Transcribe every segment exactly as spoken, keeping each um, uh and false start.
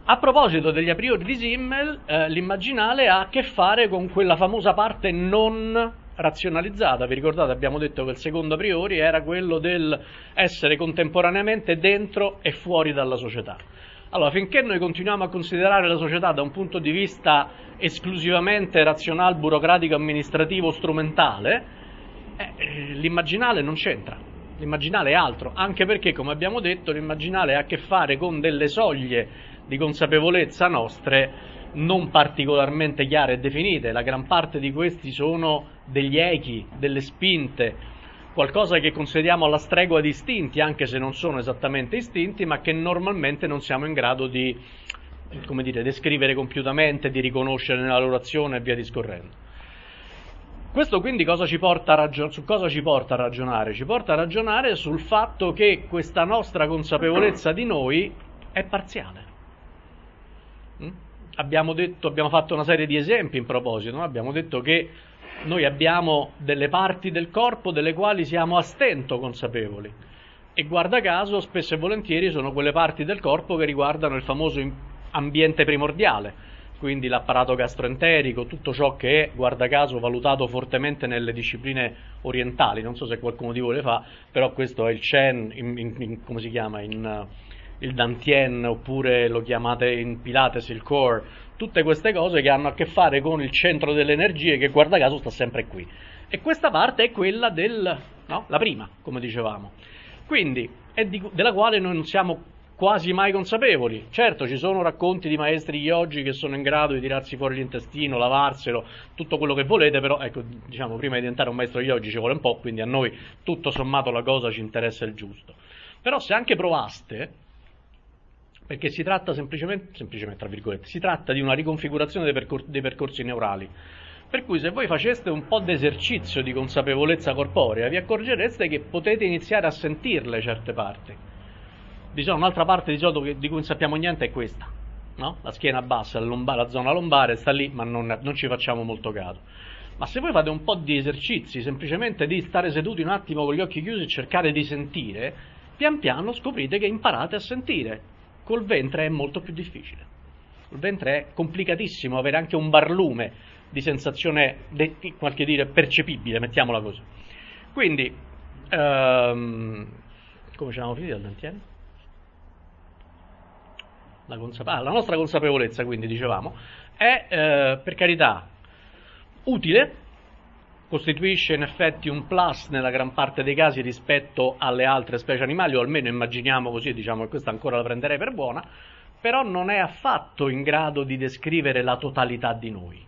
A proposito degli a priori di Simmel, eh, l'immaginale ha a che fare con quella famosa parte non razionalizzata. Vi ricordate, abbiamo detto che il secondo a priori era quello del essere contemporaneamente dentro e fuori dalla società. Allora, finché noi continuiamo a considerare la società da un punto di vista esclusivamente razionale, burocratico, amministrativo, strumentale, eh, l'immaginale non c'entra. L'immaginale è altro, anche perché, come abbiamo detto, l'immaginale ha a che fare con delle soglie di consapevolezza nostre non particolarmente chiare e definite. La gran parte di questi sono degli echi, delle spinte, qualcosa che consideriamo alla stregua di istinti, anche se non sono esattamente istinti, ma che normalmente non siamo in grado di, come dire, descrivere compiutamente, di riconoscere nella loro azione e via discorrendo. Questo quindi cosa ci porta a ragion- su cosa ci porta a ragionare? Ci porta a ragionare sul fatto che questa nostra consapevolezza di noi è parziale. Mm? Abbiamo detto, abbiamo fatto una serie di esempi in proposito, no? Abbiamo detto che noi abbiamo delle parti del corpo delle quali siamo a stento consapevoli e guarda caso spesso e volentieri sono quelle parti del corpo che riguardano il famoso ambiente primordiale, quindi l'apparato gastroenterico, tutto ciò che è, guarda caso, valutato fortemente nelle discipline orientali. Non so se qualcuno di voi le fa, però questo è il Chen, in, in, in, come si chiama, in, uh, il Dantien, oppure lo chiamate in Pilates il Core, tutte queste cose che hanno a che fare con il centro delle energie che, guarda caso, sta sempre qui. E questa parte è quella del, no? La prima, come dicevamo. Quindi, è di, della quale noi non siamo quasi mai consapevoli. Certo, ci sono racconti di maestri yogi che sono in grado di tirarsi fuori l'intestino, lavarselo, tutto quello che volete, però ecco, diciamo, prima di diventare un maestro yogi ci vuole un po', quindi a noi tutto sommato la cosa ci interessa il giusto. Però se anche provaste, perché si tratta semplicemente, semplicemente tra virgolette, si tratta di una riconfigurazione dei, percor- dei percorsi neurali, per cui se voi faceste un po' di esercizio di consapevolezza corporea, vi accorgereste che potete iniziare a sentirle certe parti. Diciamo, un'altra parte di solito di cui non sappiamo niente è questa, no? La schiena bassa, la, lomba- la zona lombare sta lì, ma non, non ci facciamo molto caso. Ma se voi fate un po' di esercizi, semplicemente di stare seduti un attimo con gli occhi chiusi e cercare di sentire, pian piano scoprite che imparate a sentire. Col ventre è molto più difficile. Col ventre è complicatissimo avere anche un barlume di sensazione, de- qualche dire, percepibile, mettiamola così. Quindi, ehm, come ci siamo finiti al Dantien? La, consap- ah, la nostra consapevolezza, quindi, dicevamo, è, eh, per carità, utile, costituisce in effetti un plus nella gran parte dei casi rispetto alle altre specie animali, o almeno immaginiamo così, diciamo che questa ancora la prenderei per buona, però non è affatto in grado di descrivere la totalità di noi.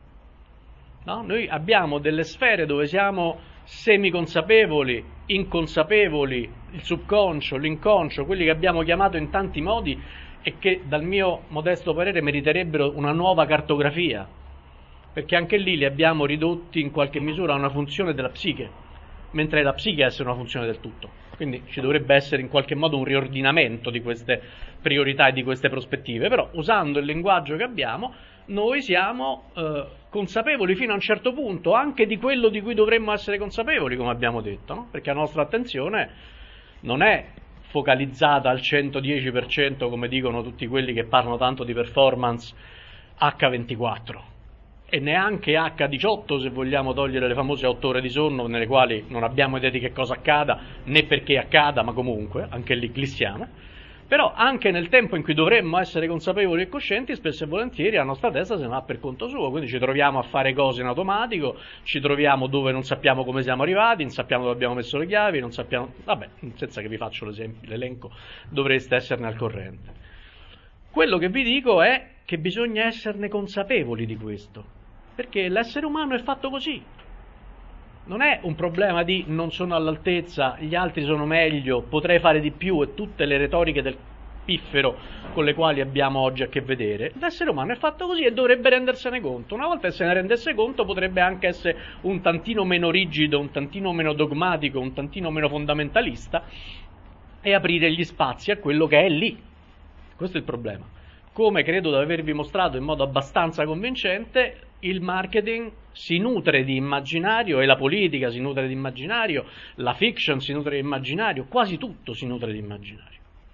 No? Noi abbiamo delle sfere dove siamo semiconsapevoli, inconsapevoli, il subconscio, l'inconscio, quelli che abbiamo chiamato in tanti modi e che dal mio modesto parere meriterebbero una nuova cartografia, perché anche lì li abbiamo ridotti in qualche misura a una funzione della psiche, mentre la psiche è essere una funzione del tutto. Quindi ci dovrebbe essere in qualche modo un riordinamento di queste priorità e di queste prospettive, però usando il linguaggio che abbiamo noi siamo eh, consapevoli fino a un certo punto anche di quello di cui dovremmo essere consapevoli, come abbiamo detto, no? Perché la nostra attenzione non è focalizzata al centodieci per cento come dicono tutti quelli che parlano tanto di performance acca ventiquattro e neanche acca diciotto se vogliamo togliere le famose otto ore di sonno nelle quali non abbiamo idea di che cosa accada né perché accada, ma comunque anche lì glissiamo. Però anche nel tempo in cui dovremmo essere consapevoli e coscienti, spesso e volentieri la nostra testa se ne va per conto suo, quindi ci troviamo a fare cose in automatico, ci troviamo dove non sappiamo come siamo arrivati, non sappiamo dove abbiamo messo le chiavi, non sappiamo, vabbè, senza che vi faccio l'esempio, l'elenco, dovreste esserne al corrente. Quello che vi dico è che bisogna esserne consapevoli di questo, perché l'essere umano è fatto così. Non è un problema di non sono all'altezza, gli altri sono meglio, potrei fare di più e tutte le retoriche del piffero con le quali abbiamo oggi a che vedere. L'essere umano è fatto così e dovrebbe rendersene conto. Una volta che se ne rendesse conto potrebbe anche essere un tantino meno rigido, un tantino meno dogmatico, un tantino meno fondamentalista e aprire gli spazi a quello che è lì. Questo è il problema. Come credo di avervi mostrato in modo abbastanza convincente, il marketing si nutre di immaginario e la politica si nutre di immaginario, la fiction si nutre di immaginario, quasi tutto si nutre di immaginario.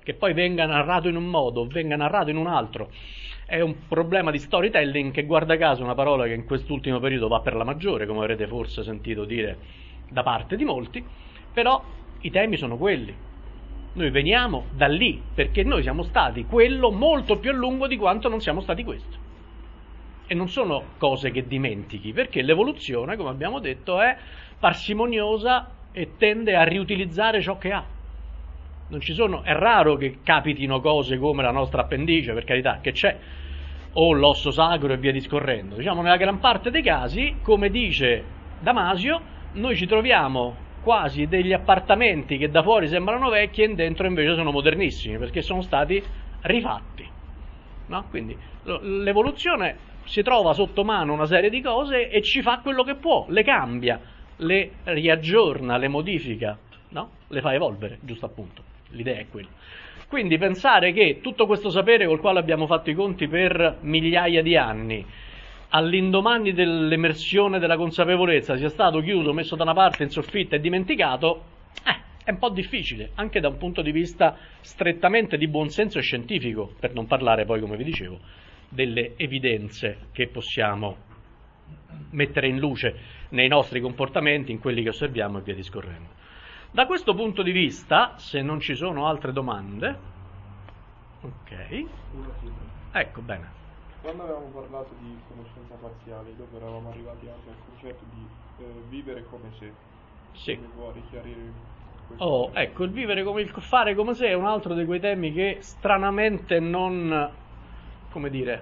che poi venga narrato in un modo o venga narrato in un altro, è un problema di storytelling che, guarda caso, è una parola che in quest'ultimo periodo va per la maggiore, come avrete forse sentito dire da parte di molti, però i temi sono quelli. Noi veniamo da lì, perché noi siamo stati quello molto più a lungo di quanto non siamo stati questo. E non sono cose che dimentichi, perché l'evoluzione, come abbiamo detto, è parsimoniosa e tende a riutilizzare ciò che ha. Non ci sono, è raro che capitino cose come la nostra appendice, per carità, che c'è, o l'osso sacro e via discorrendo. Diciamo, nella gran parte dei casi, come dice Damasio, noi ci troviamo quasi degli appartamenti che da fuori sembrano vecchi e dentro invece sono modernissimi, perché sono stati rifatti. No? Quindi l'evoluzione si trova sotto mano una serie di cose e ci fa quello che può, le cambia, le riaggiorna, le modifica, no? Le fa evolvere, giusto appunto. L'idea è quella. Quindi pensare che tutto questo sapere col quale abbiamo fatto i conti per migliaia di anni, all'indomani dell'emersione della consapevolezza, sia stato chiuso, messo da una parte in soffitta e dimenticato, eh, è un po' difficile, anche da un punto di vista strettamente di buonsenso e scientifico, per non parlare poi, come vi dicevo, delle evidenze che possiamo mettere in luce nei nostri comportamenti, in quelli che osserviamo e via discorrendo. Da questo punto di vista, se non ci sono altre domande, ok, ecco, bene. Quando avevamo parlato di conoscenza parziale, dopo eravamo arrivati anche al concetto di eh, vivere come se. Sì. Mi può richiarire questo? Oh, ecco, il vivere come il fare come se è un altro di quei temi che stranamente non, come dire,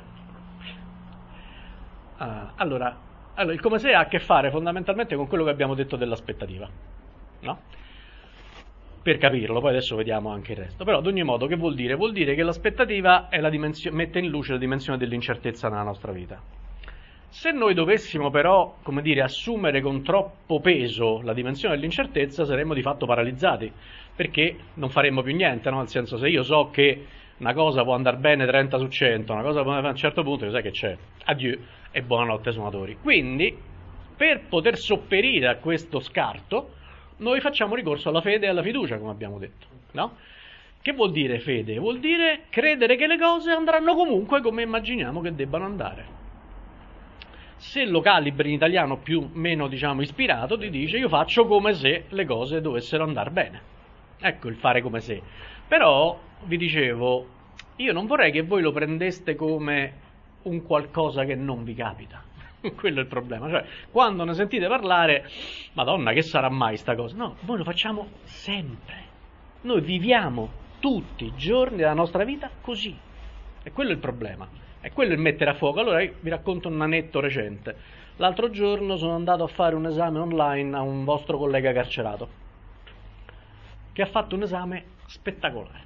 ah, allora, allora, il come se ha a che fare fondamentalmente con quello che abbiamo detto dell'aspettativa, no? Per capirlo, poi adesso vediamo anche il resto. Però ad ogni modo che vuol dire? Vuol dire che l'aspettativa è la dimensione, mette in luce la dimensione dell'incertezza nella nostra vita. Se noi dovessimo però, come dire, assumere con troppo peso la dimensione dell'incertezza, saremmo di fatto paralizzati, perché non faremmo più niente, no? Nel senso, se io so che una cosa può andare bene trenta su cento, una cosa può andare bene a un certo punto, io sai che c'è, addio e buonanotte suonatori. Quindi, per poter sopperire a questo scarto, noi facciamo ricorso alla fede e alla fiducia, come abbiamo detto, no? Che vuol dire fede? Vuol dire credere che le cose andranno comunque come immaginiamo che debbano andare. Se lo calibri in italiano più o meno, diciamo, ispirato, ti dice io faccio come se le cose dovessero andare bene. Ecco il fare come se. Però, vi dicevo, io non vorrei che voi lo prendeste come un qualcosa che non vi capita. Quello è il problema, cioè quando ne sentite parlare, Madonna, che sarà mai sta cosa? No, noi lo facciamo sempre. Noi viviamo tutti i giorni della nostra vita così. E quello è il problema. È quello il mettere a fuoco. Allora io vi racconto un aneddoto recente. L'altro giorno sono andato a fare un esame online a un vostro collega carcerato, che ha fatto un esame spettacolare.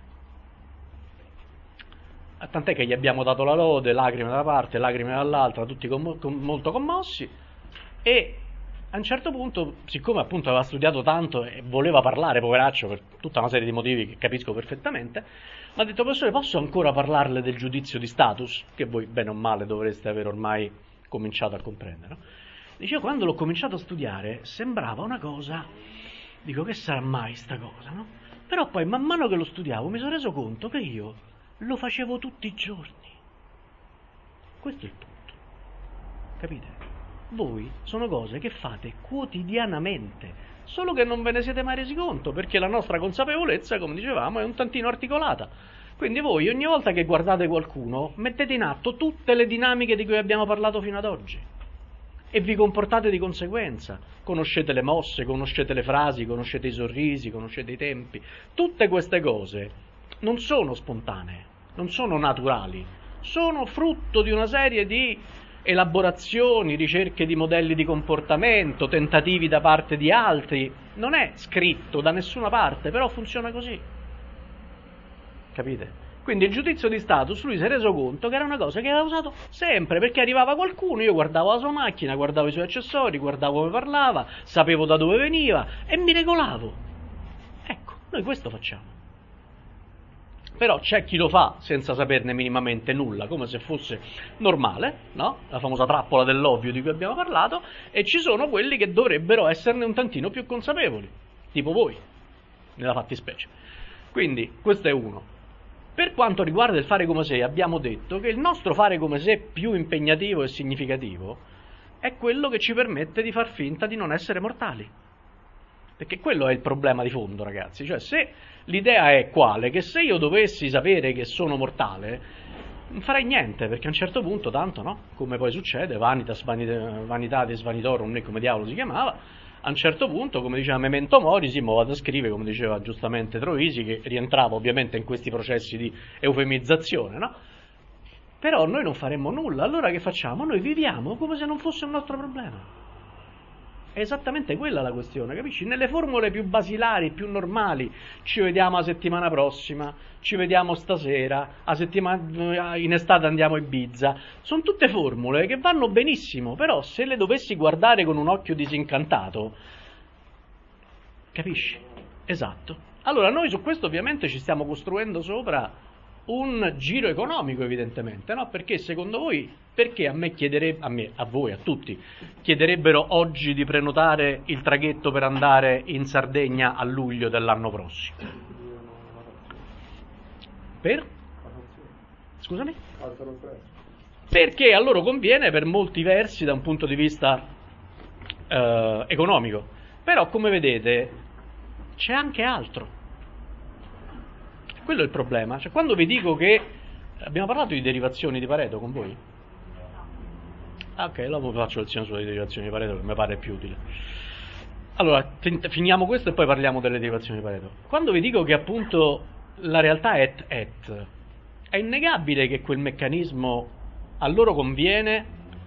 Tant'è che gli abbiamo dato la lode, lacrime da una parte, lacrime dall'altra, tutti com- com- molto commossi, e a un certo punto, siccome appunto aveva studiato tanto e voleva parlare, poveraccio, per tutta una serie di motivi che capisco perfettamente, mi ha detto: professore, posso ancora parlarle del giudizio di status, che voi bene o male dovreste aver ormai cominciato a comprendere, no? Dicevo, quando l'ho cominciato a studiare sembrava una cosa, dico, che sarà mai sta cosa, no? Però poi man mano che lo studiavo mi sono reso conto che io lo facevo tutti i giorni. Questo è il punto. Capite? Voi sono cose che fate quotidianamente, solo che non ve ne siete mai resi conto, perché la nostra consapevolezza, come dicevamo, è un tantino articolata. Quindi voi ogni volta che guardate qualcuno mettete in atto tutte le dinamiche di cui abbiamo parlato fino ad oggi e vi comportate di conseguenza. Conoscete le mosse, conoscete le frasi, conoscete i sorrisi, conoscete i tempi. Tutte queste cose non sono spontanee, non sono naturali, sono frutto di una serie di elaborazioni, ricerche di modelli di comportamento, tentativi da parte di altri. Non è scritto da nessuna parte, però funziona così. Capite? Quindi il giudizio di status, lui si è reso conto che era una cosa che aveva usato sempre, perché arrivava qualcuno, io guardavo la sua macchina, guardavo i suoi accessori, guardavo come parlava, sapevo da dove veniva e mi regolavo. Ecco, noi questo facciamo. Però c'è chi lo fa senza saperne minimamente nulla, come se fosse normale, no? La famosa trappola dell'ovvio di cui abbiamo parlato, e ci sono quelli che dovrebbero esserne un tantino più consapevoli, tipo voi, nella fattispecie. Quindi, questo è uno. Per quanto riguarda il fare come se, abbiamo detto che il nostro fare come se più impegnativo e significativo è quello che ci permette di far finta di non essere mortali. Perché quello è il problema di fondo, ragazzi. Cioè, se l'idea è quale? Che se io dovessi sapere che sono mortale, non farei niente, perché a un certo punto, tanto, no? Come poi succede, vanitas, vanitatis vanitorum, né come diavolo si chiamava, a un certo punto, come diceva Memento Mori, si vado a scrivere, come diceva giustamente Troisi, che rientrava ovviamente in questi processi di eufemizzazione, no? Però noi non faremmo nulla, allora che facciamo? Noi viviamo come se non fosse un nostro problema. È esattamente quella la questione, capisci? Nelle formule più basilari, più normali, ci vediamo la settimana prossima, ci vediamo stasera, a settimana, in estate andiamo a Ibiza, sono tutte formule che vanno benissimo, però se le dovessi guardare con un occhio disincantato, capisci? Esatto. Allora noi su questo ovviamente ci stiamo costruendo sopra un giro economico, evidentemente, no? Perché secondo voi, perché a me chiederebbe, a me, a voi, a tutti, chiederebbero oggi di prenotare il traghetto per andare in Sardegna a luglio dell'anno prossimo? Per? Scusami? Perché a loro conviene per molti versi da un punto di vista eh, economico. Però, come vedete, c'è anche altro. Quello è il problema. Cioè, quando vi dico che abbiamo parlato di derivazioni di Pareto con voi? Ah, ok, allora vi faccio lezione sulle derivazioni di Pareto che mi pare più utile. Allora, finiamo questo e poi parliamo delle derivazioni di Pareto. Quando vi dico che appunto la realtà è et et, è innegabile che quel meccanismo a loro conviene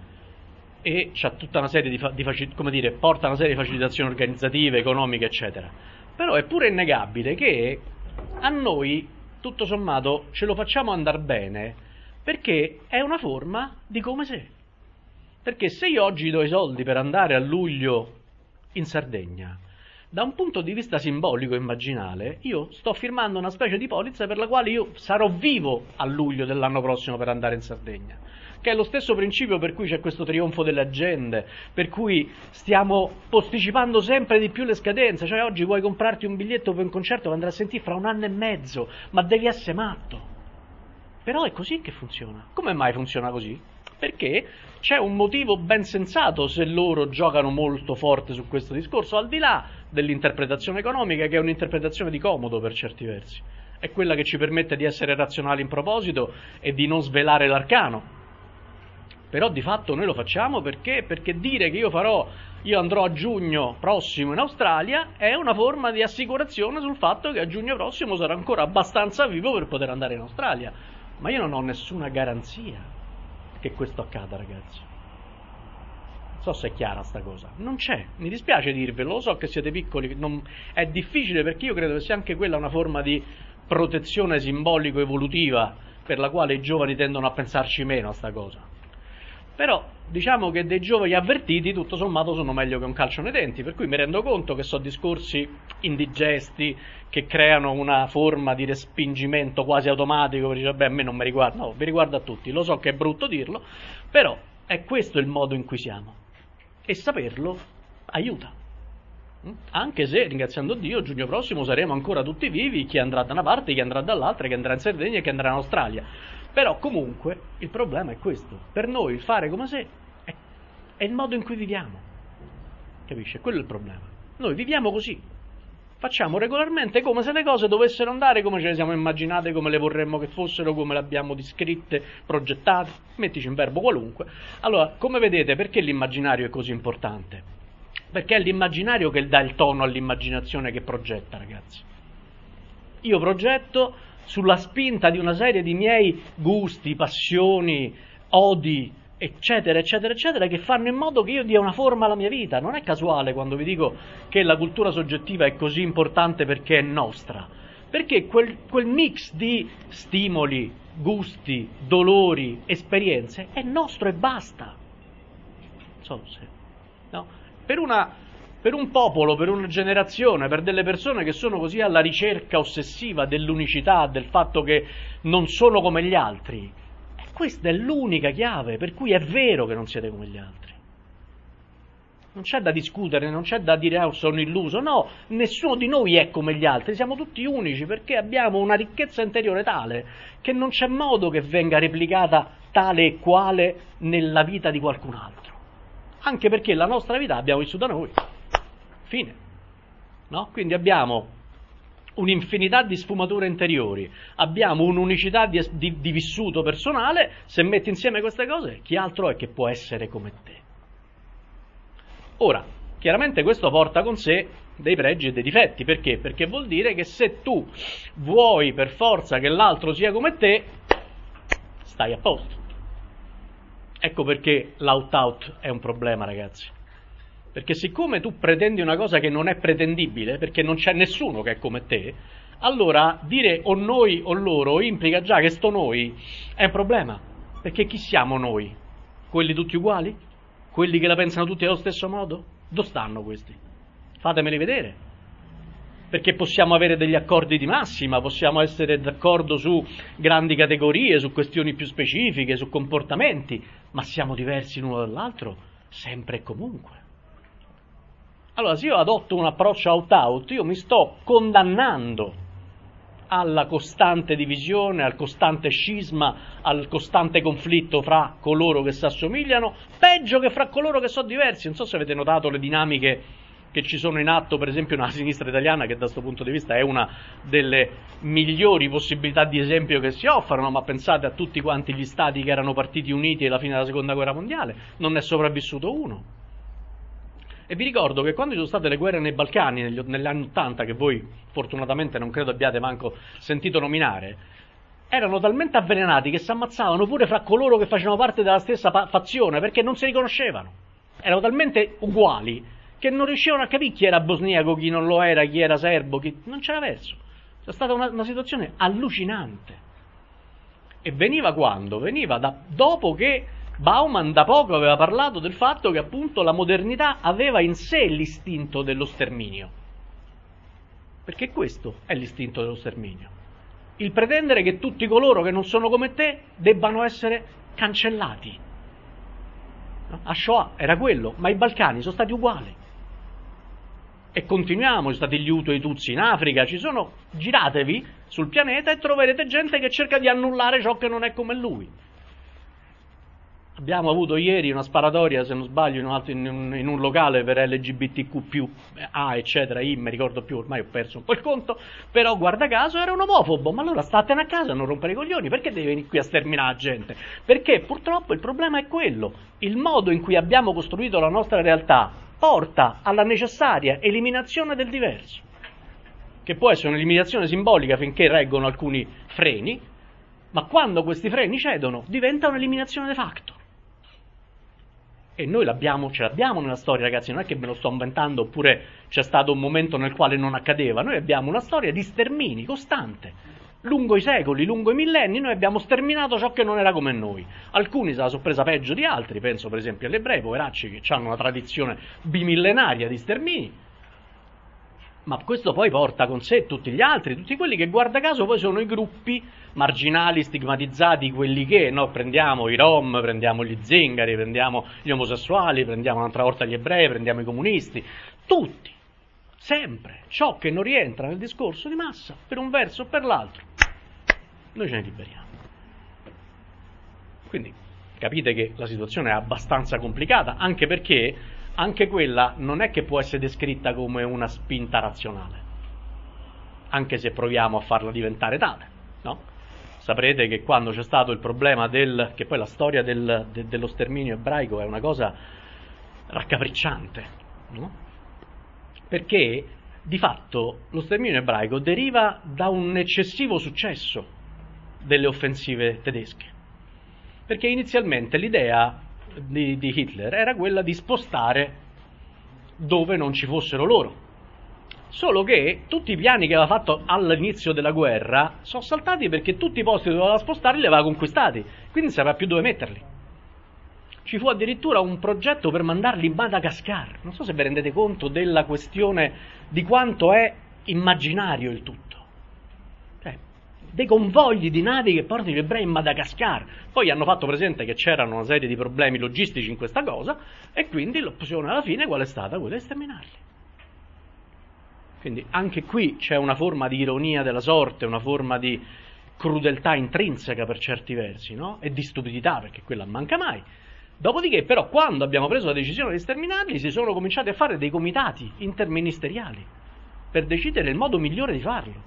e c'ha tutta una serie di, fa- di faci- come dire, porta una serie di facilitazioni organizzative, economiche, eccetera. Però è pure innegabile che a noi, tutto sommato, ce lo facciamo andare bene perché è una forma di come se. Perché se io oggi do i soldi per andare a luglio in Sardegna, da un punto di vista simbolico e immaginale, io sto firmando una specie di polizza per la quale io sarò vivo a luglio dell'anno prossimo per andare in Sardegna. Che è lo stesso principio per cui c'è questo trionfo delle agende, per cui stiamo posticipando sempre di più le scadenze, cioè oggi vuoi comprarti un biglietto per un concerto che andrà a sentire fra un anno e mezzo, ma devi essere matto. Però è così che funziona. Come mai funziona così? Perché c'è un motivo ben sensato se loro giocano molto forte su questo discorso, al di là dell'interpretazione economica, che è un'interpretazione di comodo per certi versi. È quella che ci permette di essere razionali in proposito e di non svelare l'arcano. Però di fatto noi lo facciamo perché? Perché dire che io farò, io andrò a giugno prossimo in Australia è una forma di assicurazione sul fatto che a giugno prossimo sarò ancora abbastanza vivo per poter andare in Australia. Ma io non ho nessuna garanzia che questo accada, ragazzi. Non so se è chiara sta cosa. Non c'è, mi dispiace dirvelo, lo so che siete piccoli, non... è difficile perché io credo che sia anche quella una forma di protezione simbolico-evolutiva per la quale i giovani tendono a pensarci meno a sta cosa. Però diciamo che dei giovani avvertiti tutto sommato sono meglio che un calcio nei denti, per cui mi rendo conto che sono discorsi indigesti che creano una forma di respingimento quasi automatico, per dire vabbè a me non mi riguarda, no, vi riguarda a tutti, lo so che è brutto dirlo, però è questo il modo in cui siamo e saperlo aiuta. Anche se, ringraziando Dio, giugno prossimo saremo ancora tutti vivi, chi andrà da una parte, chi andrà dall'altra, chi andrà in Sardegna e chi andrà in Australia. Però comunque il problema è questo. Per noi il fare come se è, è il modo in cui viviamo. Capisci? Quello è il problema. Noi viviamo così. Facciamo regolarmente come se le cose dovessero andare come ce le siamo immaginate, come le vorremmo che fossero, come le abbiamo descritte, progettate. Mettici un verbo qualunque. Allora, come vedete, perché l'immaginario è così importante? Perché è l'immaginario che dà il tono all'immaginazione che progetta, ragazzi. Io progetto sulla spinta di una serie di miei gusti, passioni, odi, eccetera, eccetera, eccetera, che fanno in modo che io dia una forma alla mia vita. Non è casuale quando vi dico che la cultura soggettiva è così importante perché è nostra. Perché quel, quel mix di stimoli, gusti, dolori, esperienze è nostro e basta. Non so se... No? Per, una, per un popolo, per una generazione, per delle persone che sono così alla ricerca ossessiva dell'unicità, del fatto che non sono come gli altri, questa è l'unica chiave per cui è vero che non siete come gli altri. Non c'è da discutere, non c'è da dire oh, sono illuso, no, nessuno di noi è come gli altri, siamo tutti unici perché abbiamo una ricchezza interiore tale che non c'è modo che venga replicata tale e quale nella vita di qualcun altro. Anche perché la nostra vita l'abbiamo vissuta noi. Fine. No? Quindi abbiamo un'infinità di sfumature interiori, abbiamo un'unicità di, di, di vissuto personale, se metti insieme queste cose, chi altro è che può essere come te? Ora, chiaramente questo porta con sé dei pregi e dei difetti, perché? Perché vuol dire che se tu vuoi per forza che l'altro sia come te, stai a posto. Ecco perché l'out-out è un problema, ragazzi. Perché siccome tu pretendi una cosa che non è pretendibile, perché non c'è nessuno che è come te, allora dire o noi o loro implica già che sto noi è un problema. Perché chi siamo noi? Quelli tutti uguali? Quelli che la pensano tutti allo stesso modo? Dove stanno questi? Fatemeli vedere. Perché possiamo avere degli accordi di massima, possiamo essere d'accordo su grandi categorie, su questioni più specifiche, su comportamenti, ma siamo diversi l'uno dall'altro, sempre e comunque. Allora, se io adotto un approccio out-out, io mi sto condannando alla costante divisione, al costante scisma, al costante conflitto fra coloro che si assomigliano, peggio che fra coloro che sono diversi. Non so se avete notato le dinamiche che ci sono in atto, per esempio, nella sinistra italiana, che da questo punto di vista è una delle migliori possibilità di esempio che si offrono, ma pensate a tutti quanti gli stati che erano partiti uniti alla fine della seconda guerra mondiale, non ne è sopravvissuto uno. E vi ricordo che quando ci sono state le guerre nei Balcani, negli, negli anni ottanta, che voi fortunatamente non credo abbiate manco sentito nominare, erano talmente avvelenati che si ammazzavano pure fra coloro che facevano parte della stessa pa- fazione, perché non si riconoscevano. Erano talmente uguali che non riuscivano a capire chi era bosniaco, chi non lo era, chi era serbo, chi... non c'era verso. È stata una, una situazione allucinante. E veniva quando? Veniva da, dopo che Bauman da poco aveva parlato del fatto che appunto la modernità aveva in sé l'istinto dello sterminio. Perché questo è l'istinto dello sterminio. Il pretendere che tutti coloro che non sono come te debbano essere cancellati. A Shoah era quello, ma i Balcani sono stati uguali. E continuiamo, ci sono stati gli Hutu e i Tutsi in Africa, ci sono, giratevi sul pianeta e troverete gente che cerca di annullare ciò che non è come lui. Abbiamo avuto ieri una sparatoria, se non sbaglio, in un, altro, in un, in un locale per L G B T Q più, A, eccetera, I, mi ricordo più, ormai ho perso un po' il conto, però guarda caso era un omofobo, ma allora statene a casa a non rompere i coglioni, perché devi venire qui a sterminare la gente? Perché purtroppo il problema è quello, il modo in cui abbiamo costruito la nostra realtà porta alla necessaria eliminazione del diverso, che può essere un'eliminazione simbolica finché reggono alcuni freni, ma quando questi freni cedono diventa un'eliminazione de facto. E noi l'abbiamo, ce l'abbiamo nella storia, ragazzi, non è che me lo sto inventando oppure c'è stato un momento nel quale non accadeva. Noi abbiamo una storia di stermini costante. Lungo i secoli, lungo i millenni, noi abbiamo sterminato ciò che non era come noi. Alcuni se la sono presa peggio di altri, penso per esempio agli ebrei, poveracci, che hanno una tradizione bimillenaria di stermini. Ma questo poi porta con sé tutti gli altri, tutti quelli che guarda caso poi sono i gruppi marginali, stigmatizzati, quelli che, no, prendiamo i rom, prendiamo gli zingari, prendiamo gli omosessuali, prendiamo un'altra volta gli ebrei, prendiamo i comunisti, tutti, sempre, ciò che non rientra nel discorso di massa, per un verso o per l'altro, noi ce ne liberiamo. Quindi capite che la situazione è abbastanza complicata, anche perché anche quella non è che può essere descritta come una spinta razionale, anche se proviamo a farla diventare tale, no? Saprete che quando c'è stato il problema del, che poi la storia del, de, dello sterminio ebraico è una cosa raccapricciante, no? Perché di fatto lo sterminio ebraico deriva da un eccessivo successo delle offensive tedesche, perché inizialmente l'idea Di, di Hitler era quella di spostare dove non ci fossero loro, solo che tutti i piani che aveva fatto all'inizio della guerra sono saltati perché tutti i posti dove doveva spostare li aveva conquistati, quindi non sapeva più dove metterli. Ci fu addirittura un progetto per mandarli in Madagascar. Non so se vi rendete conto della questione di quanto è immaginario il tutto. dei convogli di navi che portano gli ebrei in Madagascar. Poi hanno fatto presente che c'erano una serie di problemi logistici in questa cosa e quindi l'opzione alla fine qual è stata? Quella di sterminarli. Quindi anche qui c'è una forma di ironia della sorte, una forma di crudeltà intrinseca per certi versi, no? E di stupidità, perché quella manca mai. Dopodiché però quando abbiamo preso la decisione di sterminarli si sono cominciati a fare dei comitati interministeriali per decidere il modo migliore di farlo.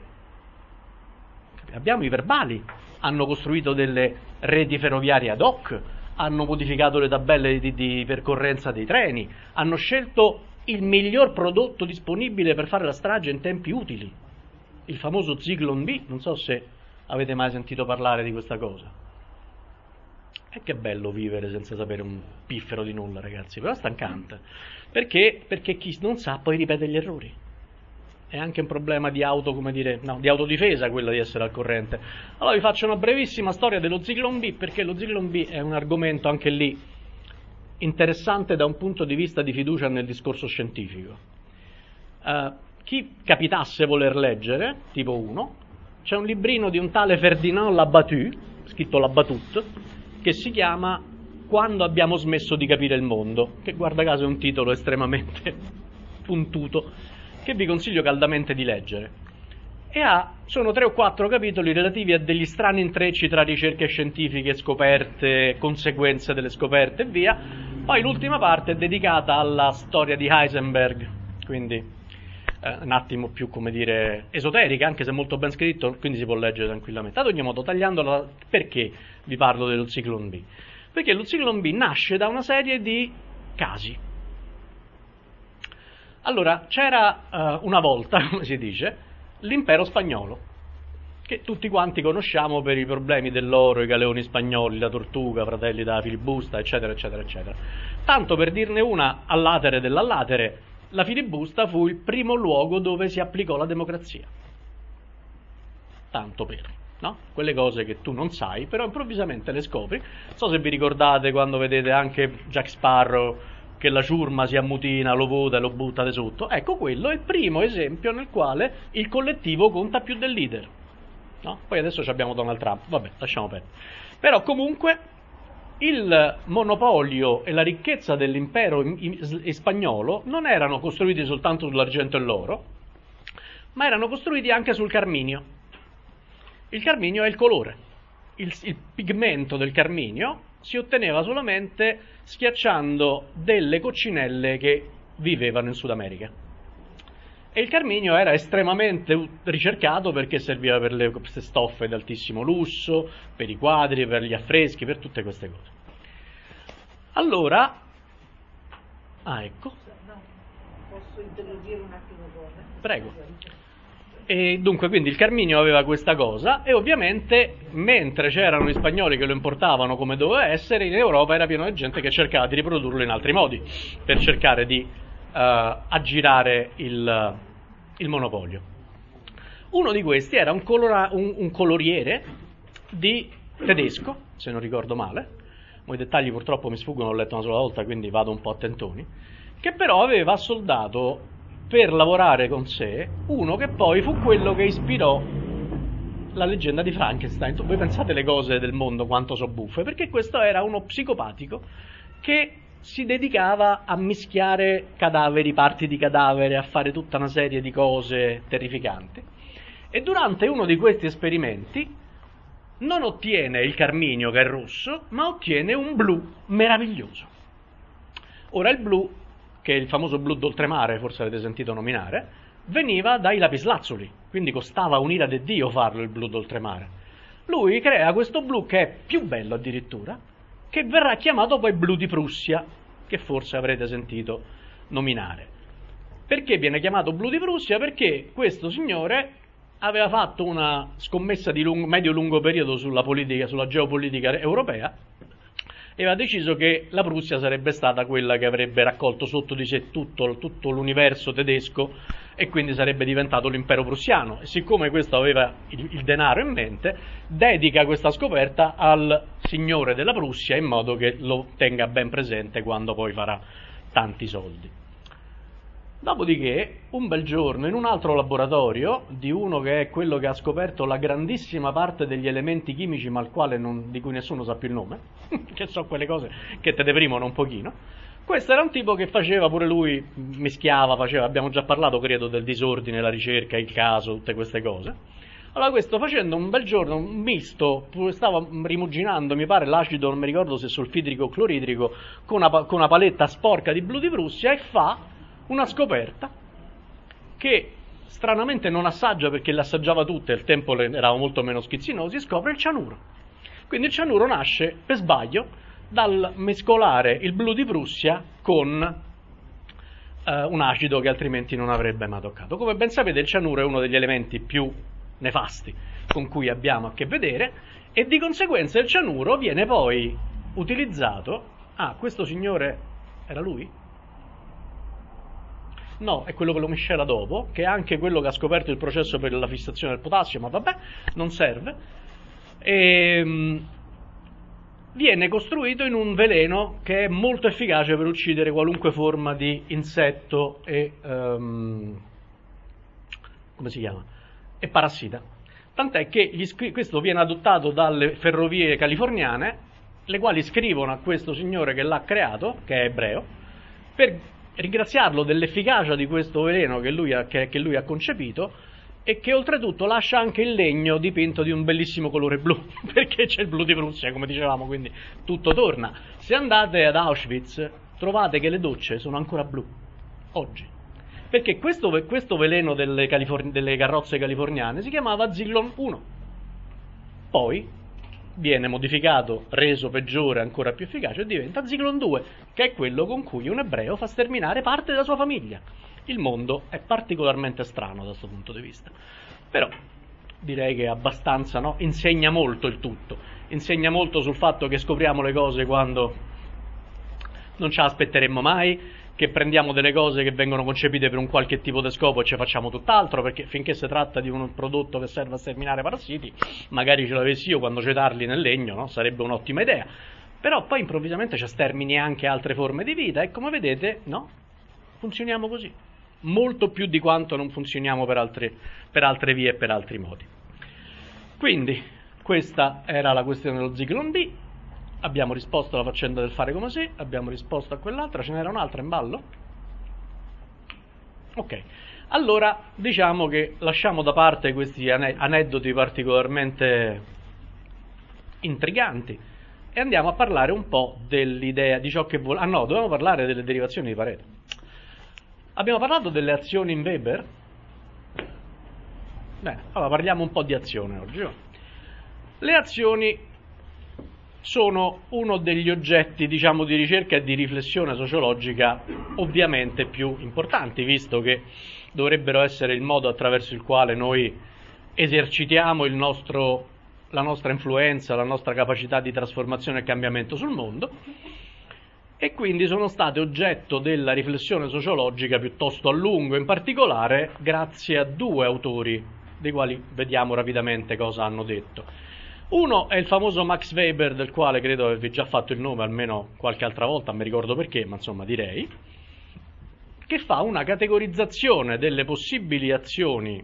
Abbiamo i verbali, hanno costruito delle reti ferroviarie ad hoc, hanno modificato le tabelle di, di percorrenza dei treni, hanno scelto il miglior prodotto disponibile per fare la strage in tempi utili, il famoso Zyklon B. Non so se avete mai sentito parlare di questa cosa. E che bello vivere senza sapere un piffero di nulla, ragazzi, però è stancante, perché, perché chi non sa poi ripete gli errori. È anche un problema di auto, come dire, no, di autodifesa quello di essere al corrente. Allora vi faccio una brevissima storia dello Zyklon B, perché lo Zyklon B è un argomento anche lì interessante da un punto di vista di fiducia nel discorso scientifico. Uh, chi capitasse voler leggere, tipo uno, c'è un librino di un tale Ferdinand Labatut, scritto Labatut, che si chiama Quando abbiamo smesso di capire il mondo, che guarda caso è un titolo estremamente puntuto, che vi consiglio caldamente di leggere. E ha, sono tre o quattro capitoli relativi a degli strani intrecci tra ricerche scientifiche, scoperte, conseguenze delle scoperte e via. Poi l'ultima parte è dedicata alla storia di Heisenberg, quindi eh, un attimo più, come dire, esoterica, anche se molto ben scritto, quindi si può leggere tranquillamente. Ad ogni modo, tagliandola, perché vi parlo dello Zyklon B? Perché lo Zyklon B nasce da una serie di casi. Allora, c'era uh, una volta, come si dice, l'impero spagnolo, che tutti quanti conosciamo per i problemi dell'oro, i galeoni spagnoli, la Tortuga, fratelli da filibusta, eccetera, eccetera, eccetera. Tanto per dirne una all'atere dell'all'atere, la filibusta fu il primo luogo dove si applicò la democrazia. Tanto per, no? Quelle cose che tu non sai, però improvvisamente le scopri. Non so se vi ricordate quando vedete anche Jack Sparrow, che la ciurma si ammutina, lo vota e lo buttate sotto. Ecco, quello è il primo esempio nel quale il collettivo conta più del leader, no? Poi adesso abbiamo Donald Trump, vabbè, lasciamo perdere. Però comunque il monopolio e la ricchezza dell'impero spagnolo non erano costruiti soltanto sull'argento e l'oro, ma erano costruiti anche sul carminio. Il carminio è il colore, il, il pigmento del carminio si otteneva solamente schiacciando delle coccinelle che vivevano in Sud America. E il carminio era estremamente ricercato perché serviva per le queste stoffe di altissimo lusso, per i quadri, per gli affreschi, per tutte queste cose. Allora, ah ecco. No, posso interrompere un attimo con? Prego. E dunque, quindi il carminio aveva questa cosa e ovviamente mentre c'erano gli spagnoli che lo importavano come doveva essere, in Europa era pieno di gente che cercava di riprodurlo in altri modi per cercare di uh, aggirare il, il monopolio. Uno di questi era un, colora, un, un coloriere di tedesco, se non ricordo male, i dettagli purtroppo mi sfuggono, l'ho letto una sola volta quindi vado un po' a tentoni, che però aveva assoldato per lavorare con sé uno che poi fu quello che ispirò la leggenda di Frankenstein. Voi pensate le cose del mondo quanto so buffe, perché questo era uno psicopatico che si dedicava a mischiare cadaveri, parti di cadavere, a fare tutta una serie di cose terrificanti, e durante uno di questi esperimenti non ottiene il carminio, che è rosso, ma ottiene un blu meraviglioso. Ora il blu, che è il famoso blu d'oltremare, forse avete sentito nominare, veniva dai lapislazzuli, quindi costava un'ira di Dio farlo il blu d'oltremare. Lui crea questo blu che è più bello addirittura, che verrà chiamato poi blu di Prussia, che forse avrete sentito nominare. Perché viene chiamato blu di Prussia? Perché questo signore aveva fatto una scommessa di lungo, medio-lungo periodo sulla politica, sulla geopolitica europea, e aveva deciso che la Prussia sarebbe stata quella che avrebbe raccolto sotto di sé tutto, tutto l'universo tedesco e quindi sarebbe diventato l'impero prussiano. E siccome questo aveva il, il denaro in mente, dedica questa scoperta al signore della Prussia in modo che lo tenga ben presente quando poi farà tanti soldi. Dopodiché, un bel giorno, in un altro laboratorio, di uno che è quello che ha scoperto la grandissima parte degli elementi chimici, ma al quale non, di cui nessuno sa più il nome, che sono quelle cose che te deprimono un pochino, questo era un tipo che faceva pure lui, mischiava, faceva, abbiamo già parlato credo del disordine, la ricerca, il caso, tutte queste cose. Allora questo facendo un bel giorno, un misto, stava rimuginando, mi pare, l'acido, non mi ricordo se sulfidrico o cloridrico, con una, con una paletta sporca di blu di Prussia, e fa una scoperta che stranamente non assaggia perché le assaggiava tutte, al tempo eravamo molto meno schizzinosi, e scopre il cianuro. Quindi il cianuro nasce per sbaglio dal mescolare il blu di Prussia con eh, un acido che altrimenti non avrebbe mai toccato. Come ben sapete, il cianuro è uno degli elementi più nefasti con cui abbiamo a che vedere, e di conseguenza il cianuro viene poi utilizzato. Ah, questo signore era lui? No, è quello che lo miscela dopo, che è anche quello che ha scoperto il processo per la fissazione del potassio, ma vabbè, non serve. E viene costruito in un veleno che è molto efficace per uccidere qualunque forma di insetto e um, come si chiama? E parassita. Tant'è che gli scri- questo viene adottato dalle ferrovie californiane, le quali scrivono a questo signore che l'ha creato, che è ebreo, per ringraziarlo dell'efficacia di questo veleno che lui, ha, che, che lui ha concepito, e che oltretutto lascia anche il legno dipinto di un bellissimo colore blu, perché c'è il blu di Prussia, come dicevamo, quindi tutto torna. Se andate ad Auschwitz trovate che le docce sono ancora blu, oggi, perché questo, questo veleno delle, Californ- delle carrozze californiane si chiamava Zyklon uno, poi viene modificato, reso peggiore, ancora più efficace, e diventa Zyklon due, che è quello con cui un ebreo fa sterminare parte della sua famiglia. Il mondo è particolarmente strano da questo punto di vista, però direi che è abbastanza, no? Insegna molto il tutto, insegna molto sul fatto che scopriamo le cose quando non ce l'aspetteremmo mai, che prendiamo delle cose che vengono concepite per un qualche tipo di scopo e ci facciamo tutt'altro, perché finché si tratta di un prodotto che serve a sterminare parassiti, magari ce l'avessi io quando cetarli nel legno, no? Sarebbe un'ottima idea, però poi improvvisamente ci stermini anche altre forme di vita, e come vedete, no? Funzioniamo così, molto più di quanto non funzioniamo per altre, per altre vie e per altri modi. Quindi questa era la questione dello Zyklon B. Abbiamo risposto alla faccenda del fare come se, abbiamo risposto a quell'altra, ce n'era un'altra in ballo? Ok, allora diciamo che lasciamo da parte questi aneddoti particolarmente intriganti e andiamo a parlare un po' dell'idea di ciò che vuole. Ah no, dovevamo parlare delle derivazioni di Pareto. Abbiamo parlato delle azioni in Weber? Bene, allora parliamo un po' di azione oggi. Le azioni sono uno degli oggetti, diciamo, di ricerca e di riflessione sociologica ovviamente più importanti, visto che dovrebbero essere il modo attraverso il quale noi esercitiamo il nostro, la nostra influenza, la nostra capacità di trasformazione e cambiamento sul mondo, e quindi sono state oggetto della riflessione sociologica piuttosto a lungo, in particolare grazie a due autori, dei quali vediamo rapidamente cosa hanno detto. Uno è il famoso Max Weber, del quale credo avervi già fatto il nome almeno qualche altra volta, non mi ricordo perché, ma insomma direi, che fa una categorizzazione delle possibili azioni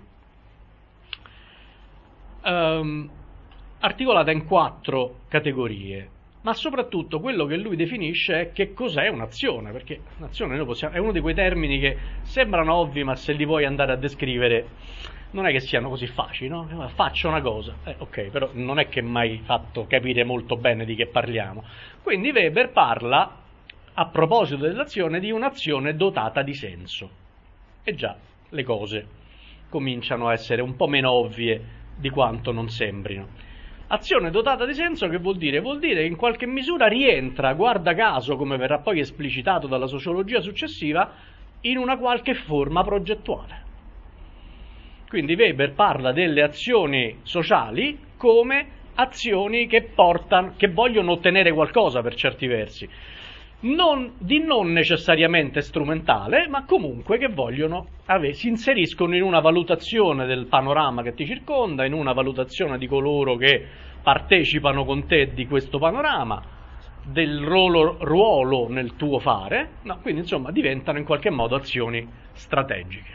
um, articolata in quattro categorie, ma soprattutto quello che lui definisce è che cos'è un'azione, perché un'azione noi possiamo, è uno di quei termini che sembrano ovvi, ma se li vuoi andare a descrivere non è che siano così facili, no? Faccio una cosa, eh, ok, però non è che mai fatto capire molto bene di che parliamo. Quindi Weber parla, a proposito dell'azione, di un'azione dotata di senso. E già, le cose cominciano a essere un po' meno ovvie di quanto non sembrino. Azione dotata di senso che vuol dire? Vuol dire che in qualche misura rientra, guarda caso, come verrà poi esplicitato dalla sociologia successiva, in una qualche forma progettuale. Quindi Weber parla delle azioni sociali come azioni che portano, che vogliono ottenere qualcosa per certi versi, non, di non necessariamente strumentale, ma comunque che vogliono avere, si inseriscono in una valutazione del panorama che ti circonda, in una valutazione di coloro che partecipano con te di questo panorama, del ruolo, ruolo nel tuo fare, no, quindi insomma diventano in qualche modo azioni strategiche.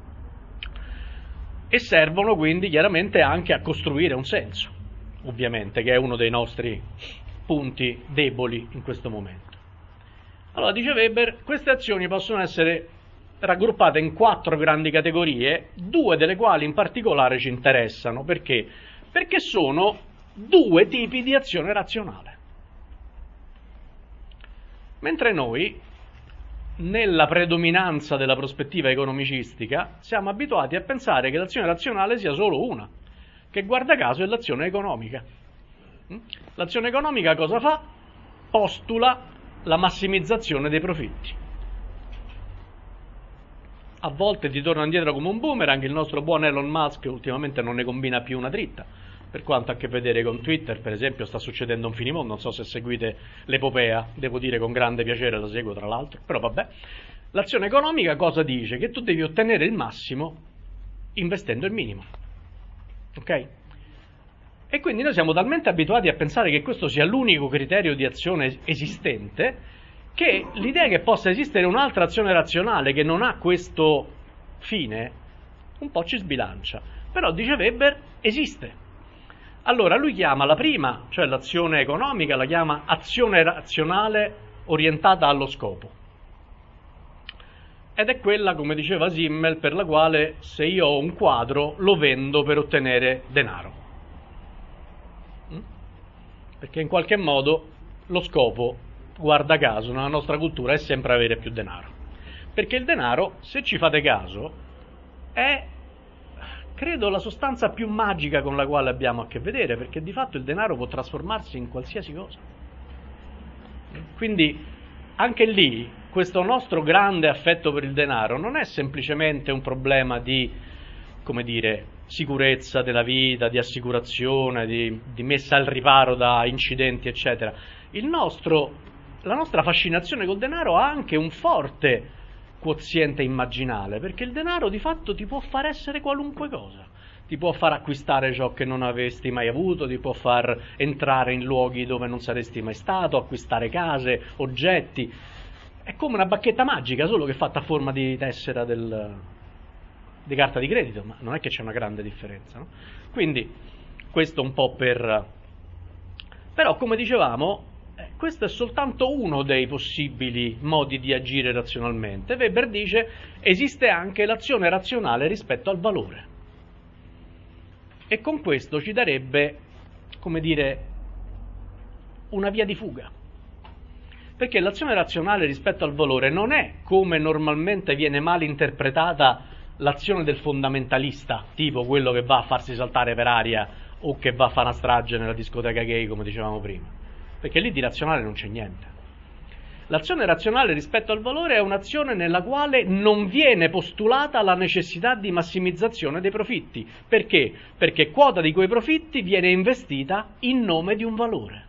E servono quindi chiaramente anche a costruire un senso, ovviamente, che è uno dei nostri punti deboli in questo momento. Allora, dice Weber, queste azioni possono essere raggruppate in quattro grandi categorie, due delle quali in particolare ci interessano. Perché? Perché sono due tipi di azione razionale. Mentre noi, nella predominanza della prospettiva economicistica, siamo abituati a pensare che l'azione razionale sia solo una, che guarda caso è l'azione economica. L'azione economica cosa fa? Postula la massimizzazione dei profitti. A volte ti torna indietro come un boomerang, il nostro buon Elon Musk ultimamente non ne combina più una dritta, per quanto ha a che vedere con Twitter, per esempio, sta succedendo un finimondo, non so se seguite l'epopea, devo dire con grande piacere, la seguo tra l'altro, però vabbè. L'azione economica cosa dice? Che tu devi ottenere il massimo investendo il minimo, ok? E quindi noi siamo talmente abituati a pensare che questo sia l'unico criterio di azione esistente, che l'idea che possa esistere un'altra azione razionale che non ha questo fine, un po' ci sbilancia. Però, dice Weber, esiste. Allora, lui chiama la prima, cioè l'azione economica, la chiama azione razionale orientata allo scopo. Ed è quella, come diceva Simmel, per la quale se io ho un quadro lo vendo per ottenere denaro. Perché in qualche modo lo scopo, guarda caso, nella nostra cultura è sempre avere più denaro. Perché il denaro, se ci fate caso, è, credo, la sostanza più magica con la quale abbiamo a che vedere, perché di fatto il denaro può trasformarsi in qualsiasi cosa. Quindi anche lì questo nostro grande affetto per il denaro non è semplicemente un problema di, come dire, sicurezza della vita, di assicurazione, di, di messa al riparo da incidenti, eccetera. Il nostro, la nostra fascinazione col denaro ha anche un forte quoziente immaginale, perché il denaro di fatto ti può far essere qualunque cosa. Ti può far acquistare ciò che non avresti mai avuto, ti può far entrare in luoghi dove non saresti mai stato, acquistare case, oggetti. È come una bacchetta magica, solo che fatta a forma di tessera del, di carta di credito, ma non è che c'è una grande differenza, no? Quindi questo un po' per... Però, come dicevamo, eh, questo è soltanto uno dei possibili modi di agire razionalmente. Weber dice esiste anche l'azione razionale rispetto al valore. E con questo ci darebbe, come dire, una via di fuga. Perché l'azione razionale rispetto al valore non è, come normalmente viene mal interpretata, l'azione del fondamentalista, tipo quello che va a farsi saltare per aria o che va a fare una strage nella discoteca gay, come dicevamo prima. Perché lì di razionale non c'è niente. L'azione razionale rispetto al valore è un'azione nella quale non viene postulata la necessità di massimizzazione dei profitti. Perché? Perché quota di quei profitti viene investita in nome di un valore.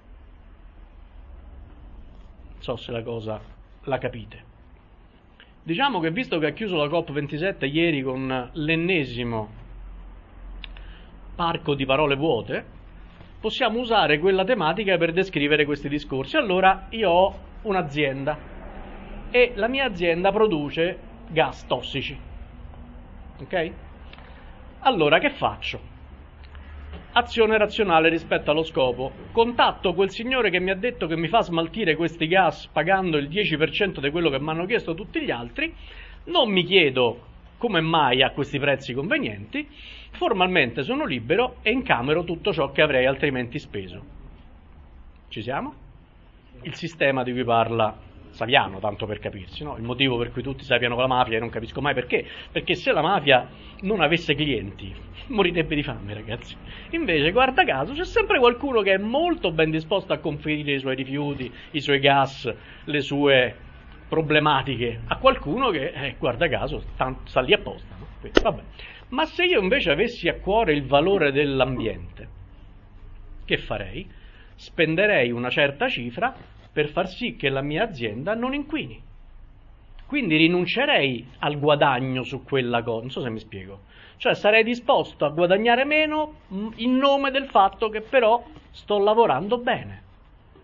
Non so se la cosa la capite. Diciamo che visto che ha chiuso la COP ventisette ieri con l'ennesimo parco di parole vuote, possiamo usare quella tematica per descrivere questi discorsi. Allora, io ho un'azienda e la mia azienda produce gas tossici, ok? Allora che faccio? Azione razionale rispetto allo scopo. Contatto quel signore che mi ha detto che mi fa smaltire questi gas pagando il dieci per cento di quello che mi hanno chiesto tutti gli altri, non mi chiedo come mai a questi prezzi convenienti, formalmente sono libero e incamero tutto ciò che avrei altrimenti speso. Ci siamo? Il sistema di cui parla Saviano, tanto per capirsi, no? Il motivo per cui tutti sappiano la mafia e non capisco mai perché, perché se la mafia non avesse clienti morirebbe di fame, ragazzi. Invece, guarda caso, c'è sempre qualcuno che è molto ben disposto a conferire i suoi rifiuti, i suoi gas, le sue problematiche a qualcuno che, eh, guarda caso, tanto, sta lì apposta, no? Quindi, vabbè. Ma se io invece avessi a cuore il valore dell'ambiente, che farei? Spenderei una certa cifra per far sì che la mia azienda non inquini. Quindi rinuncerei al guadagno su quella cosa, non so se mi spiego. Cioè sarei disposto a guadagnare meno in nome del fatto che però sto lavorando bene.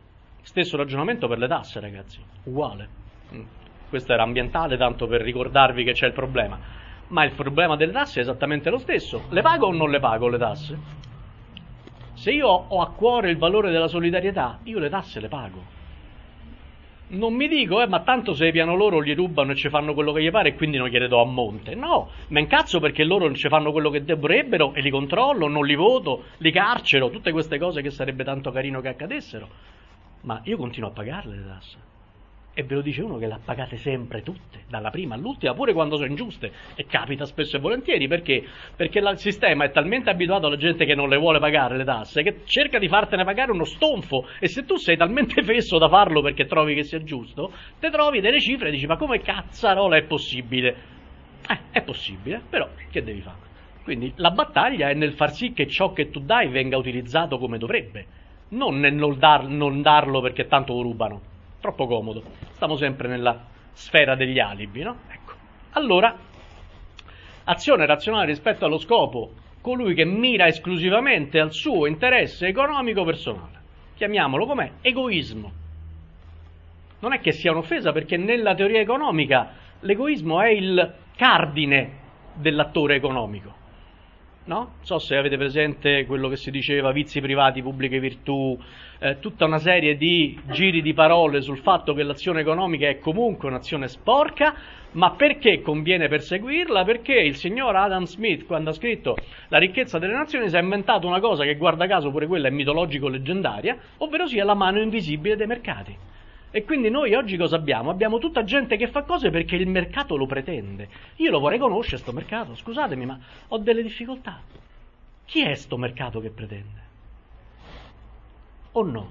Stesso ragionamento per le tasse, ragazzi, uguale. Questo era ambientale, tanto per ricordarvi che c'è il problema. Ma il problema delle tasse è esattamente lo stesso. Le pago o non le pago le tasse? Se io ho a cuore il valore della solidarietà, io le tasse le pago. Non mi dico, eh, ma tanto se piano loro gli rubano e ci fanno quello che gli pare e quindi non gliele do a monte. No, me incazzo perché loro non ci fanno quello che dovrebbero e li controllo, non li voto, li carcero, tutte queste cose che sarebbe tanto carino che accadessero. Ma io continuo a pagarle le tasse. E ve lo dice uno che le ha pagate sempre tutte, dalla prima all'ultima, pure quando sono ingiuste. E capita spesso e volentieri, perché? Perché il sistema è talmente abituato alla gente che non le vuole pagare le tasse, che cerca di fartene pagare uno stonfo. E se tu sei talmente fesso da farlo perché trovi che sia giusto, te trovi delle cifre e dici, ma come cazzarola è possibile? Eh, è possibile, però che devi fare? Quindi la battaglia è nel far sì che ciò che tu dai venga utilizzato come dovrebbe, non nel non, dar, non darlo perché tanto lo rubano. Troppo comodo, stiamo sempre nella sfera degli alibi, no? Ecco. Allora, azione razionale rispetto allo scopo, colui che mira esclusivamente al suo interesse economico personale. Chiamiamolo com'è? Egoismo. Non è che sia un'offesa, perché nella teoria economica l'egoismo è il cardine dell'attore economico. No? Non so se avete presente quello che si diceva, vizi privati, pubbliche virtù, eh, tutta una serie di giri di parole sul fatto che l'azione economica è comunque un'azione sporca, ma perché conviene perseguirla? Perché il signor Adam Smith, quando ha scritto La ricchezza delle nazioni, si è inventato una cosa che, guarda caso, pure quella è mitologico-leggendaria, ovvero sia la mano invisibile dei mercati. E quindi noi oggi cosa abbiamo? Abbiamo tutta gente che fa cose perché il mercato lo pretende. Io lo vorrei conoscere sto mercato, scusatemi, ma ho delle difficoltà. Chi è sto mercato che pretende? O no?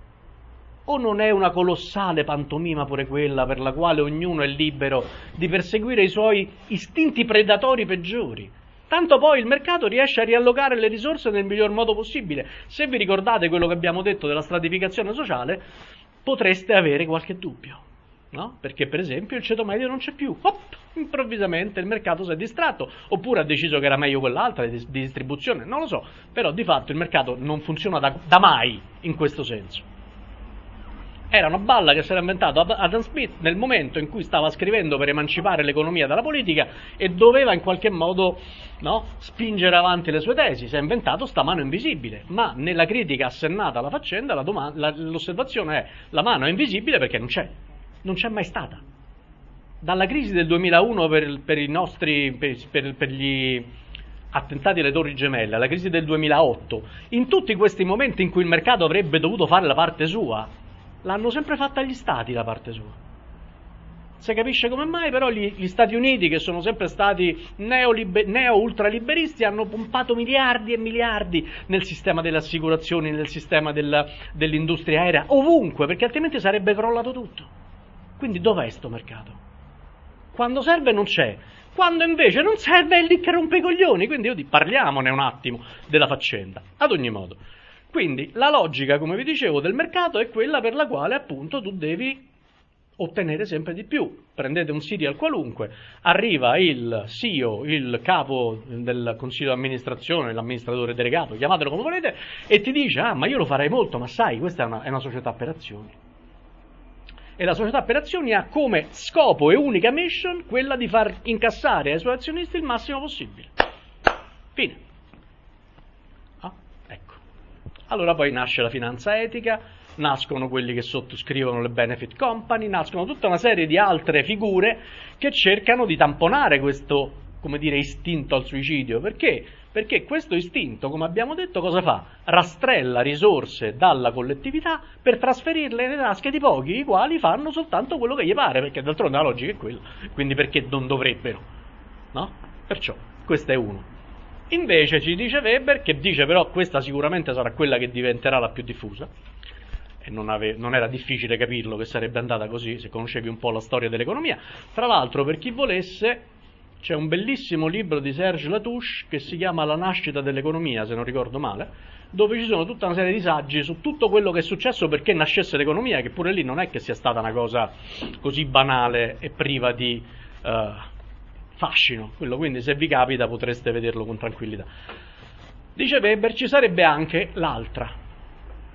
O non è una colossale pantomima pure quella per la quale ognuno è libero di perseguire i suoi istinti predatori peggiori? Tanto poi il mercato riesce a riallocare le risorse nel miglior modo possibile. Se vi ricordate quello che abbiamo detto della stratificazione sociale, potreste avere qualche dubbio, no? Perché per esempio il ceto medio non c'è più, Hop, improvvisamente il mercato si è distratto, oppure ha deciso che era meglio quell'altra di distribuzione, non lo so, però di fatto il mercato non funziona da, da mai in questo senso. Era una balla che si era inventato Adam Smith nel momento in cui stava scrivendo per emancipare l'economia dalla politica e doveva in qualche modo, no, spingere avanti le sue tesi. Si è inventato sta mano invisibile, ma nella critica assennata alla faccenda la doma- la, l'osservazione è: la mano è invisibile perché non c'è, non c'è mai stata. Dalla crisi del duemilauno per, per i nostri, per, per, per gli attentati alle Torri Gemelle, alla crisi del duemilaotto, in tutti questi momenti in cui il mercato avrebbe dovuto fare la parte sua, l'hanno sempre fatta gli stati la parte sua. Si capisce come mai, però gli, gli Stati Uniti, che sono sempre stati neo-ultraliberisti, hanno pompato miliardi e miliardi nel sistema delle assicurazioni, nel sistema della, dell'industria aerea, ovunque, perché altrimenti sarebbe crollato tutto. Quindi dov'è sto mercato? Quando serve non c'è, quando invece non serve è lì che rompe i coglioni. Quindi io dico, parliamone un attimo della faccenda. Ad ogni modo, quindi la logica, come vi dicevo, del mercato è quella per la quale appunto tu devi ottenere sempre di più. Prendete un serial qualunque, arriva il C E O, il capo del consiglio di amministrazione, l'amministratore delegato, chiamatelo come volete, e ti dice: ah, ma io lo farei molto, ma sai, questa è una, è una società per azioni. E la società per azioni ha come scopo e unica mission quella di far incassare ai suoi azionisti il massimo possibile. Fine. Ah, ecco. Allora poi nasce la finanza etica, nascono quelli che sottoscrivono le benefit company, nascono tutta una serie di altre figure che cercano di tamponare questo, come dire, istinto al suicidio. Perché? Perché questo istinto, come abbiamo detto, cosa fa? Rastrella risorse dalla collettività per trasferirle nelle tasche di pochi, i quali fanno soltanto quello che gli pare, perché d'altronde la logica è quella, quindi perché non dovrebbero, no? Perciò, questo è uno. Invece ci dice Weber, che dice però questa sicuramente sarà quella che diventerà la più diffusa, e non, ave- non era difficile capirlo che sarebbe andata così se conoscevi un po' la storia dell'economia. Tra l'altro, per chi volesse, c'è un bellissimo libro di Serge Latouche che si chiama La nascita dell'economia, se non ricordo male, dove ci sono tutta una serie di saggi su tutto quello che è successo perché nascesse l'economia, che pure lì non è che sia stata una cosa così banale e priva di uh, fascino. Quello, quindi, se vi capita, potreste vederlo con tranquillità. Dice Weber, ci sarebbe anche l'altra,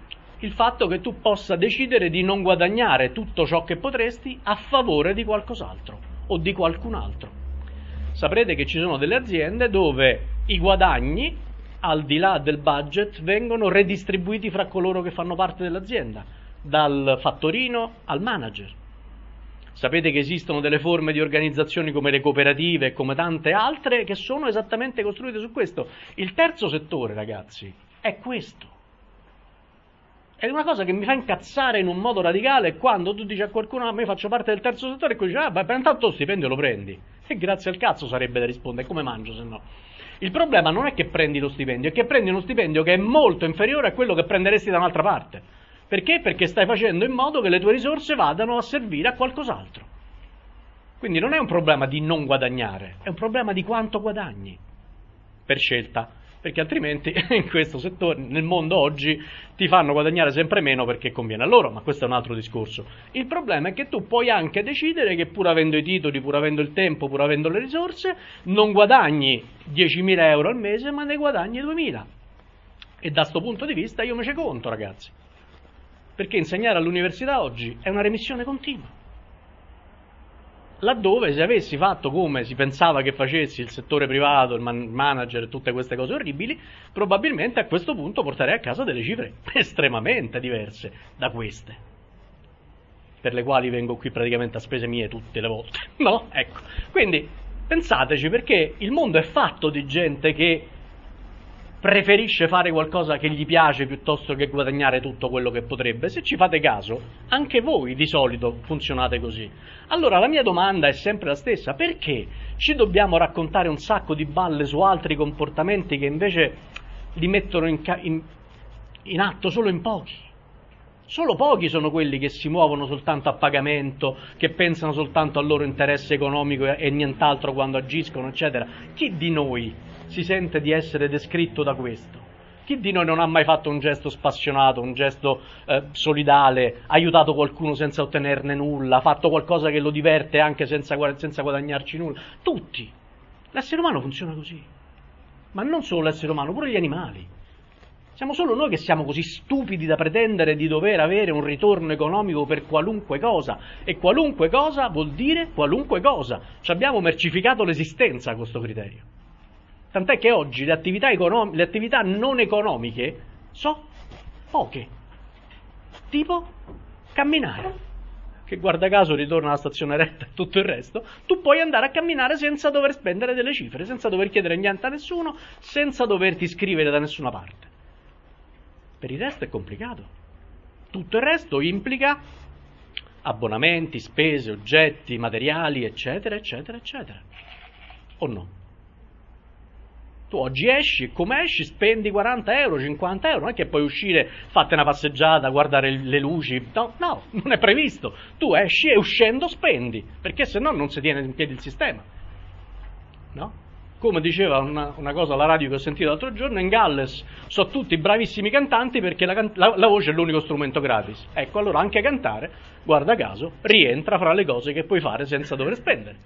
il fatto che tu possa decidere di non guadagnare tutto ciò che potresti a favore di qualcos'altro o di qualcun altro. Saprete che ci sono delle aziende dove i guadagni, al di là del budget, vengono redistribuiti fra coloro che fanno parte dell'azienda, dal fattorino al manager. Sapete che esistono delle forme di organizzazioni come le cooperative e come tante altre che sono esattamente costruite su questo. Il terzo settore, ragazzi, è questo. È una cosa che mi fa incazzare in un modo radicale quando tu dici a qualcuno: a me faccio parte del terzo settore, e poi dici: ah, beh, intanto lo stipendio lo prendi. E grazie al cazzo sarebbe da rispondere, come mangio se no? Il problema non è che prendi lo stipendio, è che prendi uno stipendio che è molto inferiore a quello che prenderesti da un'altra parte. Perché? Perché stai facendo in modo che le tue risorse vadano a servire a qualcos'altro. Quindi non è un problema di non guadagnare, è un problema di quanto guadagni, per scelta. Perché altrimenti in questo settore, nel mondo oggi, ti fanno guadagnare sempre meno perché conviene a loro, ma questo è un altro discorso. Il problema è che tu puoi anche decidere che pur avendo i titoli, pur avendo il tempo, pur avendo le risorse, non guadagni diecimila euro al mese, ma ne guadagni duemila. E da sto punto di vista io me ci conto, ragazzi. Perché insegnare all'università oggi è una remissione continua. Laddove se avessi fatto come si pensava che facessi il settore privato, il man- manager e tutte queste cose orribili, probabilmente a questo punto porterei a casa delle cifre estremamente diverse da queste, per le quali vengo qui praticamente a spese mie tutte le volte, no? Ecco, quindi pensateci, perché il mondo è fatto di gente che preferisce fare qualcosa che gli piace piuttosto che guadagnare tutto quello che potrebbe. Se ci fate caso, anche voi di solito funzionate così. Allora la mia domanda è sempre la stessa: perché ci dobbiamo raccontare un sacco di balle su altri comportamenti che invece li mettono in, ca- in, in atto solo in pochi? Solo pochi sono quelli che si muovono soltanto a pagamento, che pensano soltanto al loro interesse economico e, e nient'altro quando agiscono, eccetera. Chi di noi si sente di essere descritto da questo? Chi di noi non ha mai fatto un gesto spassionato, un gesto eh, solidale, aiutato qualcuno senza ottenerne nulla, fatto qualcosa che lo diverte anche senza, senza guadagnarci nulla? Tutti. L'essere umano funziona così. Ma non solo l'essere umano, pure gli animali. Siamo solo noi che siamo così stupidi da pretendere di dover avere un ritorno economico per qualunque cosa, e qualunque cosa vuol dire qualunque cosa. Ci abbiamo mercificato l'esistenza a questo criterio. Tant'è che oggi le attività, econom- le attività non economiche sono poche. Tipo camminare, che guarda caso ritorna alla stazione retta e tutto il resto. Tu puoi andare a camminare senza dover spendere delle cifre, senza dover chiedere niente a nessuno, senza doverti iscrivere da nessuna parte. Per il resto è complicato. Tutto il resto implica abbonamenti, spese, oggetti, materiali, eccetera, eccetera, eccetera. O no? Tu oggi esci, come esci spendi quaranta euro, cinquanta euro, non è che puoi uscire, fate una passeggiata, guardare le luci, no, no, non è previsto. Tu esci e uscendo spendi, perché se no non si tiene in piedi il sistema, no? Come diceva una, una cosa alla radio che ho sentito l'altro giorno, in Galles sono tutti bravissimi cantanti perché la, la, la voce è l'unico strumento gratis. Ecco, allora anche cantare, guarda caso, rientra fra le cose che puoi fare senza dover spendere.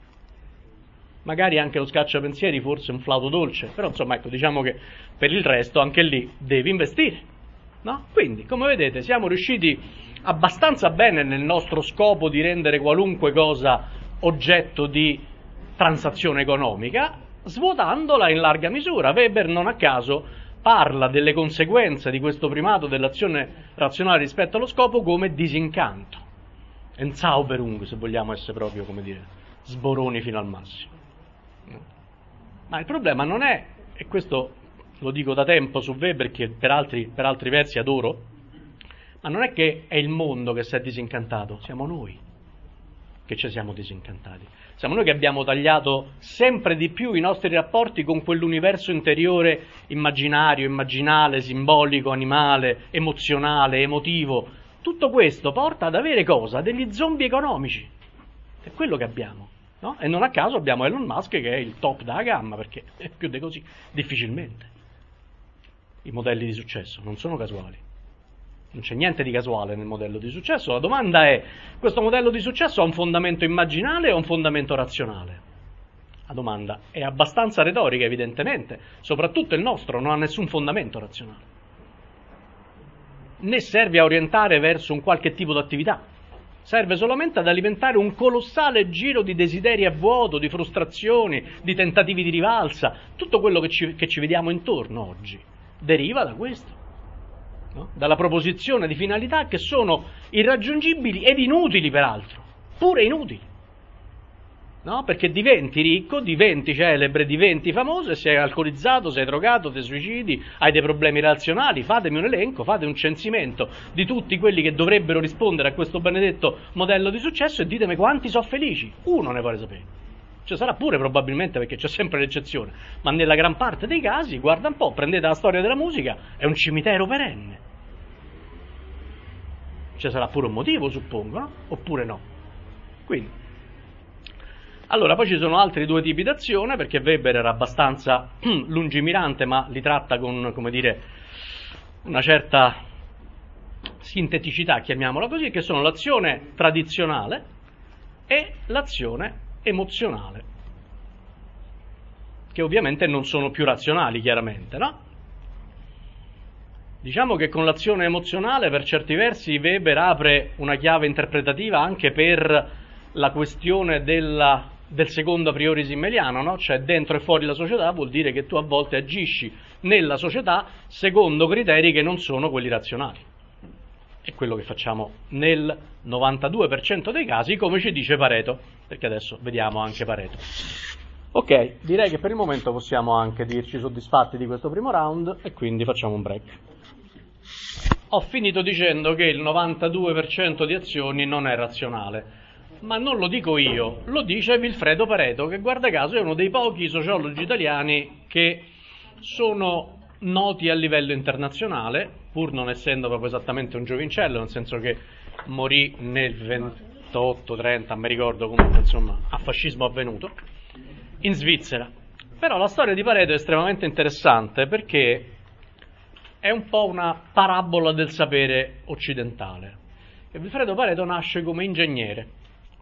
Magari anche lo scacciapensieri, forse un flauto dolce, però insomma, ecco, diciamo che per il resto anche lì devi investire, no? Quindi, come vedete, siamo riusciti abbastanza bene nel nostro scopo di rendere qualunque cosa oggetto di transazione economica, svuotandola in larga misura. Weber, non a caso, parla delle conseguenze di questo primato dell'azione razionale rispetto allo scopo come disincanto, Entzauberung, se vogliamo essere proprio, come dire, sboroni fino al massimo. Ma il problema non è, e questo lo dico da tempo su Weber, che per altri, per altri versi adoro, ma non è che è il mondo che si è disincantato, siamo noi che ci siamo disincantati. Siamo noi che abbiamo tagliato sempre di più i nostri rapporti con quell'universo interiore immaginario, immaginale, simbolico, animale, emozionale, emotivo. Tutto questo porta ad avere cosa? Degli zombie economici. È quello che abbiamo, no? E non a caso abbiamo Elon Musk che è il top della gamma, perché più di così difficilmente. I modelli di successo non sono casuali. Non c'è niente di casuale nel modello di successo. La domanda è: questo modello di successo ha un fondamento immaginale o un fondamento razionale? La domanda è abbastanza retorica, evidentemente. Soprattutto il nostro non ha nessun fondamento razionale. né serve a orientare verso un qualche tipo di attività, serve solamente ad alimentare un colossale giro di desideri a vuoto, di frustrazioni, di tentativi di rivalsa. Tutto quello che ci, che ci vediamo intorno oggi deriva da questo, no? Dalla proposizione di finalità che sono irraggiungibili ed inutili peraltro, pure inutili. No? Perché diventi ricco, diventi celebre, diventi famoso e sei alcolizzato, sei drogato, ti suicidi, hai dei problemi relazionali. Fatemi un elenco, fate un censimento di tutti quelli che dovrebbero rispondere a questo benedetto modello di successo e ditemi quanti sono felici. Uno ne vorrei sapere. Cioè sarà pure probabilmente, perché c'è sempre l'eccezione, ma nella gran parte dei casi, guarda un po', prendete la storia della musica, è un cimitero perenne. Ci sarà pure un motivo, suppongo, no? Oppure no? Quindi allora, poi ci sono altri due tipi d'azione, perché Weber era abbastanza lungimirante, ma li tratta con, come dire, una certa sinteticità, chiamiamola così, che sono l'azione tradizionale e l'azione emozionale, che ovviamente non sono più razionali, chiaramente, no? Diciamo che con l'azione emozionale, per certi versi, Weber apre una chiave interpretativa anche per la questione della del secondo a priori simmeliano, no? Cioè dentro e fuori la società vuol dire che tu a volte agisci nella società secondo criteri che non sono quelli razionali. È quello che facciamo nel novantadue per cento dei casi, come ci dice Pareto, perché adesso vediamo anche Pareto. Ok, direi che per il momento possiamo anche dirci soddisfatti di questo primo round e quindi facciamo un break. Ho finito dicendo che il novantadue per cento di azioni non è razionale. Ma non lo dico io, lo dice Vilfredo Pareto, che guarda caso è uno dei pochi sociologi italiani che sono noti a livello internazionale, pur non essendo proprio esattamente un giovincello, nel senso che morì nel ventotto trenta, mi ricordo, comunque insomma a fascismo avvenuto, in Svizzera. Però la storia di Pareto è estremamente interessante perché è un po' una parabola del sapere occidentale. E Vilfredo Pareto nasce come ingegnere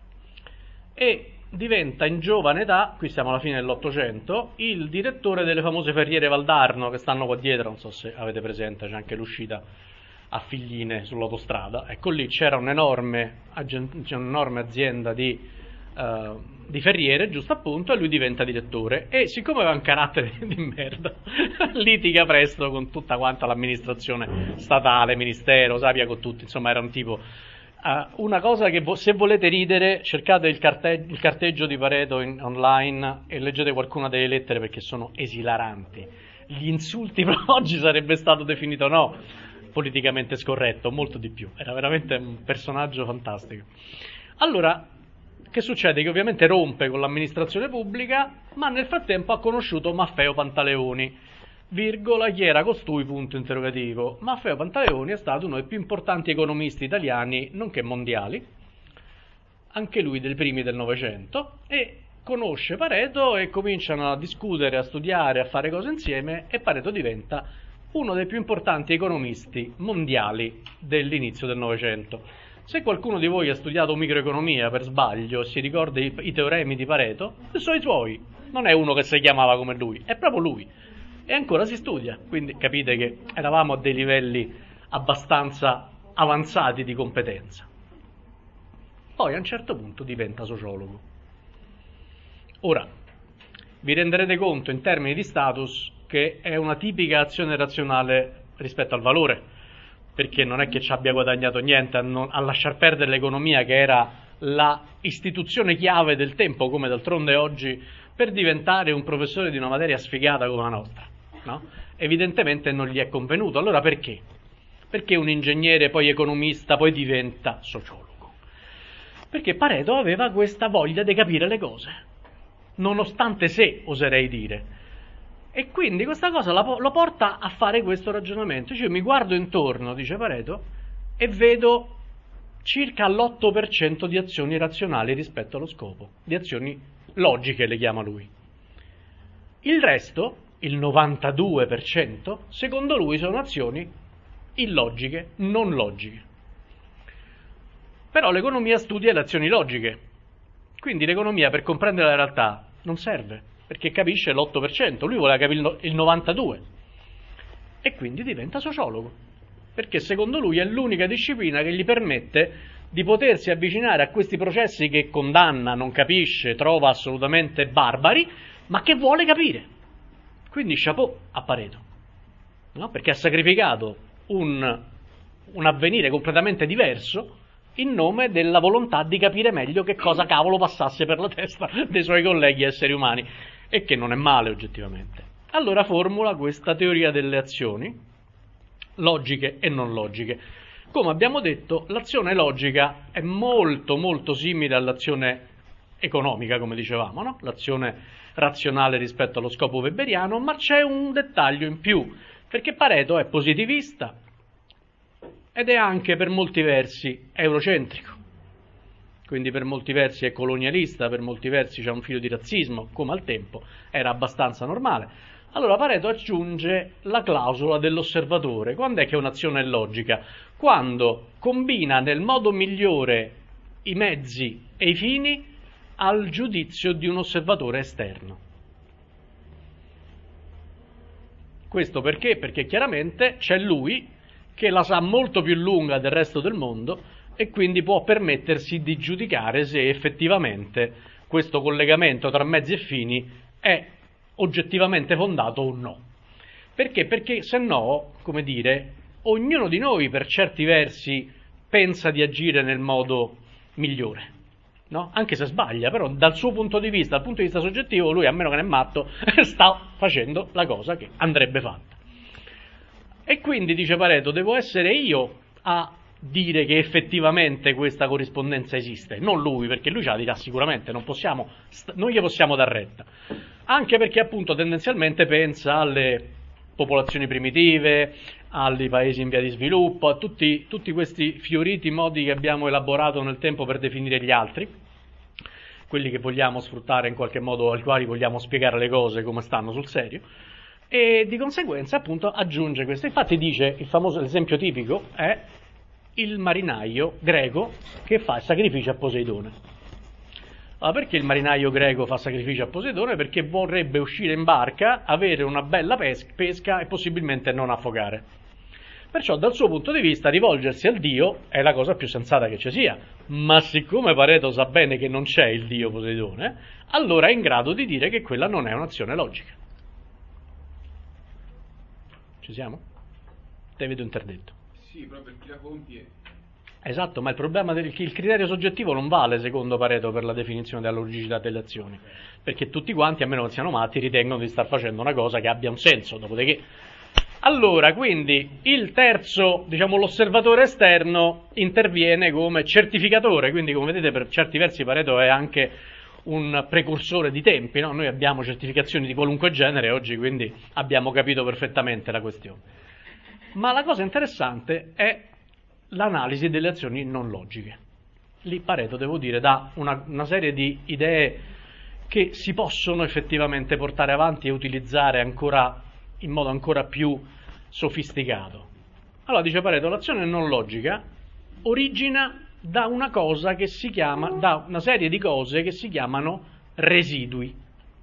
e diventa in giovane età, qui siamo alla fine dell'Ottocento, il direttore delle famose Ferriere Valdarno che stanno qua dietro, non so se avete presente, c'è anche l'uscita a Figline sull'autostrada. Ecco, lì c'era un'enorme, c'è un'enorme azienda di, uh, di ferriere, giusto appunto, e lui diventa direttore e siccome aveva un carattere di merda litiga presto con tutta quanta l'amministrazione statale, ministero, sapia con tutti, insomma era un tipo. Uh, una cosa che vo- se volete ridere, cercate il, carte- il carteggio di Pareto in- online e leggete qualcuna delle lettere perché sono esilaranti. Gli insulti per oggi sarebbe stato definito no, politicamente scorretto, molto di più. Era veramente un personaggio fantastico. Allora, che succede? Che ovviamente rompe con l'amministrazione pubblica, ma nel frattempo ha conosciuto Maffeo Pantaleoni, virgola, chi era costui, punto interrogativo. Maffeo Pantaleoni è stato uno dei più importanti economisti italiani, nonché mondiali, anche lui dei primi del Novecento, e conosce Pareto e cominciano a discutere, a studiare, a fare cose insieme e Pareto diventa uno dei più importanti economisti mondiali dell'inizio del Novecento. Se qualcuno di voi ha studiato microeconomia per sbaglio e si ricorda i, i teoremi di Pareto, sono i suoi, non è uno che si chiamava come lui, è proprio lui. E ancora si studia, quindi capite che eravamo a dei livelli abbastanza avanzati di competenza. Poi a un certo punto diventa sociologo. Ora, vi renderete conto in termini di status che è una tipica azione razionale rispetto al valore, perché non è che ci abbia guadagnato niente a, non, a lasciar perdere l'economia, che era la istituzione chiave del tempo, come d'altronde oggi, per diventare un professore di una materia sfigata come la nostra. No? Evidentemente non gli è convenuto. Allora perché? Perché un ingegnere, poi economista, poi diventa sociologo? Perché Pareto aveva questa voglia di capire le cose, nonostante sé, oserei dire. E quindi questa cosa la, lo porta a fare questo ragionamento. Cioè, io mi guardo intorno, dice Pareto, e vedo circa l'otto per cento di azioni razionali rispetto allo scopo, di azioni logiche le chiama lui. Il resto, il novantadue per cento, secondo lui sono azioni illogiche, non logiche. Però l'economia studia le azioni logiche, quindi l'economia per comprendere la realtà non serve, perché capisce l'otto per cento, lui voleva capire il novantadue per cento e quindi diventa sociologo. perché secondo lui è l'unica disciplina che gli permette di potersi avvicinare a questi processi che condanna, non capisce, trova assolutamente barbari, ma che vuole capire. Quindi chapeau a Pareto, no? Perché ha sacrificato un, un avvenire completamente diverso in nome della volontà di capire meglio che cosa cavolo passasse per la testa dei suoi colleghi esseri umani, e che non è male oggettivamente. Allora formula questa teoria delle azioni, logiche e non logiche. Come abbiamo detto, l'azione logica è molto molto simile all'azione economica, come dicevamo, no? L'azione razionale rispetto allo scopo weberiano, ma c'è un dettaglio in più, perché Pareto è positivista ed è anche per molti versi eurocentrico, quindi per molti versi è colonialista, per molti versi c'è un filo di razzismo, come al tempo era abbastanza normale. Allora Pareto aggiunge la clausola dell'osservatore. Quando è che un'azione è logica? Quando combina nel modo migliore i mezzi e i fini al giudizio di un osservatore esterno. Questo perché? Perché chiaramente c'è lui che la sa molto più lunga del resto del mondo e quindi può permettersi di giudicare se effettivamente questo collegamento tra mezzi e fini è oggettivamente fondato o no. Perché? Perché se no, come dire, ognuno di noi per certi versi pensa di agire nel modo migliore, no? Anche se sbaglia, però dal suo punto di vista, dal punto di vista soggettivo, lui, a meno che non è matto, sta facendo la cosa che andrebbe fatta. E quindi, dice Pareto, devo essere io a dire che effettivamente questa corrispondenza esiste, non lui, perché lui ce la dirà sicuramente, non possiamo, non gli possiamo dar retta. Anche perché appunto tendenzialmente pensa alle popolazioni primitive, ai paesi in via di sviluppo, a tutti, tutti questi fioriti modi che abbiamo elaborato nel tempo per definire gli altri, quelli che vogliamo sfruttare in qualche modo, ai quali vogliamo spiegare le cose come stanno sul serio, e di conseguenza appunto aggiunge questo. Infatti dice, il famoso l'esempio tipico è il marinaio greco che fa il sacrificio a Poseidone. Allora, perché il marinaio greco fa sacrificio a Poseidone? Perché vorrebbe uscire in barca, avere una bella pesca, pesca e possibilmente non affogare. Perciò dal suo punto di vista rivolgersi al Dio è la cosa più sensata che ci sia, ma siccome Pareto sa bene che non c'è il Dio Poseidone, allora è in grado di dire che quella non è un'azione logica. Ci siamo? Te vedo interdetto. Sì, però per chi la compie. Esatto, ma il problema del il criterio soggettivo non vale secondo Pareto per la definizione della logicità delle azioni, perché tutti quanti, a meno che siano matti, ritengono di star facendo una cosa che abbia un senso, dopodiché. Allora, quindi, il terzo, diciamo, l'osservatore esterno interviene come certificatore, quindi come vedete per certi versi Pareto è anche un precursore di tempi, no? Noi abbiamo certificazioni di qualunque genere oggi, quindi abbiamo capito perfettamente la questione. Ma la cosa interessante è l'analisi delle azioni non logiche. Lì Pareto, devo dire, dà una, una serie di idee che si possono effettivamente portare avanti e utilizzare ancora in modo ancora più sofisticato. Allora, dice Pareto, l'azione non logica origina da una cosa che si chiama, da una serie di cose che si chiamano residui.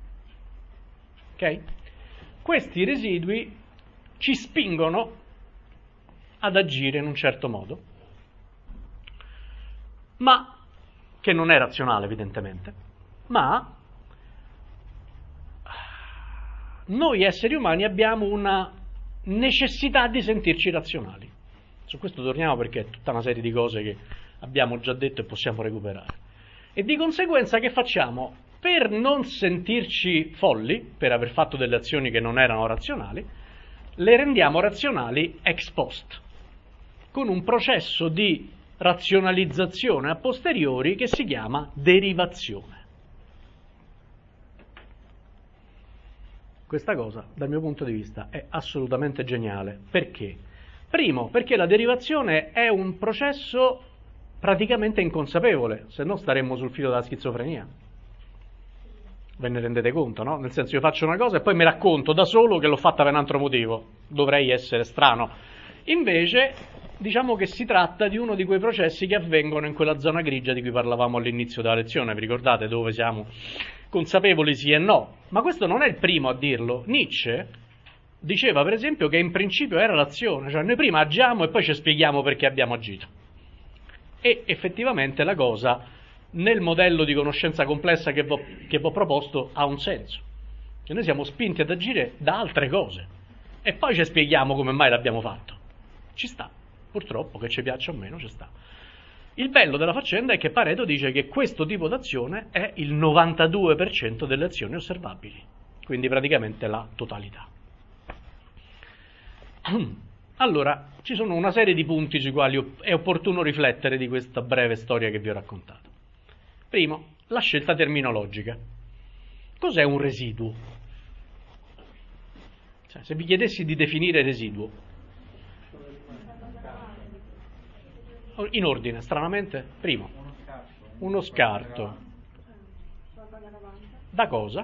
Ok? Questi residui ci spingono ad agire in un certo modo, ma che non è razionale evidentemente, ma noi esseri umani abbiamo una necessità di sentirci razionali. Su questo torniamo perché è tutta una serie di cose che abbiamo già detto e possiamo recuperare. E di conseguenza che facciamo? Per non sentirci folli, per aver fatto delle azioni che non erano razionali, le rendiamo razionali ex post, con un processo di razionalizzazione a posteriori che si chiama derivazione. Questa cosa, dal mio punto di vista, è assolutamente geniale. Perché? Primo, perché la derivazione è un processo praticamente inconsapevole, se no staremmo sul filo della schizofrenia. Ve ne rendete conto, no? Nel senso, io faccio una cosa e poi mi racconto da solo che l'ho fatta per un altro motivo. Dovrei essere strano. Invece, diciamo che si tratta di uno di quei processi che avvengono in quella zona grigia di cui parlavamo all'inizio della lezione, vi ricordate, dove siamo consapevoli sì e no? Ma questo non è il primo a dirlo. Nietzsche diceva per esempio che in principio era l'azione, cioè noi prima agiamo e poi ci spieghiamo perché abbiamo agito. E effettivamente la cosa nel modello di conoscenza complessa che vi ho proposto ha un senso, che noi siamo spinti ad agire da altre cose e poi ci spieghiamo come mai l'abbiamo fatto. Ci sta, purtroppo, che ci piaccia o meno, ci sta. Il bello della faccenda è che Pareto dice che questo tipo d'azione è il novantadue per cento delle azioni osservabili, quindi praticamente la totalità. Allora, ci sono una serie di punti sui quali è opportuno riflettere di questa breve storia che vi ho raccontato. Primo, la scelta terminologica. Cos'è un residuo? Cioè, se vi chiedessi di definire residuo, in ordine, stranamente, primo, uno scarto. Da cosa?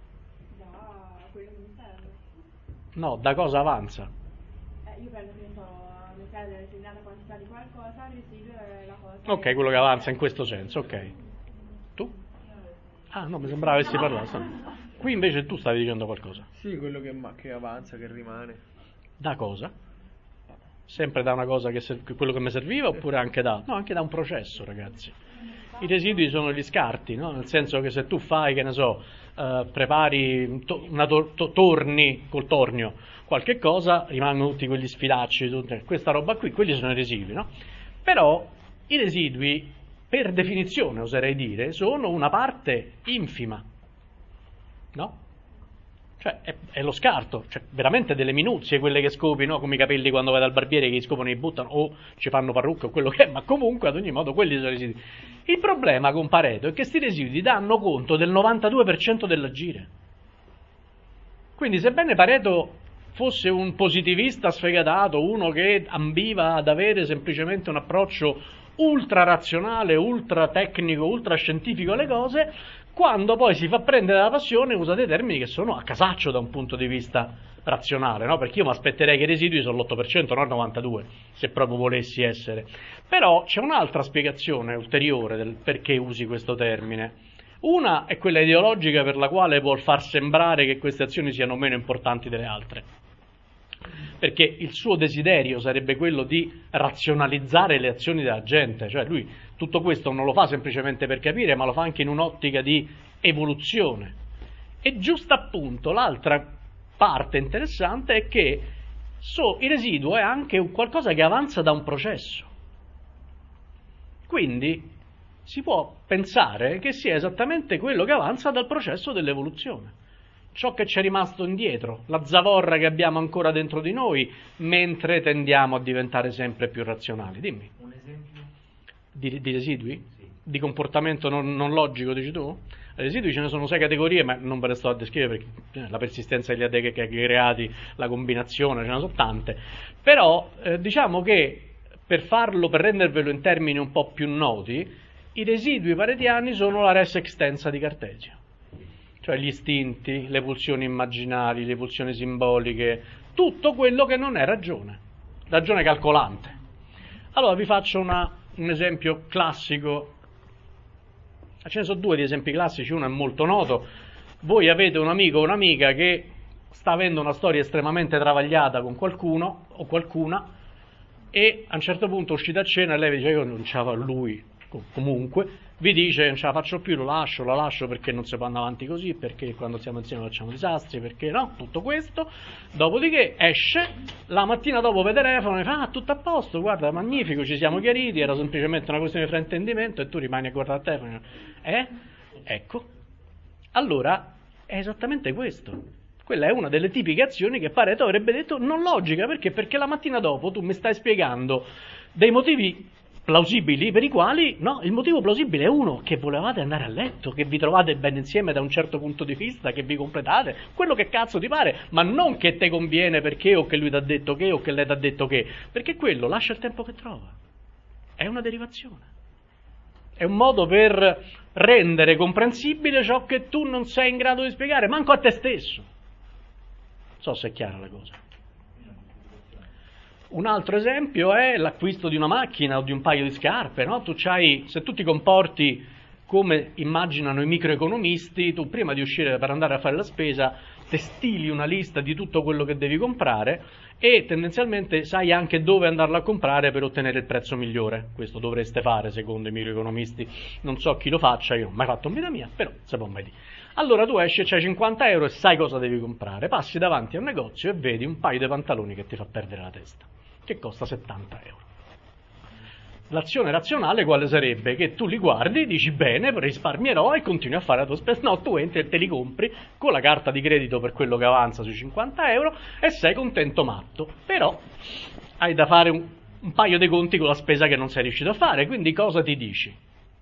No, da cosa avanza? Io prendo, che ne so, mi serve una determinata quantità di qualcosa, il residuo è la cosa. Ok, quello che avanza in questo senso, ok. Tu? Ah, no, mi sembrava avessi parlato. Qui invece tu stavi dicendo qualcosa. Sì, quello che, che avanza, che rimane. Da cosa? Sempre da una cosa che ser- quello che mi serviva oppure anche da... No, anche da un processo, ragazzi. I residui sono gli scarti, no? Nel senso che se tu fai, che ne so, eh, prepari, to- una tor- to- torni col tornio, qualche cosa, rimangono tutti quegli sfilacci, tutte, questa roba qui, quelli sono i residui, no? Però i residui, per definizione, oserei dire, sono una parte infima, no? Cioè, è, è lo scarto, cioè veramente delle minuzie quelle che scopi, no? Come i capelli quando vai dal barbiere che li scopano e li buttano, o ci fanno parrucca o quello che è, ma comunque ad ogni modo quelli sono i residui. Il problema con Pareto è che questi residui danno conto del novantadue per cento dell'agire. Quindi sebbene Pareto fosse un positivista sfegatato, uno che ambiva ad avere semplicemente un approccio ultra razionale, ultra tecnico, ultra scientifico alle cose, quando poi si fa prendere la passione usa dei termini che sono a casaccio da un punto di vista razionale, no? Perché io mi aspetterei che i residui sono l'otto per cento, non il novantadue per cento, se proprio volessi essere. Però c'è un'altra spiegazione ulteriore del perché usi questo termine. Una è quella ideologica per la quale vuol far sembrare che queste azioni siano meno importanti delle altre. Perché il suo desiderio sarebbe quello di razionalizzare le azioni della gente, cioè lui tutto questo non lo fa semplicemente per capire, ma lo fa anche in un'ottica di evoluzione. E giusto appunto l'altra parte interessante è che so, il residuo è anche un qualcosa che avanza da un processo. Quindi si può pensare che sia esattamente quello che avanza dal processo dell'evoluzione. Ciò che ci è rimasto indietro, la zavorra che abbiamo ancora dentro di noi, mentre tendiamo a diventare sempre più razionali. Dimmi. Un esempio? Di, di residui? Sì. Di comportamento non, non logico, dici tu? Residui ce ne sono sei categorie, ma non ve le sto a descrivere perché la persistenza degli aggregati, la combinazione, ce ne sono tante. Però eh, diciamo che per farlo, per rendervelo in termini un po' più noti, i residui paretiani sono la res extensa di Cartesio. Cioè gli istinti, le pulsioni immaginali, le pulsioni simboliche, tutto quello che non è ragione, ragione calcolante. Allora vi faccio una, un esempio classico, ce ne sono due di esempi classici, uno è molto noto. Voi avete un amico o un'amica che sta avendo una storia estremamente travagliata con qualcuno o qualcuna e a un certo punto uscite a cena e lei vi dice io non c'ava lui, comunque vi dice non ce la faccio più, lo lascio, lo lascio perché non si può andare avanti così, perché quando siamo insieme facciamo disastri, perché no, tutto questo. Dopodiché esce, la mattina dopo per telefono e fa ah, tutto a posto, guarda, magnifico, ci siamo chiariti, era semplicemente una questione di fraintendimento e tu rimani a guardare il telefono. Eh? Ecco. Allora, è esattamente questo. Quella è una delle tipiche azioni che Pareto avrebbe detto non logica, perché? Perché la mattina dopo tu mi stai spiegando dei motivi plausibili per i quali, no, il motivo plausibile è uno, che volevate andare a letto, che vi trovate bene insieme da un certo punto di vista, che vi completate, quello che cazzo ti pare, ma non che te conviene perché o che lui ti ha detto che o che lei ti ha detto che, perché quello lascia il tempo che trova, è una derivazione, è un modo per rendere comprensibile ciò che tu non sei in grado di spiegare, manco a te stesso. Non so se è chiara la cosa. Un altro esempio è l'acquisto di una macchina o di un paio di scarpe, no? Tu c'hai, se tu ti comporti come immaginano i microeconomisti, tu prima di uscire per andare a fare la spesa te stili una lista di tutto quello che devi comprare e tendenzialmente sai anche dove andarlo a comprare per ottenere il prezzo migliore. Questo dovreste fare secondo i microeconomisti, non so chi lo faccia, io non ho mai fatto in vita mia, però si può mai dire. Allora tu esci e c'hai cinquanta euro e sai cosa devi comprare, passi davanti a un negozio e vedi un paio di pantaloni che ti fa perdere la testa, che costa settanta euro. L'azione razionale quale sarebbe? Che tu li guardi, dici bene, risparmierò e continui a fare la tua spesa. No, tu entri e te li compri con la carta di credito per quello che avanza sui cinquanta euro e sei contento matto. Però hai da fare un, un paio di conti con la spesa che non sei riuscito a fare, quindi cosa ti dici?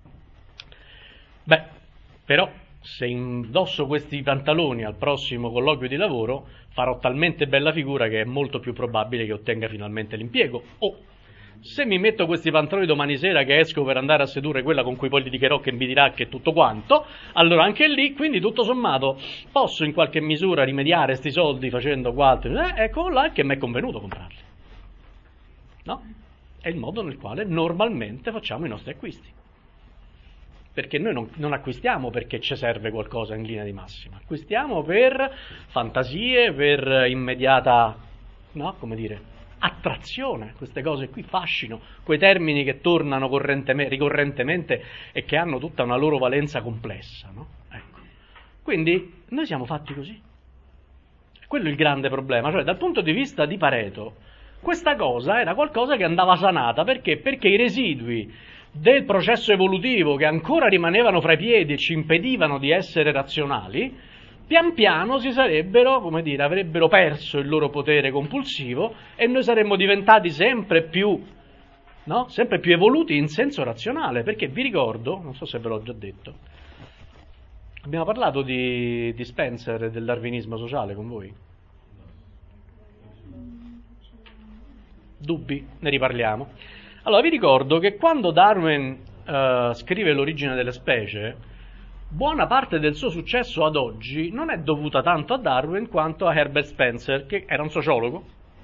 Beh, però se indosso questi pantaloni al prossimo colloquio di lavoro farò talmente bella figura che è molto più probabile che ottenga finalmente l'impiego. O se mi metto questi pantaloni domani sera che esco per andare a sedurre quella con cui poi litigherò che mi dirà che tutto quanto, allora anche lì, quindi tutto sommato, posso in qualche misura rimediare sti soldi facendo qualche... Eh, ecco là che mi è convenuto comprarli. No? È il modo nel quale normalmente facciamo i nostri acquisti. Perché noi non, non acquistiamo perché ci serve qualcosa in linea di massima, acquistiamo per fantasie, per immediata, no, come dire, attrazione, queste cose qui, fascino, quei termini che tornano ricorrentemente e che hanno tutta una loro valenza complessa, no? Ecco. Quindi noi siamo fatti così. Quello è il grande problema, cioè dal punto di vista di Pareto, questa cosa era qualcosa che andava sanata, perché? Perché i residui del processo evolutivo che ancora rimanevano fra i piedi e ci impedivano di essere razionali, pian piano si sarebbero, come dire, avrebbero perso il loro potere compulsivo e noi saremmo diventati sempre più, no? Sempre più evoluti in senso razionale, perché vi ricordo, non so se ve l'ho già detto, abbiamo parlato di, di Spencer e del darwinismo sociale con voi? Dubbi? Ne riparliamo. Allora, vi ricordo che quando Darwin uh, scrive L'origine delle specie, buona parte del suo successo ad oggi non è dovuta tanto a Darwin quanto a Herbert Spencer, che era un sociologo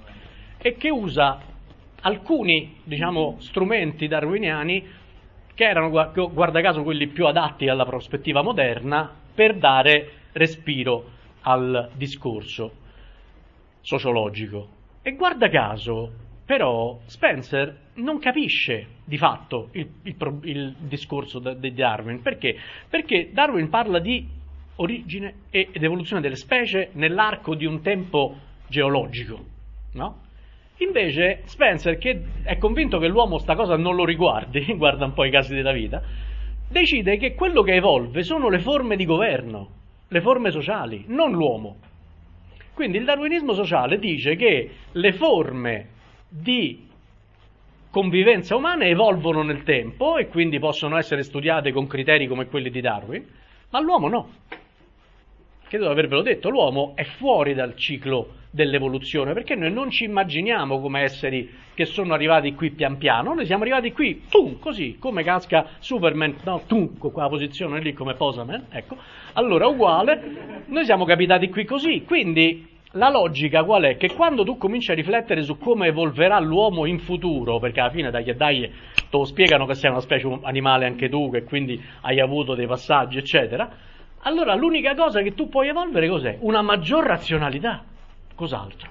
e che usa alcuni, diciamo, strumenti darwiniani che erano, guarda caso, quelli più adatti alla prospettiva moderna per dare respiro al discorso sociologico. E guarda caso, però, Spencer non capisce di fatto il, il, il discorso di Darwin. Perché? Perché Darwin parla di origine ed evoluzione delle specie nell'arco di un tempo geologico, no? Invece Spencer, che è convinto che l'uomo sta cosa non lo riguardi, guarda un po' i casi della vita, decide che quello che evolve sono le forme di governo, le forme sociali, non l'uomo. Quindi il darwinismo sociale dice che le forme di convivenza umana evolvono nel tempo e quindi possono essere studiate con criteri come quelli di Darwin, ma l'uomo no. Credo di avervelo detto, l'uomo è fuori dal ciclo dell'evoluzione, perché noi non ci immaginiamo come esseri che sono arrivati qui pian piano, noi siamo arrivati qui, tum, così, come casca Superman, no, tum, con quella posizione lì come Posaman, ecco, allora uguale, noi siamo capitati qui così, quindi la logica qual è? Che quando tu cominci a riflettere su come evolverà l'uomo in futuro, perché alla fine dai e dai te lo spiegano che sei una specie animale anche tu, che quindi hai avuto dei passaggi, eccetera, allora l'unica cosa che tu puoi evolvere cos'è? Una maggior razionalità. Cos'altro?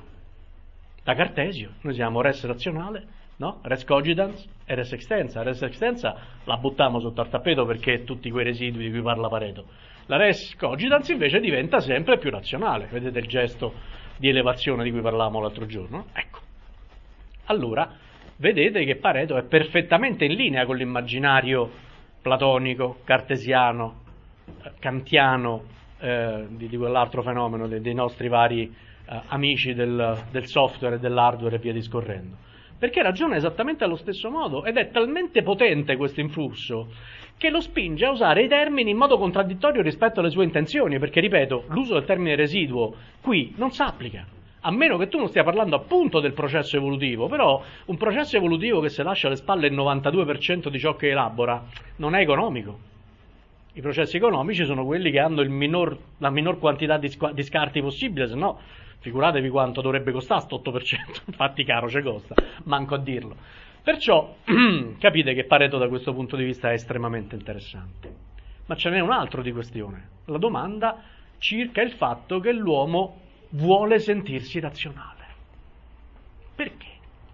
Da Cartesio, noi siamo res razionale, no? Res cogitans e res extensa. Res extensa la buttiamo sotto al tappeto perché tutti quei residui di cui parla Pareto. La res cogitans invece diventa sempre più razionale. Vedete il gesto di elevazione di cui parlavamo l'altro giorno? Ecco. Allora, vedete che Pareto è perfettamente in linea con l'immaginario platonico, cartesiano, kantiano, eh, di, di quell'altro fenomeno dei, dei nostri vari eh, amici del, del software e dell'hardware e via discorrendo. Perché ragiona esattamente allo stesso modo ed è talmente potente questo influsso che lo spinge a usare i termini in modo contraddittorio rispetto alle sue intenzioni, perché, ripeto, l'uso del termine residuo qui non si applica, a meno che tu non stia parlando appunto del processo evolutivo, però un processo evolutivo che se lascia alle spalle il novantadue per cento di ciò che elabora non è economico. I processi economici sono quelli che hanno il minor, la minor quantità di, squ- di scarti possibile, se no figuratevi quanto dovrebbe costare sto otto per cento, infatti caro ci costa, manco a dirlo. Perciò capite che Pareto da questo punto di vista è estremamente interessante. Ma ce n'è un altro di questione. La domanda circa il fatto che l'uomo vuole sentirsi razionale. Perché?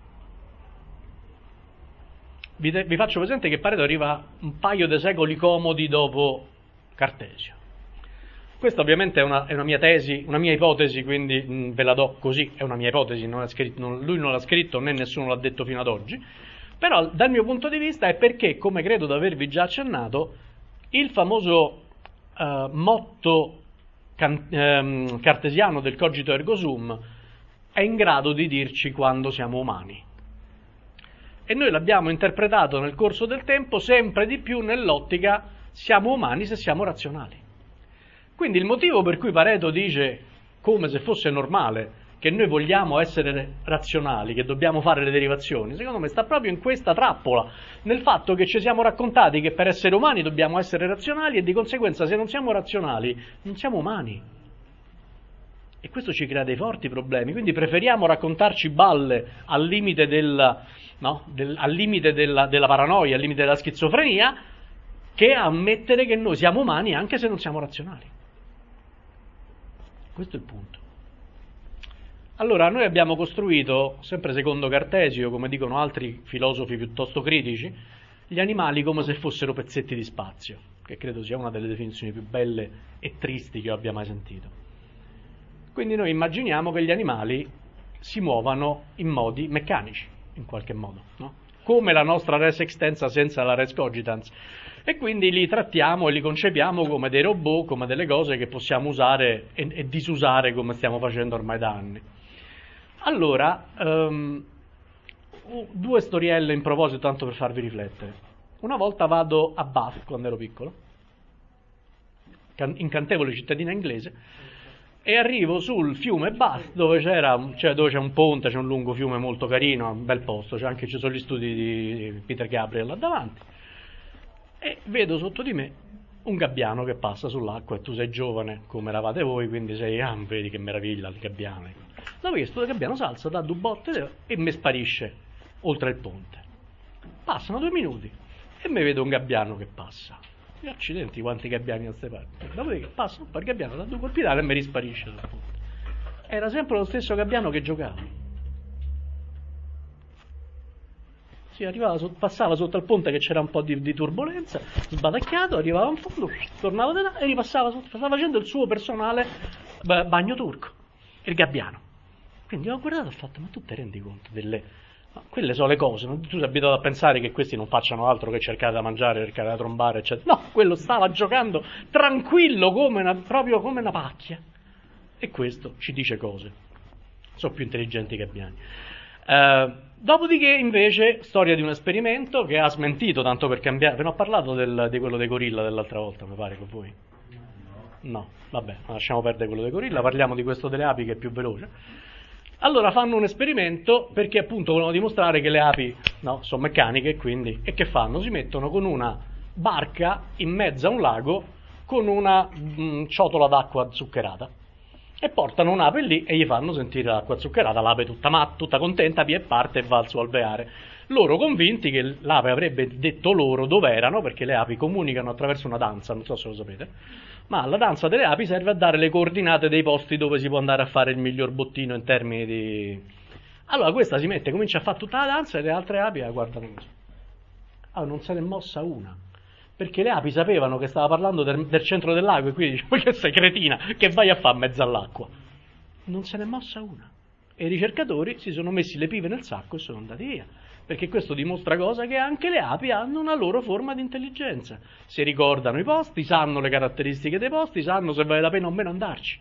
Vi, vi faccio presente che Pareto arriva un paio di secoli comodi dopo Cartesio. Questa ovviamente è una, è una mia tesi, una mia ipotesi, quindi mh, ve la do così, è una mia ipotesi, non è scritto, non, lui non l'ha scritto né nessuno l'ha detto fino ad oggi, però dal mio punto di vista è perché, come credo di avervi già accennato, il famoso uh, motto can, um, cartesiano del cogito ergo sum è in grado di dirci quando siamo umani. E noi l'abbiamo interpretato nel corso del tempo sempre di più nell'ottica siamo umani se siamo razionali. Quindi il motivo per cui Pareto dice, come se fosse normale, che noi vogliamo essere razionali, che dobbiamo fare le derivazioni, secondo me sta proprio in questa trappola, nel fatto che ci siamo raccontati che per essere umani dobbiamo essere razionali e di conseguenza se non siamo razionali non siamo umani. E questo ci crea dei forti problemi, quindi preferiamo raccontarci balle al limite, del, no, del, al limite della, della paranoia, al limite della schizofrenia, che ammettere che noi siamo umani anche se non siamo razionali. Questo è il punto. Allora, noi abbiamo costruito, sempre secondo Cartesio, come dicono altri filosofi piuttosto critici, gli animali come se fossero pezzetti di spazio, che credo sia una delle definizioni più belle e tristi che io abbia mai sentito. Quindi noi immaginiamo che gli animali si muovano in modi meccanici, in qualche modo, no? Come la nostra res extensa senza la res cogitans. E quindi li trattiamo e li concepiamo come dei robot, come delle cose che possiamo usare e, e disusare come stiamo facendo ormai da anni. Allora, um, due storielle in proposito, tanto per farvi riflettere. Una volta vado a Bath, quando ero piccolo, incantevole cittadina inglese, e arrivo sul fiume Bath, dove c'era, cioè dove c'è un ponte, c'è un lungo fiume molto carino, un bel posto, c'è anche, ci sono gli studi di Peter Gabriel là davanti, e vedo sotto di me un gabbiano che passa sull'acqua, e tu sei giovane come eravate voi, quindi sei, ah, vedi che meraviglia il gabbiano. Dopo che questo gabbiano salza, dà due botte e mi sparisce oltre il ponte. Passano due minuti e mi vedo un gabbiano che passa. Gli accidenti, quanti gabbiani da queste parti. Dopodiché passa un po' il gabbiano, dà due colpi d'aria e mi risparisce dal ponte. Era sempre lo stesso gabbiano che giocava. Si arrivava sotto, passava sotto al ponte che c'era un po' di, di turbolenza, sbatacchiato, arrivava in fondo, tornava di là e ripassava sotto, stava facendo il suo personale bagno turco, il gabbiano. Quindi ho guardato e ho fatto, ma tu ti rendi conto delle... Ma quelle sono le cose, non tu sei abituato a pensare che questi non facciano altro che cercare da mangiare, cercare da trombare, eccetera. No, quello stava giocando tranquillo, come una, proprio come una pacchia. E questo ci dice cose. Sono più intelligenti che gabbiani. Uh, dopodiché invece storia di un esperimento che ha smentito, tanto per cambiare, ve ne ho parlato del, di quello dei gorilla dell'altra volta, mi pare, con voi? No, vabbè, lasciamo perdere quello dei gorilla, parliamo di questo delle api che è più veloce. Allora fanno un esperimento perché appunto vogliono dimostrare che le api, no, sono meccaniche, quindi, e che fanno? Si mettono con una barca in mezzo a un lago con una mh, ciotola d'acqua zuccherata e portano un'ape lì e gli fanno sentire l'acqua zuccherata, l'ape tutta matta, tutta contenta, via e parte e va al suo alveare. Loro convinti che l'ape avrebbe detto loro dove erano, perché le api comunicano attraverso una danza, non so se lo sapete, ma la danza delle api serve a dare le coordinate dei posti dove si può andare a fare il miglior bottino in termini di... Allora questa si mette, comincia a fare tutta la danza e le altre api la guardano così. Allora non se n'è mossa una, perché le api sapevano che stava parlando del, del centro del lago e quindi dice, ma che sei cretina, che vai a fare in mezzo all'acqua? Non se n'è mossa una. E i ricercatori si sono messi le pive nel sacco e sono andati via, perché questo dimostra cosa? Che anche le api hanno una loro forma di intelligenza, si ricordano i posti, sanno le caratteristiche dei posti, sanno se vale la pena o meno andarci.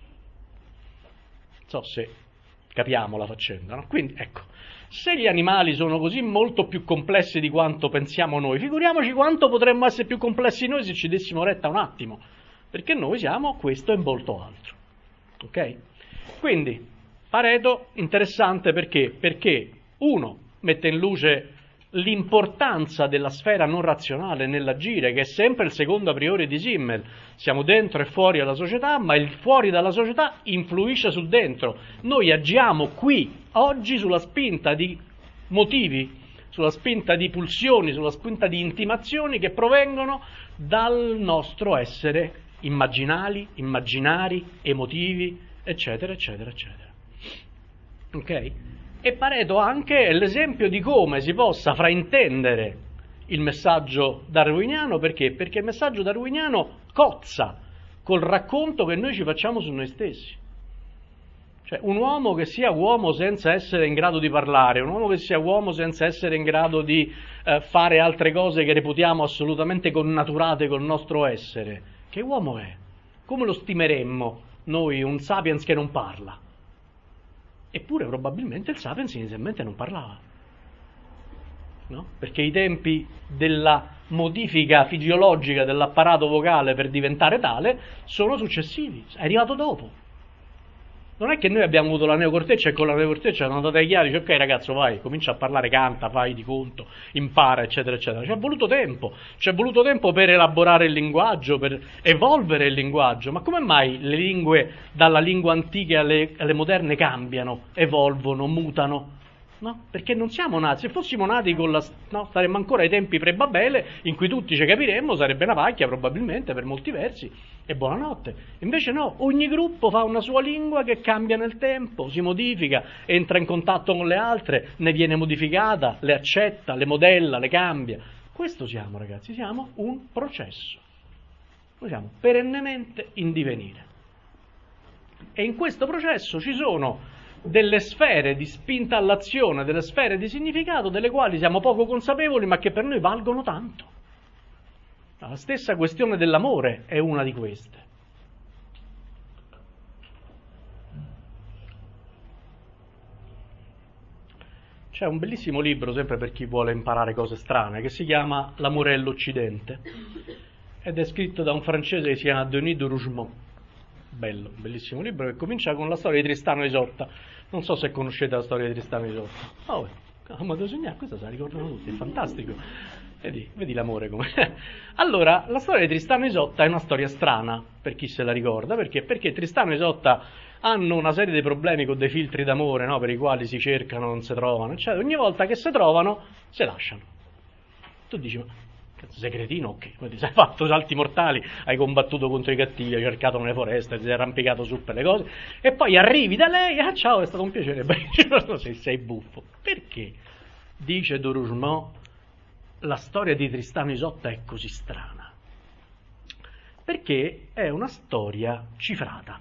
Non so se capiamo la faccenda, no? Quindi ecco, se gli animali sono così molto più complessi di quanto pensiamo noi, figuriamoci quanto potremmo essere più complessi noi se ci dessimo retta un attimo, perché noi siamo questo e molto altro. Ok? Quindi Pareto interessante perché? Perché uno mette in luce l'importanza della sfera non razionale nell'agire, che è sempre il secondo a priori di Simmel. Siamo dentro e fuori dalla società, ma il fuori dalla società influisce sul dentro. Noi agiamo qui, oggi, sulla spinta di motivi, sulla spinta di pulsioni, sulla spinta di intimazioni che provengono dal nostro essere immaginali, immaginari, emotivi, eccetera, eccetera, eccetera. Ok? E Pareto anche è l'esempio di come si possa fraintendere il messaggio darwiniano, perché? Perché il messaggio darwiniano cozza col racconto che noi ci facciamo su noi stessi. Cioè, un uomo che sia uomo senza essere in grado di parlare, un uomo che sia uomo senza essere in grado di eh, fare altre cose che reputiamo assolutamente connaturate col nostro essere, che uomo è? Come lo stimeremmo noi un sapiens che non parla? Eppure probabilmente il sapiens inizialmente non parlava. No? Perché i tempi della modifica fisiologica dell'apparato vocale per diventare tale sono successivi, è arrivato dopo. Non è che noi abbiamo avuto la neocorteccia e con la neocorteccia hanno dato ai chiari, dice ok ragazzo vai, comincia a parlare, canta, fai di conto, impara, eccetera, eccetera. Ci è voluto tempo, ci è voluto tempo per elaborare il linguaggio, per evolvere il linguaggio. Ma come mai le lingue dalla lingua antica alle, alle moderne cambiano, evolvono, mutano? No? Perché non siamo nati, se fossimo nati con la, no, staremmo ancora ai tempi pre-Babele in cui tutti ci capiremmo, sarebbe una pacchia probabilmente per molti versi e buonanotte. Invece no, ogni gruppo fa una sua lingua che cambia nel tempo, si modifica, entra in contatto con le altre, ne viene modificata, le accetta, le modella, le cambia. Questo siamo ragazzi, siamo un processo, noi siamo perennemente in divenire e in questo processo ci sono delle sfere di spinta all'azione, delle sfere di significato delle quali siamo poco consapevoli ma che per noi valgono tanto. La stessa questione dell'amore è una di queste. C'è un bellissimo libro, sempre per chi vuole imparare cose strane, che si chiama L'amore è l'Occidente ed è scritto da un francese che si chiama Denis de Rougemont. Bello, bellissimo libro che comincia con la storia di Tristano e Isotta. Non so se conoscete la storia di Tristano e Isotta. Oh, Amadeo Segnà, questa se la ricordano tutti, è fantastico. Vedi, vedi l'amore come. Allora, la storia di Tristano e Isotta è una storia strana per chi se la ricorda, perché? Perché Tristano e Isotta hanno una serie di problemi con dei filtri d'amore, no? Per i quali si cercano, non si trovano, eccetera. Ogni volta che si trovano, si lasciano. Tu dici, ma cazzo, sei cretino o che? Ti sei fatto salti mortali, hai combattuto contro i cattivi, hai cercato nelle foreste, ti sei arrampicato su per le cose, e poi arrivi da lei, ah ciao, è stato un piacere, beh, sei, sei buffo. Perché? Dice de Rougemont, la storia di Tristano e Isotta è così strana. Perché è una storia cifrata.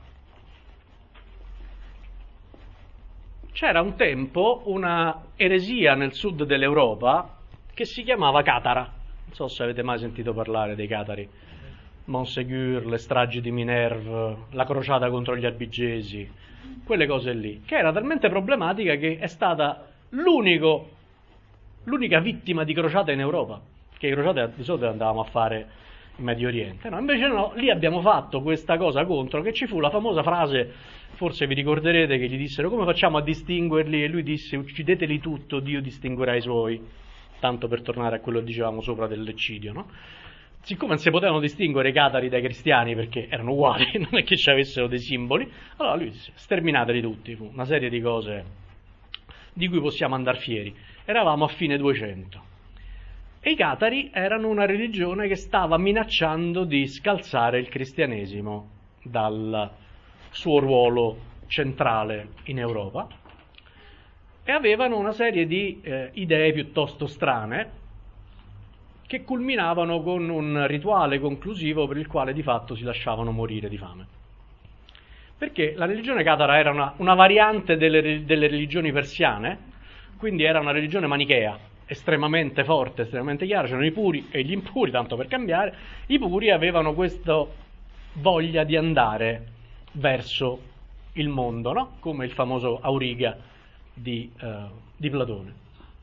C'era un tempo una eresia nel sud dell'Europa che si chiamava Catara. Non so se avete mai sentito parlare dei Catari. Montségur, le stragi di Minerve, la crociata contro gli albigesi, quelle cose lì, che era talmente problematica che è stata l'unico, l'unica vittima di crociata in Europa, che i crociate di solito andavamo a fare in Medio Oriente, no, invece no, lì abbiamo fatto questa cosa contro, che ci fu la famosa frase, forse vi ricorderete, che gli dissero come facciamo a distinguerli, e lui disse uccideteli tutto, Dio distinguerà i suoi, tanto per tornare a quello che dicevamo sopra dell'eccidio, no? Siccome non si potevano distinguere i catari dai cristiani perché erano uguali, non è che ci avessero dei simboli, allora lui disse sterminateli tutti, fu una serie di cose di cui possiamo andar fieri. Eravamo a fine duecento e i catari erano una religione che stava minacciando di scalzare il cristianesimo dal suo ruolo centrale in Europa e avevano una serie di eh, idee piuttosto strane che culminavano con un rituale conclusivo per il quale di fatto si lasciavano morire di fame. Perché la religione catara era una, una variante delle, delle religioni persiane, quindi era una religione manichea, estremamente forte, estremamente chiara, c'erano i puri e gli impuri, tanto per cambiare. I puri avevano questa voglia di andare verso il mondo, no? Come il famoso Auriga di, uh, di Platone.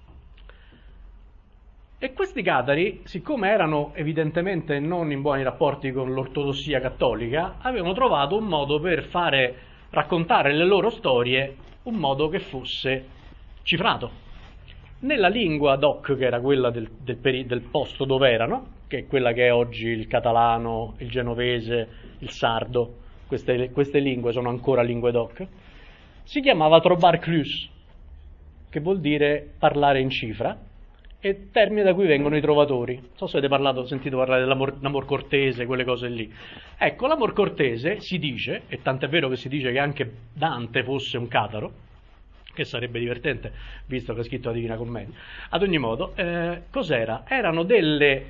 E questi catari, siccome erano evidentemente non in buoni rapporti con l'ortodossia cattolica, avevano trovato un modo per fare raccontare le loro storie, un modo che fosse cifrato. Nella lingua doc, che era quella del, del, peri- del posto dove erano, che è quella che è oggi il catalano, il genovese, il sardo, queste, queste lingue sono ancora lingue doc, si chiamava trobar clus, che vuol dire parlare in cifra, e termine da cui vengono i trovatori. Non so se avete parlato, sentito parlare dell'amor cortese, quelle cose lì. Ecco, l'amor cortese si dice, e tant'è vero che si dice che anche Dante fosse un cataro, che sarebbe divertente visto che ha scritto la Divina Commedia. Ad ogni modo, eh, cos'era? Erano delle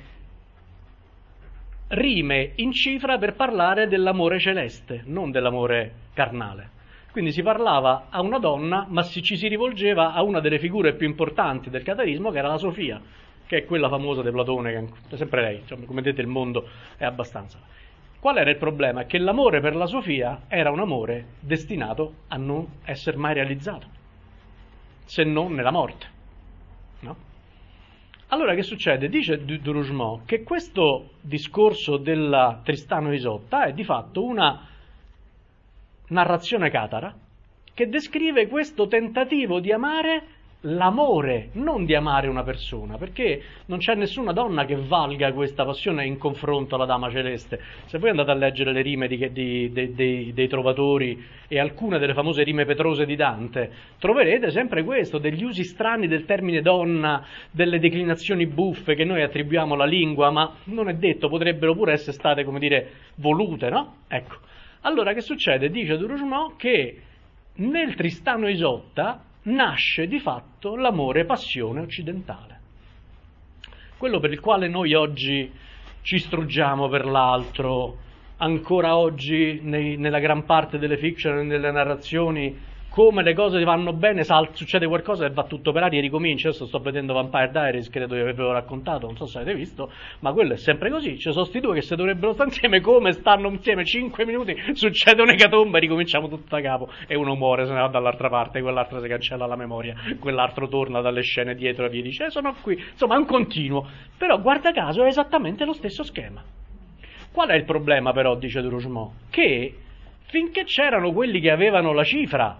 rime in cifra per parlare dell'amore celeste, non dell'amore carnale. Quindi si parlava a una donna, ma si, ci si rivolgeva a una delle figure più importanti del catarismo, che era la Sofia, che è quella famosa di Platone, che è sempre lei, insomma, come vedete il mondo è abbastanza. Qual era il problema? Che l'amore per la Sofia era un amore destinato a non essere mai realizzato, se non nella morte, no? Allora che succede? Dice du Rougemont che questo discorso della Tristano e Isotta è di fatto una narrazione catara che descrive questo tentativo di amare l'amore, non di amare una persona, perché non c'è nessuna donna che valga questa passione in confronto alla Dama Celeste. Se voi andate a leggere le rime di, di, di, dei, dei trovatori e alcune delle famose rime petrose di Dante, troverete sempre questo, degli usi strani del termine donna, delle declinazioni buffe che noi attribuiamo alla lingua, ma non è detto, potrebbero pure essere state, come dire, volute, no? Ecco. Allora che succede? Dice du Rougemont che nel Tristano e Isotta nasce di fatto l'amore passione occidentale, quello per il quale noi oggi ci struggiamo per l'altro, ancora oggi nei, nella gran parte delle fiction e nelle narrazioni, come le cose vanno bene, sal- succede qualcosa e va tutto per aria e ricomincia. Adesso sto vedendo Vampire Diaries, credo di avervelo raccontato, non so se avete visto, ma quello è sempre così, ci sono sti due che se dovrebbero stare insieme, come stanno insieme cinque minuti, succede un'ecatombe e ricominciamo tutto da capo e uno muore, se ne va dall'altra parte, quell'altro si cancella la memoria, quell'altro torna dalle scene dietro e via dice, eh, sono qui, insomma è un continuo, però guarda caso è esattamente lo stesso schema. Qual è il problema però, dice du Rougemont? Che finché c'erano quelli che avevano la cifra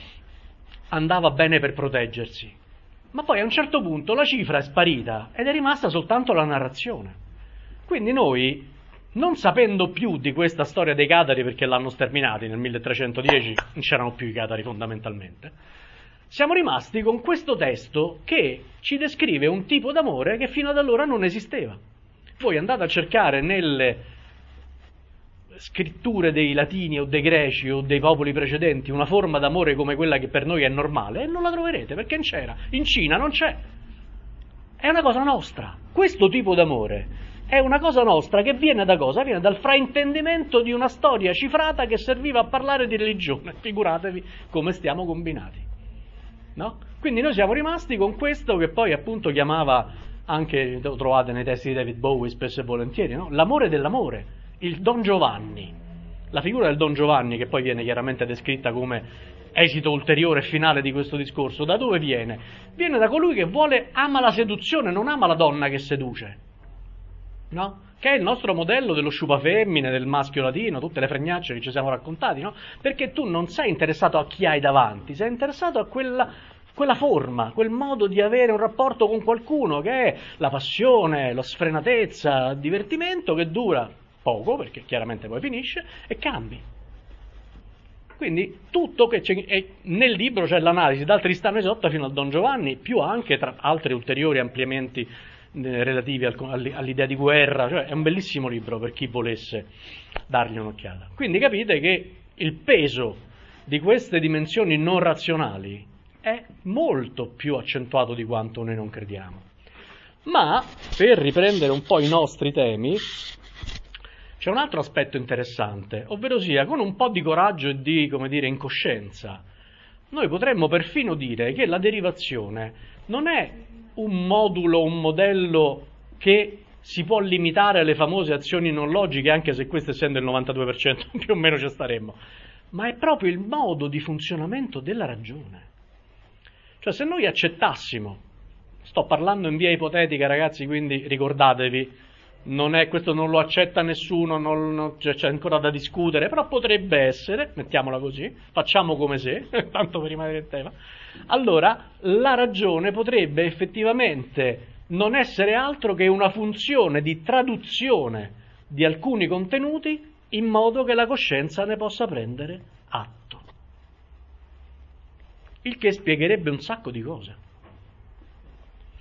andava bene per proteggersi, ma poi a un certo punto la cifra è sparita ed è rimasta soltanto la narrazione. Quindi noi, non sapendo più di questa storia dei catari perché l'hanno sterminati nel milletrecentodieci, non c'erano più i catari fondamentalmente, siamo rimasti con questo testo che ci descrive un tipo d'amore che fino ad allora non esisteva. Voi andate a cercare nelle scritture dei latini o dei greci o dei popoli precedenti una forma d'amore come quella che per noi è normale e non la troverete, perché non c'era, in Cina non c'è, è una cosa nostra. Questo tipo d'amore è una cosa nostra che viene da cosa? Viene dal fraintendimento di una storia cifrata che serviva a parlare di religione. Figuratevi come stiamo combinati, no? Quindi noi siamo rimasti con questo che poi appunto chiamava, anche lo trovate nei testi di David Bowie spesso e volentieri, no? L'amore dell'amore, il Don Giovanni, la figura del Don Giovanni, che poi viene chiaramente descritta come esito ulteriore e finale di questo discorso. Da dove viene? Viene da colui che vuole, ama la seduzione, non ama la donna che seduce, no? Che è il nostro modello dello sciupafemmine, del maschio latino, tutte le fregnacce che ci siamo raccontati, no? Perché tu non sei interessato a chi hai davanti, sei interessato a quella, quella forma, quel modo di avere un rapporto con qualcuno che è la passione, la sfrenatezza, il divertimento che dura poco, perché chiaramente poi finisce, e cambi. Quindi tutto che c'è, e nel libro c'è l'analisi dal Tristano e Isotta fino al Don Giovanni, più anche tra altri ulteriori ampliamenti eh, relativi al, all'idea di guerra, cioè è un bellissimo libro per chi volesse dargli un'occhiata. Quindi capite che il peso di queste dimensioni non razionali è molto più accentuato di quanto noi non crediamo. Ma, per riprendere un po' i nostri temi, c'è un altro aspetto interessante, ovvero sia, con un po' di coraggio e di, come dire, incoscienza, noi potremmo perfino dire che la derivazione non è un modulo, un modello che si può limitare alle famose azioni non logiche, anche se questo essendo il novantadue per cento più o meno ci staremmo, ma è proprio il modo di funzionamento della ragione. Cioè se noi accettassimo, sto parlando in via ipotetica ragazzi, quindi ricordatevi, non è, questo non lo accetta nessuno, non, non, cioè, c'è ancora da discutere, però potrebbe essere, mettiamola così, facciamo come se, tanto per rimanere in tema, allora la ragione potrebbe effettivamente non essere altro che una funzione di traduzione di alcuni contenuti in modo che la coscienza ne possa prendere atto. Il che spiegherebbe un sacco di cose.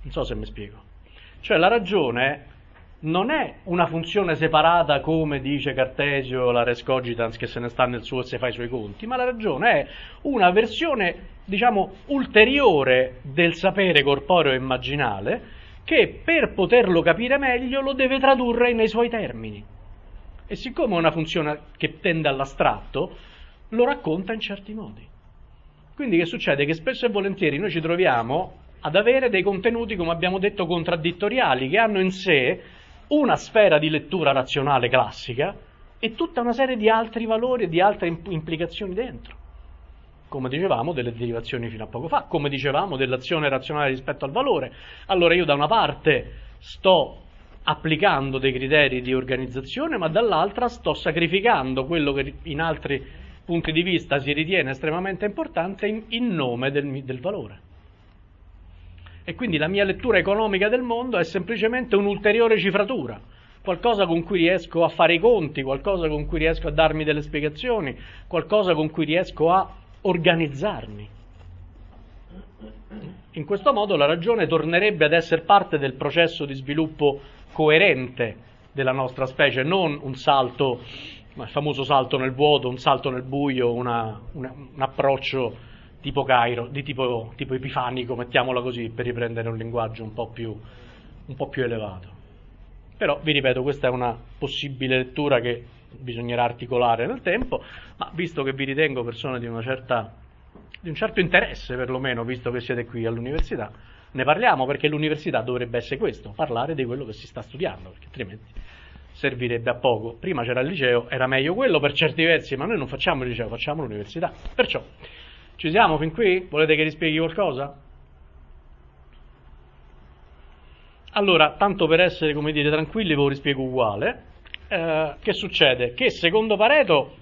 Non so se mi spiego. Cioè la ragione non è una funzione separata come dice Cartesio, la res cogitans che se ne sta nel suo e se fa i suoi conti, ma la ragione è una versione, diciamo, ulteriore del sapere corporeo e immaginale che per poterlo capire meglio lo deve tradurre nei suoi termini. E siccome è una funzione che tende all'astratto, lo racconta in certi modi. Quindi che succede? Che spesso e volentieri noi ci troviamo ad avere dei contenuti, come abbiamo detto, contraddittoriali, che hanno in sé una sfera di lettura razionale classica e tutta una serie di altri valori e di altre implicazioni dentro. Come dicevamo delle derivazioni fino a poco fa, come dicevamo dell'azione razionale rispetto al valore. Allora io da una parte sto applicando dei criteri di organizzazione, ma dall'altra sto sacrificando quello che in altri punti di vista si ritiene estremamente importante in, in nome del, del valore. E quindi la mia lettura economica del mondo è semplicemente un'ulteriore cifratura, qualcosa con cui riesco a fare i conti, qualcosa con cui riesco a darmi delle spiegazioni, qualcosa con cui riesco a organizzarmi. In questo modo la ragione tornerebbe ad essere parte del processo di sviluppo coerente della nostra specie, non un salto, il famoso salto nel vuoto, un salto nel buio, una, una, un approccio tipo Cairo, di tipo, tipo epifanico, mettiamola così, per riprendere un linguaggio un po' più, un po' più elevato. Però, vi ripeto, questa è una possibile lettura che bisognerà articolare nel tempo, ma visto che vi ritengo persone di una certa, di un certo interesse, perlomeno, visto che siete qui all'università, ne parliamo, perché l'università dovrebbe essere questo, parlare di quello che si sta studiando, perché altrimenti servirebbe a poco. Prima c'era il liceo, era meglio quello per certi versi, ma noi non facciamo il liceo, facciamo l'università. Perciò, ci siamo fin qui? Volete che rispieghi qualcosa? Allora, tanto per essere, come dire, tranquilli, ve lo rispiego uguale. Eh, che succede? Che secondo Pareto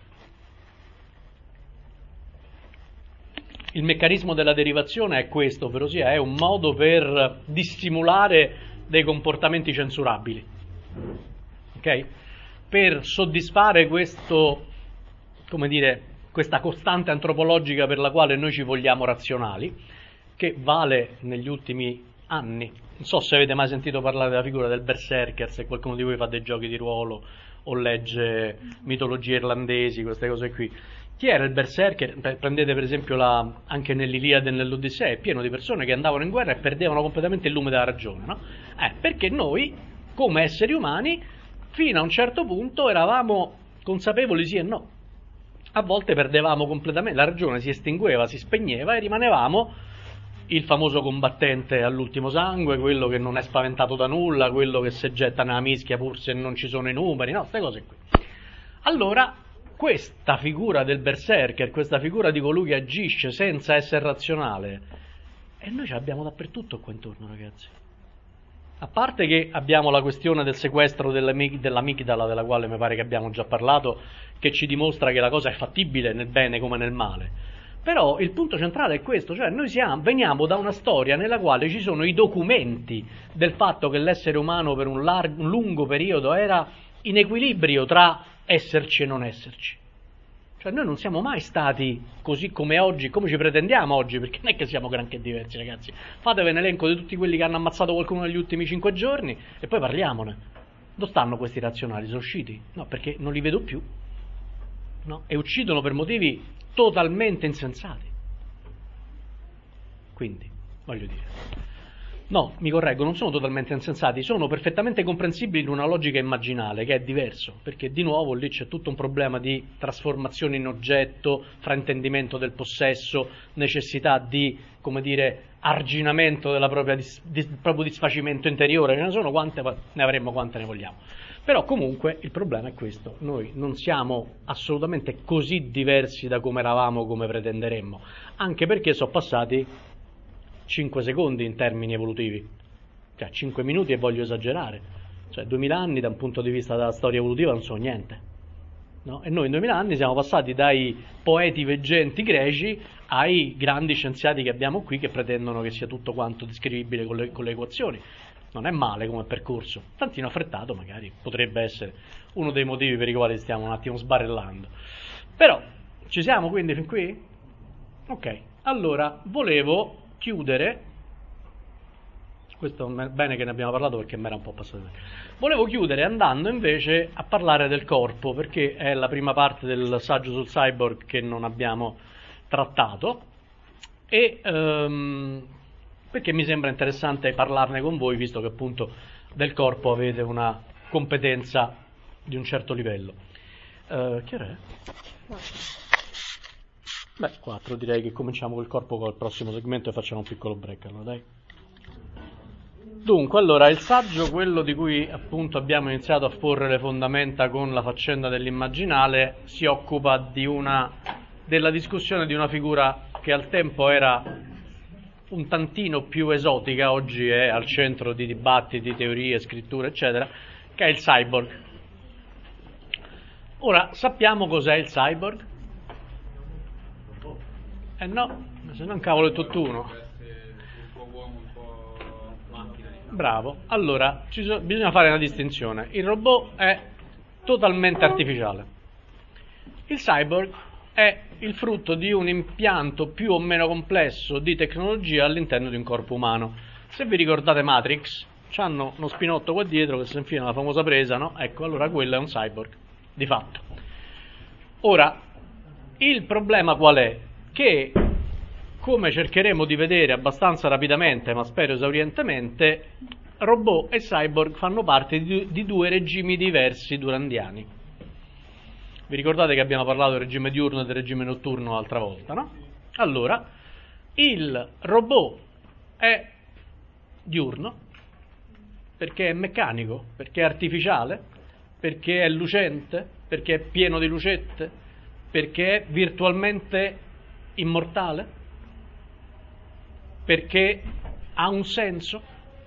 il meccanismo della derivazione è questo, ovvero sia è un modo per dissimulare dei comportamenti censurabili, ok? Per soddisfare questo, come dire, questa costante antropologica per la quale noi ci vogliamo razionali, che vale negli ultimi anni. Non so se avete mai sentito parlare della figura del berserker, se qualcuno di voi fa dei giochi di ruolo o legge mitologie irlandesi, queste cose qui. Chi era il berserker? Prendete per esempio la, anche nell'Iliade e nell'Odissea, è pieno di persone che andavano in guerra e perdevano completamente il lume della ragione, no? Eh, perché noi, come esseri umani, fino a un certo punto eravamo consapevoli sì e no. A volte perdevamo completamente, la ragione si estingueva, si spegneva e rimanevamo il famoso combattente all'ultimo sangue, quello che non è spaventato da nulla, quello che si getta nella mischia pur se non ci sono i numeri, no, queste cose qui. Allora, questa figura del berserker, questa figura di colui che agisce senza essere razionale, e noi ce l'abbiamo dappertutto qua intorno, ragazzi. A parte che abbiamo la questione del sequestro dell'amigdala, della quale mi pare che abbiamo già parlato, che ci dimostra che la cosa è fattibile nel bene come nel male. Però il punto centrale è questo, cioè noi siamo, veniamo da una storia nella quale ci sono i documenti del fatto che l'essere umano per un, largo, un lungo periodo era in equilibrio tra esserci e non esserci. Cioè noi non siamo mai stati così come oggi, come ci pretendiamo oggi, perché non è che siamo granché diversi, ragazzi. Fatevi un elenco di tutti quelli che hanno ammazzato qualcuno negli ultimi cinque giorni e poi parliamone. Dove stanno questi razionali? Sono usciti? No, perché non li vedo più. No? E uccidono per motivi totalmente insensati. Quindi, voglio dire, no, mi correggo, non sono totalmente insensati, sono perfettamente comprensibili in una logica immaginale, che è diverso, perché di nuovo lì c'è tutto un problema di trasformazione in oggetto, fraintendimento del possesso, necessità di, come dire, arginamento della propria dis, dis, proprio disfacimento interiore, ce ne sono quante, ne avremmo quante ne vogliamo. Però comunque il problema è questo, noi non siamo assolutamente così diversi da come eravamo, come pretenderemmo, anche perché sono passati cinque secondi in termini evolutivi, cioè cinque minuti e voglio esagerare, cioè duemila anni da un punto di vista della storia evolutiva non sono niente, no? E noi in duemila anni siamo passati dai poeti veggenti greci ai grandi scienziati che abbiamo qui che pretendono che sia tutto quanto descrivibile con le, con le equazioni. Non è male come percorso, tantino affrettato magari, potrebbe essere uno dei motivi per i quali stiamo un attimo sbarellando. Però, ci siamo quindi fin qui? Ok, allora volevo chiudere questo è bene che ne abbiamo parlato perché mi era un po' passato. Volevo chiudere andando invece a parlare del corpo, perché è la prima parte del saggio sul cyborg che non abbiamo trattato, e um, perché mi sembra interessante parlarne con voi, visto che appunto del corpo avete una competenza di un certo livello. Uh, che ora è? Beh, quattro, direi che cominciamo col corpo col prossimo segmento e facciamo un piccolo break, allora dai. Dunque, allora, il saggio, quello di cui appunto abbiamo iniziato a porre le fondamenta con la faccenda dell'immaginale, si occupa di una, della discussione di una figura che al tempo era un tantino più esotica, oggi è al centro di dibattiti, teorie, scritture, eccetera, che è il cyborg. Ora, sappiamo cos'è il cyborg? Eh no, se non cavolo è tutt'uno. Bravo, allora ci so, bisogna fare una distinzione. Il robot è totalmente artificiale. Il cyborg è il frutto di un impianto più o meno complesso di tecnologia all'interno di un corpo umano. Se vi ricordate Matrix, c'hanno uno spinotto qua dietro che si infila la famosa presa, no? Ecco, allora quello è un cyborg, di fatto. Ora, il problema qual è? Che, come cercheremo di vedere abbastanza rapidamente, ma spero esaurientemente, robot e cyborg fanno parte di, di due regimi diversi durandiani. Vi ricordate che abbiamo parlato del regime diurno e del regime notturno l'altra volta, no? Allora, il robot è diurno perché è meccanico, perché è artificiale, perché è lucente, perché è pieno di lucette, perché è virtualmente immortale, perché ha un senso,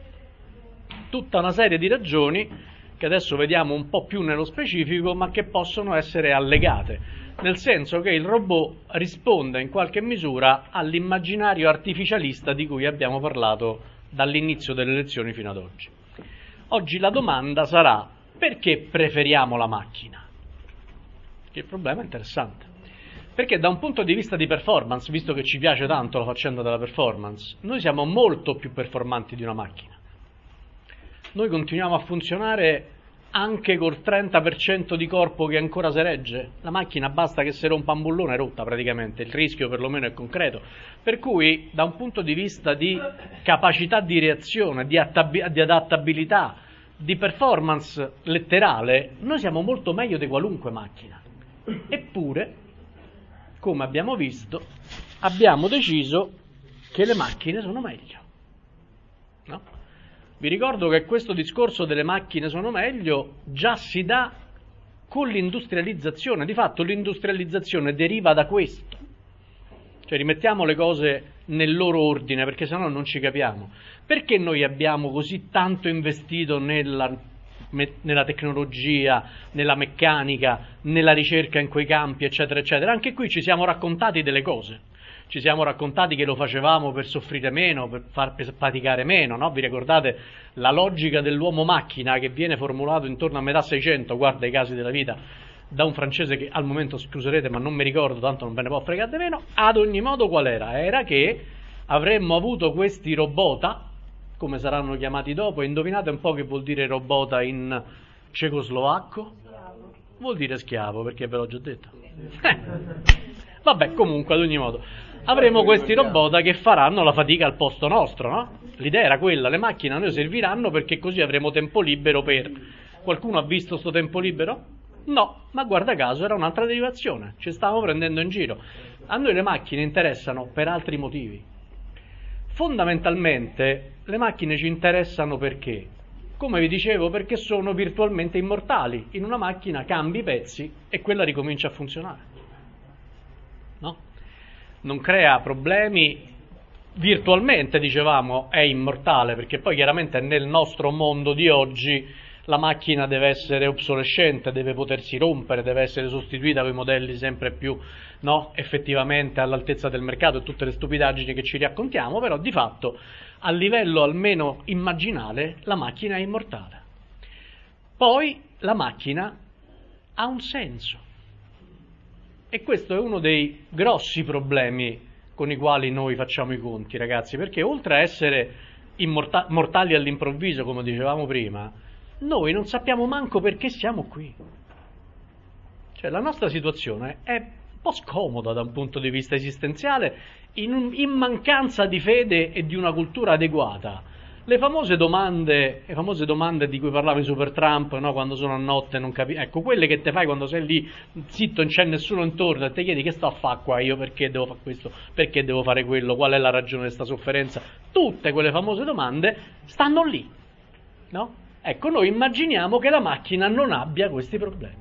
tutta una serie di ragioni che adesso vediamo un po' più nello specifico, ma che possono essere allegate, nel senso che il robot risponde in qualche misura all'immaginario artificialista di cui abbiamo parlato dall'inizio delle lezioni fino ad oggi. Oggi la domanda sarà: perché preferiamo la macchina? Che il problema è interessante. Perché da un punto di vista di performance, visto che ci piace tanto la faccenda della performance, noi siamo molto più performanti di una macchina. Noi continuiamo a funzionare anche col trenta per cento di corpo che ancora si regge. La macchina basta che si rompa un bullone, è rotta praticamente, il rischio perlomeno è concreto. Per cui da un punto di vista di capacità di reazione, di, attab- di adattabilità, di performance letterale, noi siamo molto meglio di qualunque macchina. Eppure, come abbiamo visto, abbiamo deciso che le macchine sono meglio, no? Vi ricordo che questo discorso delle macchine sono meglio già si dà con l'industrializzazione. Di fatto l'industrializzazione deriva da questo. Cioè, rimettiamo le cose nel loro ordine, perché sennò non ci capiamo. Perché noi abbiamo così tanto investito nella, nella tecnologia, nella meccanica, nella ricerca in quei campi, eccetera, eccetera? Anche qui ci siamo raccontati delle cose. Ci siamo raccontati che lo facevamo per soffrire meno, per far faticare meno, no? Vi ricordate la logica dell'uomo macchina che viene formulato intorno a metà Seicento, guarda i casi della vita, da un francese che al momento scuserete ma non mi ricordo, tanto non ve ne può fregare di meno. Ad ogni modo qual era? Era che avremmo avuto questi robota, come saranno chiamati dopo, indovinate un po' che vuol dire robota in cecoslovacco? Vuol dire schiavo, perché ve l'ho già detto. Vabbè, comunque ad ogni modo avremo questi robot che faranno la fatica al posto nostro, no? L'idea era quella, le macchine a noi serviranno perché così avremo tempo libero per... Qualcuno ha visto sto tempo libero? No, ma guarda caso era un'altra derivazione, ci stavamo prendendo in giro. A noi le macchine interessano per altri motivi. Fondamentalmente le macchine ci interessano perché? Come vi dicevo, perché sono virtualmente immortali. In una macchina cambi i pezzi e quella ricomincia a funzionare, no? Non crea problemi virtualmente, dicevamo, è immortale, perché poi chiaramente nel nostro mondo di oggi la macchina deve essere obsolescente, deve potersi rompere, deve essere sostituita con i modelli sempre più, no, effettivamente all'altezza del mercato e tutte le stupidaggini che ci raccontiamo, però di fatto a livello almeno immaginale la macchina è immortale. Poi la macchina ha un senso. E questo è uno dei grossi problemi con i quali noi facciamo i conti, ragazzi, perché oltre a essere immorta- mortali all'improvviso, come dicevamo prima, noi non sappiamo manco perché siamo qui. Cioè la nostra situazione è un po' scomoda da un punto di vista esistenziale, in, un, in mancanza di fede e di una cultura adeguata. Le famose domande, le famose domande di cui parlava Super Trump, no? Quando sono a notte non capisco, ecco, quelle che te fai quando sei lì zitto, non c'è nessuno intorno e ti chiedi che sto a fare qua io, perché devo fare questo, perché devo fare quello, qual è la ragione di questa sofferenza, tutte quelle famose domande stanno lì, no? Ecco, noi immaginiamo che la macchina non abbia questi problemi,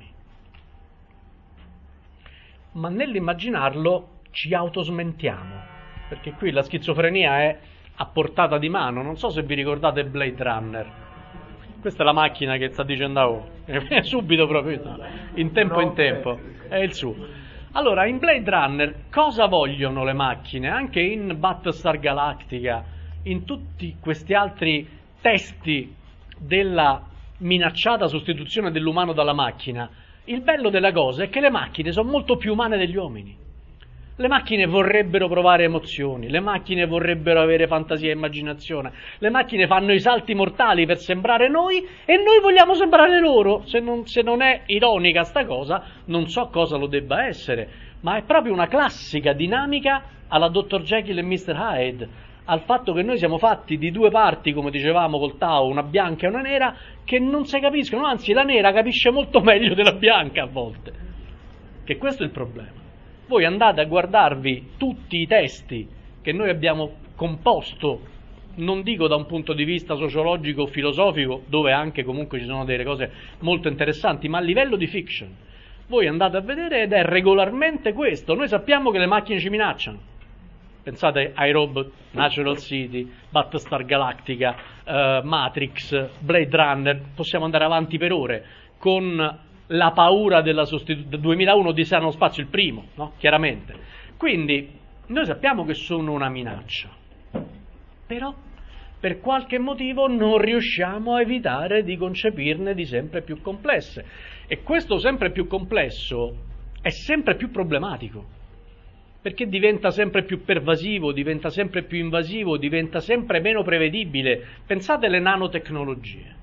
ma nell'immaginarlo ci autosmentiamo, perché qui la schizofrenia è a portata di mano. Non so se vi ricordate Blade Runner, questa è la macchina che sta dicendo oh, subito proprio, in tempo in tempo, è il suo. Allora, in Blade Runner cosa vogliono le macchine? Anche in Battlestar Galactica, in tutti questi altri testi della minacciata sostituzione dell'umano dalla macchina, il bello della cosa è che le macchine sono molto più umane degli uomini. Le macchine vorrebbero provare emozioni, le macchine vorrebbero avere fantasia e immaginazione, le macchine fanno i salti mortali per sembrare noi e noi vogliamo sembrare loro. Se non, se non è ironica sta cosa, non so cosa lo debba essere, ma è proprio una classica dinamica alla dottor Jekyll e mister Hyde, al fatto che noi siamo fatti di due parti, come dicevamo col Tao, una bianca e una nera, che non si capiscono, anzi la nera capisce molto meglio della bianca a volte, che questo è il problema. Voi andate a guardarvi tutti i testi che noi abbiamo composto, non dico da un punto di vista sociologico o filosofico, dove anche comunque ci sono delle cose molto interessanti, ma a livello di fiction. Voi andate a vedere ed è regolarmente questo. Noi sappiamo che le macchine ci minacciano. Pensate a iRobot, Natural City, Battlestar Galactica, uh, Matrix, Blade Runner, possiamo andare avanti per ore con la paura della sostituzione. duemilauno Odissea nello spazio, il primo, no? Chiaramente. Quindi noi sappiamo che sono una minaccia, però per qualche motivo non riusciamo a evitare di concepirne di sempre più complesse, e questo sempre più complesso è sempre più problematico, perché diventa sempre più pervasivo, diventa sempre più invasivo, diventa sempre meno prevedibile. Pensate alle nanotecnologie.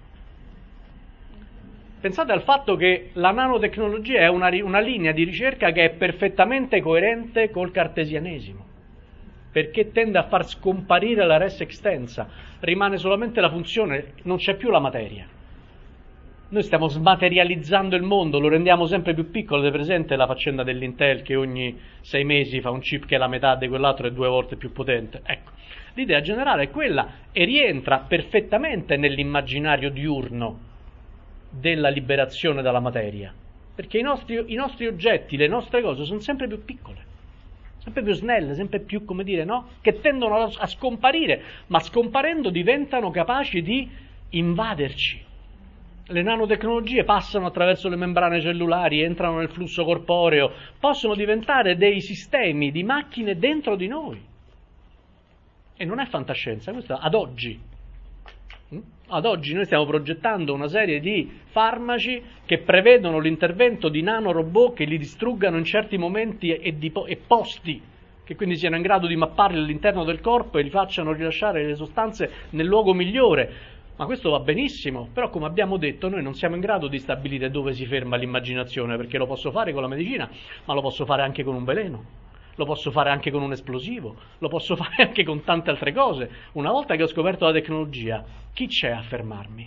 Pensate al fatto che la nanotecnologia è una, una linea di ricerca che è perfettamente coerente col cartesianesimo, perché tende a far scomparire la res extensa, rimane solamente la funzione, non c'è più la materia. Noi stiamo smaterializzando il mondo, lo rendiamo sempre più piccolo. Avete presente la faccenda dell'Intel che ogni sei mesi fa un chip che è la metà di quell'altro e due volte più potente? Ecco, l'idea generale è quella e rientra perfettamente nell'immaginario diurno della liberazione dalla materia, perché i nostri, i nostri oggetti, le nostre cose sono sempre più piccole, sempre più snelle, sempre più, come dire, no? Che tendono a, a scomparire, ma scomparendo diventano capaci di invaderci. Le nanotecnologie passano attraverso le membrane cellulari, entrano nel flusso corporeo, possono diventare dei sistemi di macchine dentro di noi. E non è fantascienza, questo ad oggi. Ad oggi noi stiamo progettando una serie di farmaci che prevedono l'intervento di nanorobot che li distruggano in certi momenti e, di, e posti, che quindi siano in grado di mapparli all'interno del corpo e li facciano rilasciare le sostanze nel luogo migliore. Ma questo va benissimo, però come abbiamo detto noi non siamo in grado di stabilire dove si ferma l'immaginazione, perché lo posso fare con la medicina, ma lo posso fare anche con un veleno, lo posso fare anche con un esplosivo, lo posso fare anche con tante altre cose. Una volta che ho scoperto la tecnologia, chi c'è a fermarmi?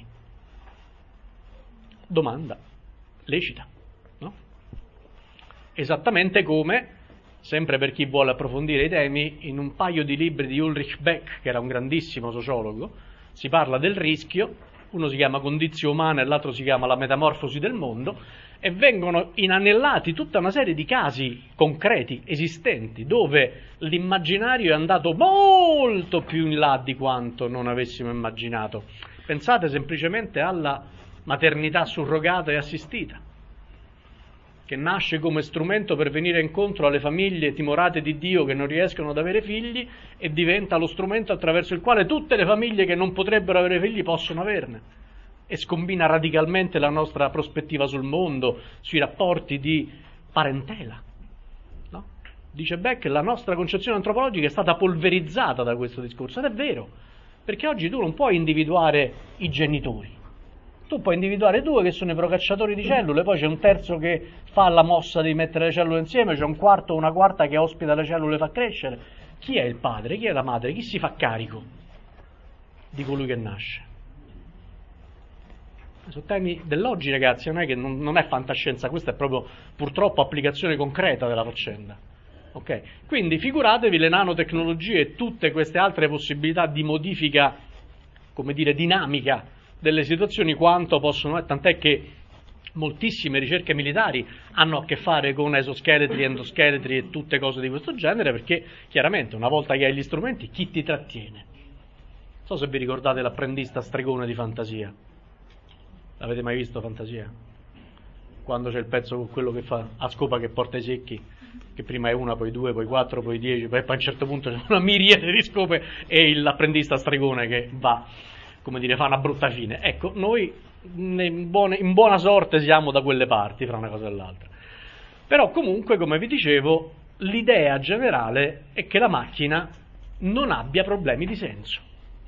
Domanda lecita, no? Esattamente come, sempre per chi vuole approfondire i temi, in un paio di libri di Ulrich Beck, che era un grandissimo sociologo, si parla del rischio, uno si chiama Condizio Umana e l'altro si chiama La metamorfosi del mondo, e vengono inanellati tutta una serie di casi concreti, esistenti, dove l'immaginario è andato molto più in là di quanto non avessimo immaginato. Pensate semplicemente alla maternità surrogata e assistita, che nasce come strumento per venire incontro alle famiglie timorate di Dio che non riescono ad avere figli, e diventa lo strumento attraverso il quale tutte le famiglie che non potrebbero avere figli possono averne, e scombina radicalmente la nostra prospettiva sul mondo, sui rapporti di parentela, no? Dice Beck, la nostra concezione antropologica è stata polverizzata da questo discorso, ed è vero, Perché oggi tu non puoi individuare i genitori. Tu puoi individuare due che sono i procacciatori di cellule, poi c'è un terzo che fa la mossa di mettere le cellule insieme, c'è un quarto o una quarta che ospita le cellule e fa crescere. Chi è il padre? Chi è la madre? Chi si fa carico di colui che nasce? Sono temi dell'oggi, ragazzi, non è che non, non è fantascienza, questa è proprio purtroppo applicazione concreta della faccenda. Okay? Quindi figuratevi le nanotecnologie e tutte queste altre possibilità di modifica, come dire, dinamica delle situazioni quanto possono, tant'è che moltissime ricerche militari hanno a che fare con esoscheletri, endoscheletri e tutte cose di questo genere, perché chiaramente una volta che hai gli strumenti chi ti trattiene? Non so se vi ricordate l'apprendista stregone di Fantasia. L'avete mai visto Fantasia? Quando c'è il pezzo con quello che fa a scopa che porta i secchi, che prima è una, poi due, poi quattro, poi dieci, poi a un certo punto c'è una miriade di scope e l'apprendista stregone che va, come dire, fa una brutta fine. Ecco, noi in buona, in buona sorte siamo da quelle parti, fra una cosa e l'altra. Però comunque, come vi dicevo, l'idea generale è che la macchina non abbia problemi di senso.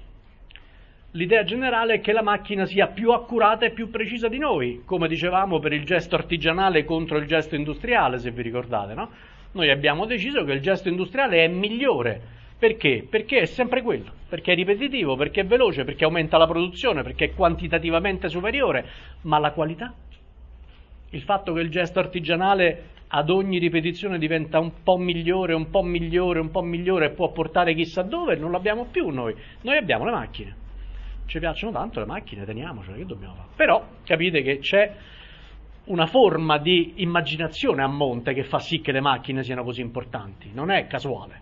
L'idea generale è che la macchina sia più accurata e più precisa di noi, come dicevamo per il gesto artigianale contro il gesto industriale, se vi ricordate, no? Noi abbiamo deciso che il gesto industriale è migliore. Perché? Perché è sempre quello, perché è ripetitivo, perché è veloce, perché aumenta la produzione, perché è quantitativamente superiore, ma la qualità? Il fatto che il gesto artigianale ad ogni ripetizione diventa un po' migliore, un po' migliore, un po' migliore e può portare chissà dove, non l'abbiamo più noi. Noi abbiamo le macchine. Ci piacciono tanto le macchine, teniamocele, che dobbiamo fare? Però capite che c'è una forma di immaginazione a monte che fa sì che le macchine siano così importanti, non è casuale.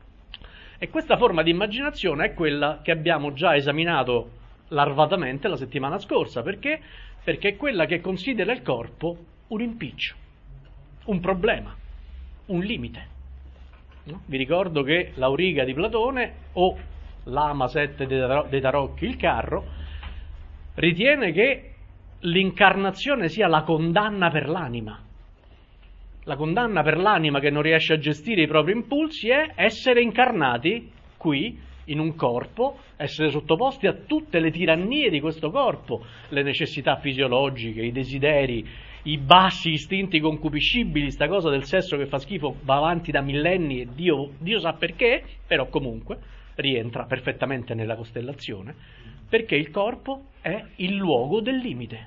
E questa forma di immaginazione è quella che abbiamo già esaminato larvatamente la settimana scorsa. Perché? Perché è quella che considera il corpo un impiccio, un problema, un limite. No? Vi ricordo che l'Auriga di Platone, o l'Ama sette dei Tarocchi, il carro, ritiene che l'incarnazione sia la condanna per l'anima. La condanna per l'anima che non riesce a gestire i propri impulsi è essere incarnati qui, in un corpo, essere sottoposti a tutte le tirannie di questo corpo, le necessità fisiologiche, i desideri, i bassi istinti concupiscibili, sta cosa del sesso che fa schifo va avanti da millenni e Dio, Dio sa perché, però comunque rientra perfettamente nella costellazione, perché il corpo è il luogo del limite.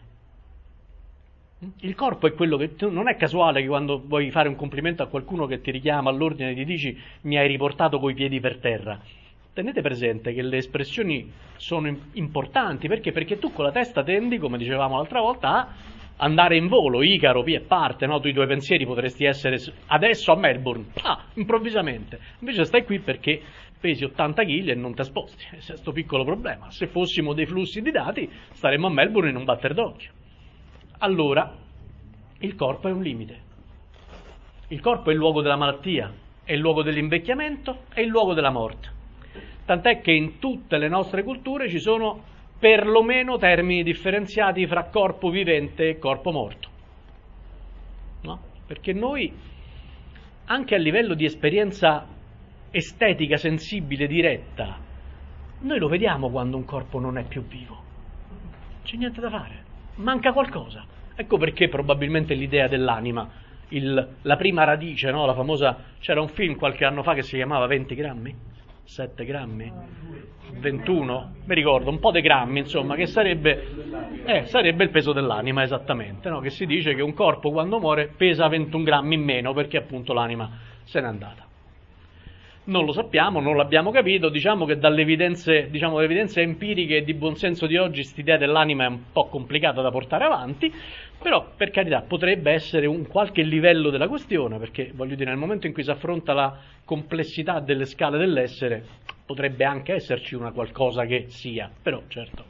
Il corpo è quello che, non è casuale che quando vuoi fare un complimento a qualcuno che ti richiama all'ordine e ti dici mi hai riportato coi piedi per terra. Tenete presente che le espressioni sono importanti, perché? Perché tu con la testa tendi, come dicevamo l'altra volta, a andare in volo, Icaro, via e parte, no? Tu i tuoi pensieri potresti essere adesso a Melbourne, ah, improvvisamente, invece stai qui perché pesi ottanta chili e non ti sposti, è questo piccolo problema. Se fossimo dei flussi di dati staremmo a Melbourne in un batter d'occhio. Allora, il corpo è un limite. Il corpo è il luogo della malattia, è il luogo dell'invecchiamento, è il luogo della morte. Tant'è che in tutte le nostre culture ci sono perlomeno termini differenziati fra corpo vivente e corpo morto. No? Perché noi, anche a livello di esperienza estetica, sensibile, diretta, noi lo vediamo quando un corpo non è più vivo. Non c'è niente da fare, manca qualcosa. Ecco perché probabilmente l'idea dell'anima, il, la prima radice, no? La famosa, c'era un film qualche anno fa che si chiamava venti grammi? sette grammi? ventuno? Mi ricordo, un po' dei grammi, insomma, che sarebbe, eh, sarebbe il peso dell'anima, esattamente, no? Che si dice che un corpo quando muore pesa ventuno grammi in meno perché appunto l'anima se n'è andata. Non lo sappiamo, non l'abbiamo capito, diciamo che dalle evidenze, diciamo, le evidenze empiriche e di buonsenso di oggi quest'idea dell'anima è un po' complicata da portare avanti, però per carità potrebbe essere un qualche livello della questione, perché voglio dire nel momento in cui si affronta la complessità delle scale dell'essere potrebbe anche esserci una qualcosa che sia, però certo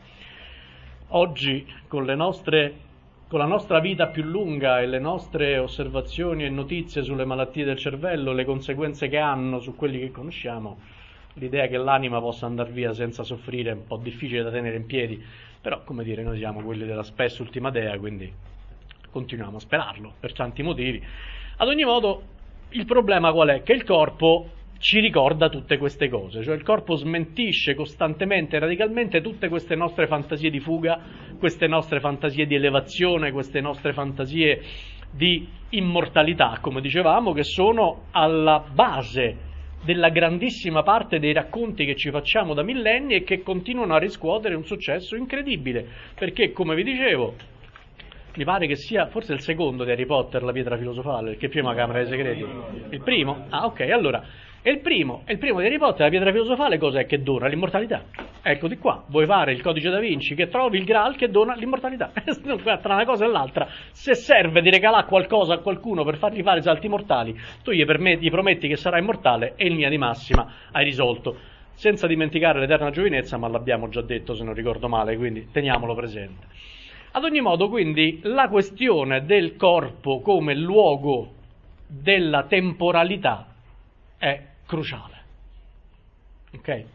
oggi con le nostre con la nostra vita più lunga e le nostre osservazioni e notizie sulle malattie del cervello, le conseguenze che hanno su quelli che conosciamo, l'idea che l'anima possa andare via senza soffrire è un po' difficile da tenere in piedi, però come dire noi siamo quelli della spes ultima dea, quindi continuiamo a sperarlo per tanti motivi. Ad ogni modo il problema qual è? Che il corpo ci ricorda tutte queste cose, cioè il corpo smentisce costantemente e radicalmente tutte queste nostre fantasie di fuga, queste nostre fantasie di elevazione, queste nostre fantasie di immortalità, come dicevamo, che sono alla base della grandissima parte dei racconti che ci facciamo da millenni e che continuano a riscuotere un successo incredibile, perché, come vi dicevo, mi pare che sia forse il secondo di Harry Potter, la pietra filosofale, perché prima la Camera dei Segreti. Il primo? Ah, ok, allora, è il primo, è il primo di Harry Potter, la pietra filosofale cos'è che dona? L'immortalità. Ecco di qua, vuoi fare il codice da Vinci, che trovi il Graal che dona l'immortalità. Tra una cosa e l'altra, se serve di regalare qualcosa a qualcuno per fargli fare i salti mortali, tu gli, permetti, gli prometti che sarà immortale e in linea di massima hai risolto. Senza dimenticare l'eterna giovinezza, ma l'abbiamo già detto se non ricordo male, quindi teniamolo presente. Ad ogni modo, quindi, la questione del corpo come luogo della temporalità è cruciale. Ok?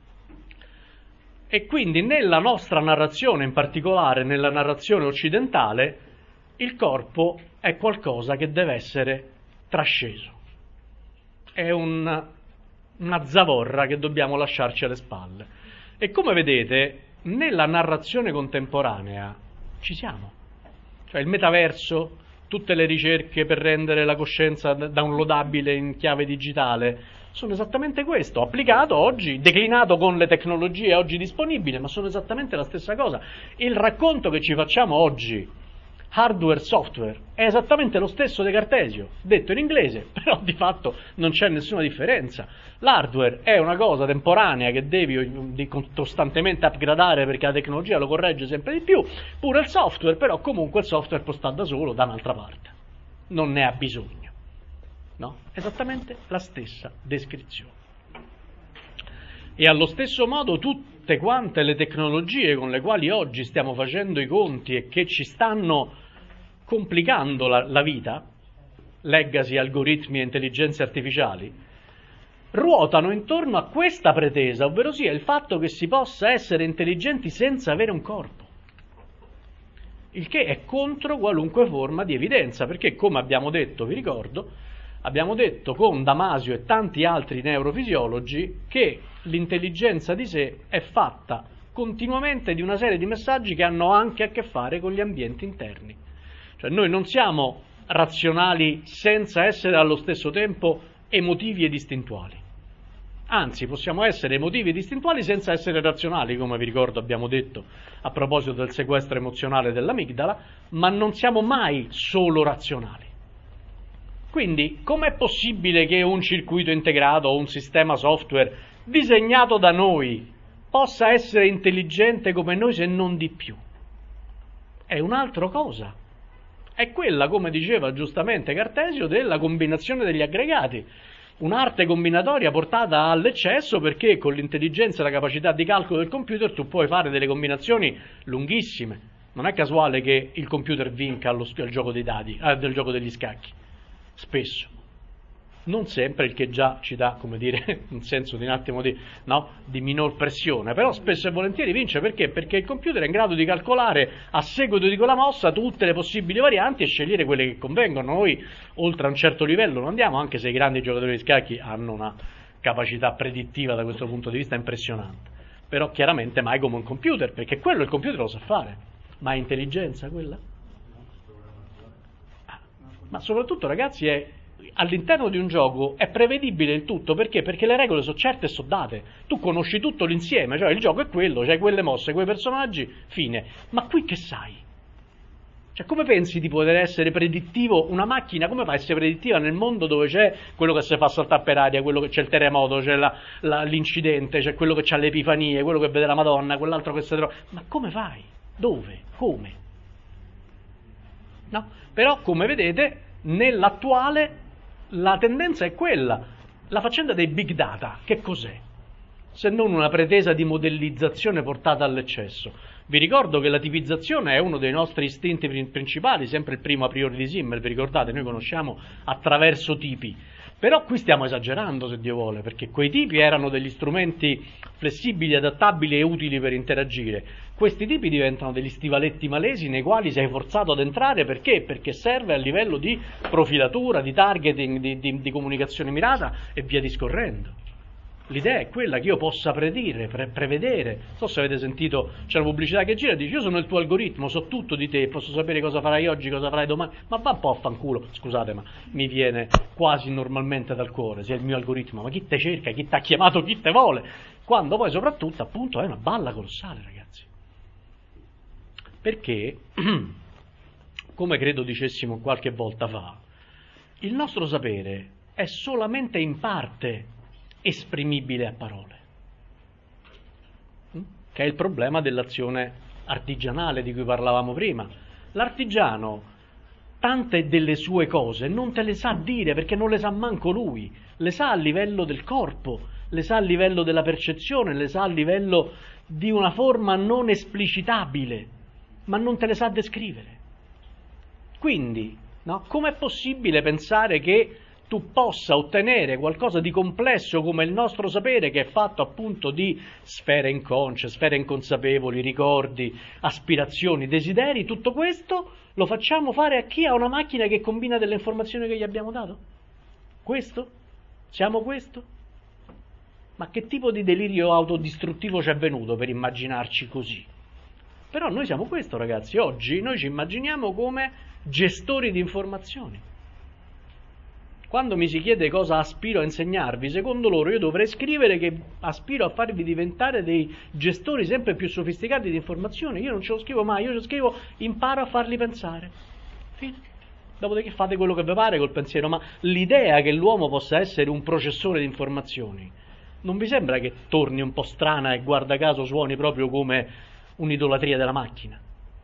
E quindi nella nostra narrazione, in particolare nella narrazione occidentale, il corpo è qualcosa che deve essere trasceso. È un, una zavorra che dobbiamo lasciarci alle spalle. E come vedete, nella narrazione contemporanea ci siamo. Cioè il metaverso, tutte le ricerche per rendere la coscienza downloadabile in chiave digitale, sono esattamente questo, applicato oggi, declinato con le tecnologie oggi disponibili, ma sono esattamente la stessa cosa. Il racconto che ci facciamo oggi, hardware, software, è esattamente lo stesso di Cartesio, detto in inglese, però di fatto non c'è nessuna differenza. L'hardware è una cosa temporanea che devi costantemente upgradare perché la tecnologia lo corregge sempre di più, pure il software, però comunque il software può stare da solo da un'altra parte, non ne ha bisogno. No? Esattamente la stessa descrizione. E allo stesso modo tutte quante le tecnologie con le quali oggi stiamo facendo i conti e che ci stanno complicando la, la vita, legacy, algoritmi e intelligenze artificiali, ruotano intorno a questa pretesa, ovvero sia il fatto che si possa essere intelligenti senza avere un corpo. Il che è contro qualunque forma di evidenza, perché come abbiamo detto, vi ricordo, abbiamo detto con Damasio e tanti altri neurofisiologi che l'intelligenza di sé è fatta continuamente di una serie di messaggi che hanno anche a che fare con gli ambienti interni. Cioè noi non siamo razionali senza essere allo stesso tempo emotivi e distintuali. Anzi, possiamo essere emotivi e distintuali senza essere razionali, come vi ricordo abbiamo detto a proposito del sequestro emozionale dell'amigdala, ma non siamo mai solo razionali. Quindi, com'è possibile che un circuito integrato o un sistema software disegnato da noi possa essere intelligente come noi se non di più? È un'altra cosa. È quella, come diceva giustamente Cartesio, della combinazione degli aggregati. Un'arte combinatoria portata all'eccesso perché con l'intelligenza e la capacità di calcolo del computer tu puoi fare delle combinazioni lunghissime. Non è casuale che il computer vinca allo, al gioco dei dadi, eh, del gioco degli scacchi. Spesso, non sempre, il che già ci dà, come dire, un senso di un attimo di, no, di minor pressione, però spesso e volentieri vince perché? Perché il computer è in grado di calcolare a seguito di quella mossa tutte le possibili varianti e scegliere quelle che convengono. Noi oltre a un certo livello non andiamo, anche se i grandi giocatori di scacchi hanno una capacità predittiva da questo punto di vista impressionante, però chiaramente mai come un computer, perché quello il computer lo sa fare, ma è intelligenza quella? Ma soprattutto, ragazzi, è, all'interno di un gioco è prevedibile il tutto, perché? Perché le regole sono certe e sono date. Tu conosci tutto l'insieme, cioè il gioco è quello, c'hai quelle mosse, quei personaggi, fine. Ma qui che sai? Cioè, come pensi di poter essere predittivo? Una macchina, come fa a essere predittiva nel mondo dove c'è quello che si fa saltare per aria, quello che c'è il terremoto, c'è la, la, l'incidente, c'è quello che c'ha le epifanie, quello che vede la Madonna, quell'altro che si trova... Ma come fai? Dove? Come? No? Però, come vedete, nell'attuale la tendenza è quella. La faccenda dei big data, che cos'è? Se non una pretesa di modellizzazione portata all'eccesso. Vi ricordo che la tipizzazione è uno dei nostri istinti principali, sempre il primo a priori di Simmel, vi ricordate? Noi conosciamo attraverso tipi. Però qui stiamo esagerando, se Dio vuole, perché quei tipi erano degli strumenti flessibili, adattabili e utili per interagire. Questi tipi diventano degli stivaletti malesi nei quali sei forzato ad entrare, perché? Perché serve a livello di profilatura, di targeting, di, di, di comunicazione mirata e via discorrendo. L'idea è quella che io possa predire, pre- prevedere. Non so se avete sentito, c'è una pubblicità che gira e dice: io sono il tuo algoritmo, so tutto di te, posso sapere cosa farai oggi, cosa farai domani. Ma va un po' a fanculo, scusate, ma mi viene quasi normalmente dal cuore, sei il mio algoritmo, ma chi te cerca, chi ti ha chiamato, chi te vuole? Quando poi soprattutto, appunto, è una balla colossale, ragazzi. Perché, come credo dicessimo qualche volta fa, il nostro sapere è solamente in parte esprimibile a parole, che è il problema dell'azione artigianale di cui parlavamo prima. L'artigiano tante delle sue cose non te le sa dire, perché non le sa manco lui, le sa a livello del corpo, le sa a livello della percezione, le sa a livello di una forma non esplicitabile, ma non te le sa descrivere. Quindi, no, com'è possibile pensare che tu possa ottenere qualcosa di complesso come il nostro sapere, che è fatto appunto di sfere inconsce, sfere inconsapevoli, ricordi, aspirazioni, desideri? Tutto questo lo facciamo fare a chi ha una macchina che combina delle informazioni che gli abbiamo dato? Questo? Siamo questo? Ma che tipo di delirio autodistruttivo ci è venuto per immaginarci così? Però noi siamo questo, ragazzi. Oggi noi ci immaginiamo come gestori di informazioni. Quando mi si chiede cosa aspiro a insegnarvi, secondo loro io dovrei scrivere che aspiro a farvi diventare dei gestori sempre più sofisticati di informazioni. Io non ce lo scrivo mai, io ce lo scrivo imparo a farli pensare. Fine. Dopodiché fate quello che vi pare col pensiero, ma l'idea che l'uomo possa essere un processore di informazioni non vi sembra che torni un po' strana e guarda caso suoni proprio come un'idolatria della macchina?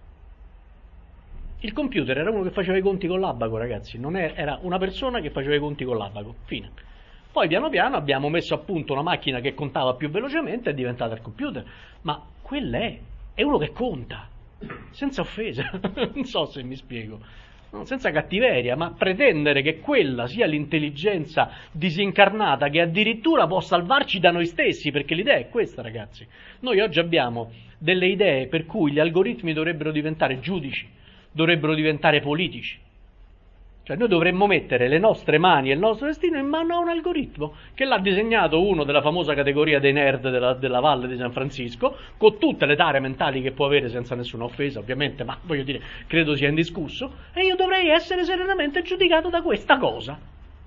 Il computer era uno che faceva i conti con l'abaco, ragazzi, non è, era una persona che faceva i conti con l'abaco, fine. Poi piano piano abbiamo messo a punto una macchina che contava più velocemente, è diventata il computer, ma quella è, è uno che conta, senza offesa, non so se mi spiego, no, senza cattiveria, ma pretendere che quella sia l'intelligenza disincarnata che addirittura può salvarci da noi stessi, perché l'idea è questa, ragazzi. Noi oggi abbiamo delle idee per cui gli algoritmi dovrebbero diventare giudici, dovrebbero diventare politici. Cioè noi dovremmo mettere le nostre mani e il nostro destino in mano a un algoritmo che l'ha disegnato uno della famosa categoria dei nerd della, della Valle di San Francisco, con tutte le tare mentali che può avere senza nessuna offesa, ovviamente, ma voglio dire, credo sia indiscusso, e io dovrei essere serenamente giudicato da questa cosa.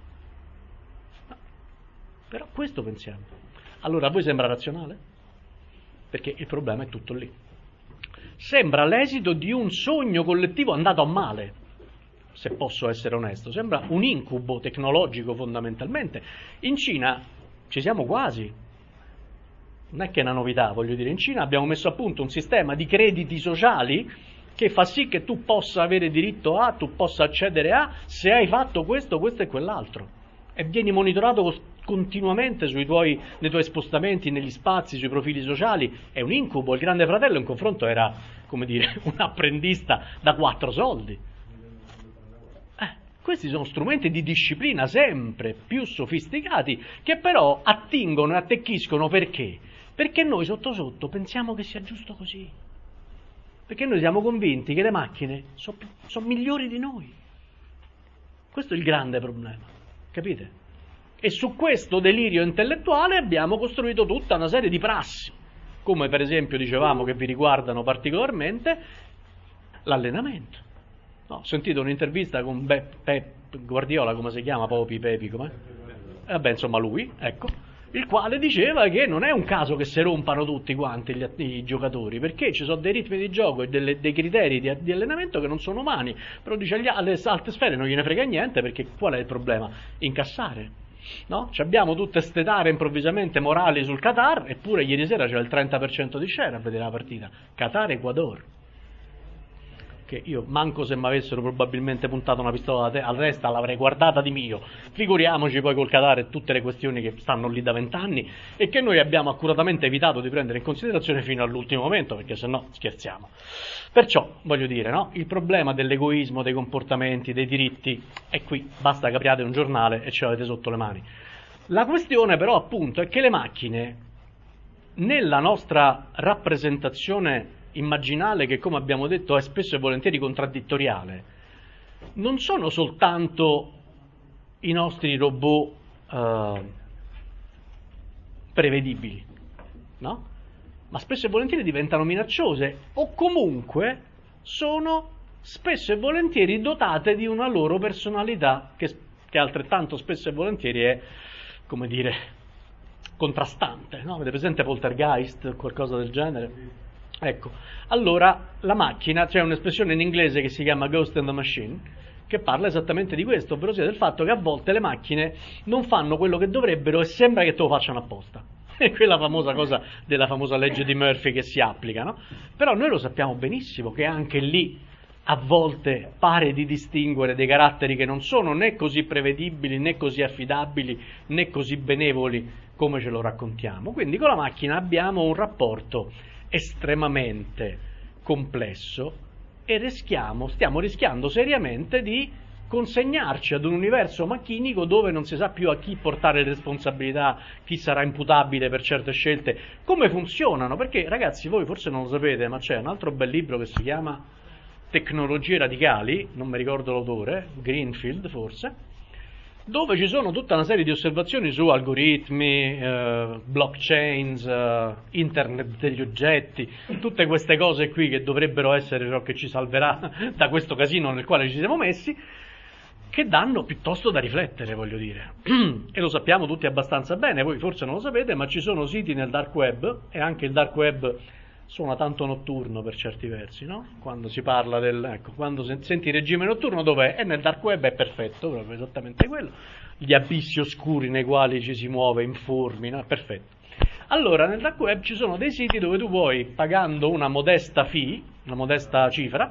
No. Però questo pensiamo. Allora a voi sembra razionale? Perché il problema è tutto lì. Sembra l'esito di un sogno collettivo andato a male, se posso essere onesto, sembra un incubo tecnologico fondamentalmente. In Cina ci siamo quasi, non è che è una novità, voglio dire, in Cina abbiamo messo a punto un sistema di crediti sociali che fa sì che tu possa avere diritto a, tu possa accedere a, se hai fatto questo, questo e quell'altro, e vieni monitorato continuamente sui tuoi, nei tuoi spostamenti, negli spazi, sui profili sociali. È un incubo. Il Grande Fratello in confronto era, come dire, un apprendista da quattro soldi. Eh, questi sono strumenti di disciplina sempre più sofisticati, che però attingono e attecchiscono perché? Perché noi sotto sotto pensiamo che sia giusto così. Perché noi siamo convinti che le macchine sono, sono migliori di noi. Questo è il grande problema, capite? E su questo delirio intellettuale abbiamo costruito tutta una serie di prassi, come per esempio dicevamo che vi riguardano particolarmente l'allenamento. No, ho sentito un'intervista con Be- Pep Guardiola, come si chiama? Popi, Pepi, com'è? E vabbè, insomma lui, ecco, il quale diceva che non è un caso che si rompano tutti quanti gli, i giocatori, perché ci sono dei ritmi di gioco e delle, dei criteri di, di allenamento che non sono umani, però dice agli, alle alte sfere non gliene frega niente, perché qual è il problema? Incassare. No? Ci abbiamo tutte ste tare improvvisamente morali sul Qatar, eppure ieri sera c'era il trenta per cento di share a vedere la partita Qatar-Ecuador. che io manco se mi avessero probabilmente puntato una pistola al testa l'avrei guardata di mio, figuriamoci poi col Qatar e tutte le questioni che stanno lì da vent'anni e che noi abbiamo accuratamente evitato di prendere in considerazione fino all'ultimo momento, perché se no scherziamo. Perciò, voglio dire, no? Il problema dell'egoismo, dei comportamenti, dei diritti è qui, basta che apriate un giornale e ce l'avete sotto le mani. La questione però appunto è che le macchine, nella nostra rappresentazione immaginale, che come abbiamo detto è spesso e volentieri contraddittoriale, non sono soltanto i nostri robot eh, prevedibili, no? Ma spesso e volentieri diventano minacciose o comunque sono spesso e volentieri dotate di una loro personalità che, che altrettanto spesso e volentieri è, come dire, contrastante, no? Avete presente Poltergeist o qualcosa del genere? Ecco, allora la macchina, c'è un'espressione in inglese che si chiama Ghost in the Machine, che parla esattamente di questo, ovvero sia del fatto che a volte le macchine non fanno quello che dovrebbero e sembra che te lo facciano apposta. È quella famosa cosa della famosa legge di Murphy che si applica, no? Però noi lo sappiamo benissimo che anche lì a volte pare di distinguere dei caratteri che non sono né così prevedibili, né così affidabili, né così benevoli come ce lo raccontiamo. Quindi con la macchina abbiamo un rapporto estremamente complesso e rischiamo, stiamo rischiando seriamente di consegnarci ad un universo macchinico dove non si sa più a chi portare le responsabilità, chi sarà imputabile per certe scelte, come funzionano, perché ragazzi voi forse non lo sapete, ma c'è un altro bel libro che si chiama Tecnologie radicali, non mi ricordo l'autore, Greenfield forse, dove ci sono tutta una serie di osservazioni su algoritmi, eh, blockchains, eh, internet degli oggetti, tutte queste cose qui che dovrebbero essere ciò che ci salverà da questo casino nel quale ci siamo messi, che danno piuttosto da riflettere, voglio dire. E lo sappiamo tutti abbastanza bene, voi forse non lo sapete, ma ci sono siti nel dark web, e anche il dark web suona tanto notturno per certi versi, no? Quando si parla del, ecco, quando senti regime notturno dov'è? E nel dark web è perfetto, proprio esattamente quello, gli abissi oscuri nei quali ci si muove, informi, no? Perfetto. Allora nel dark web ci sono dei siti dove tu puoi, pagando una modesta fee, una modesta cifra,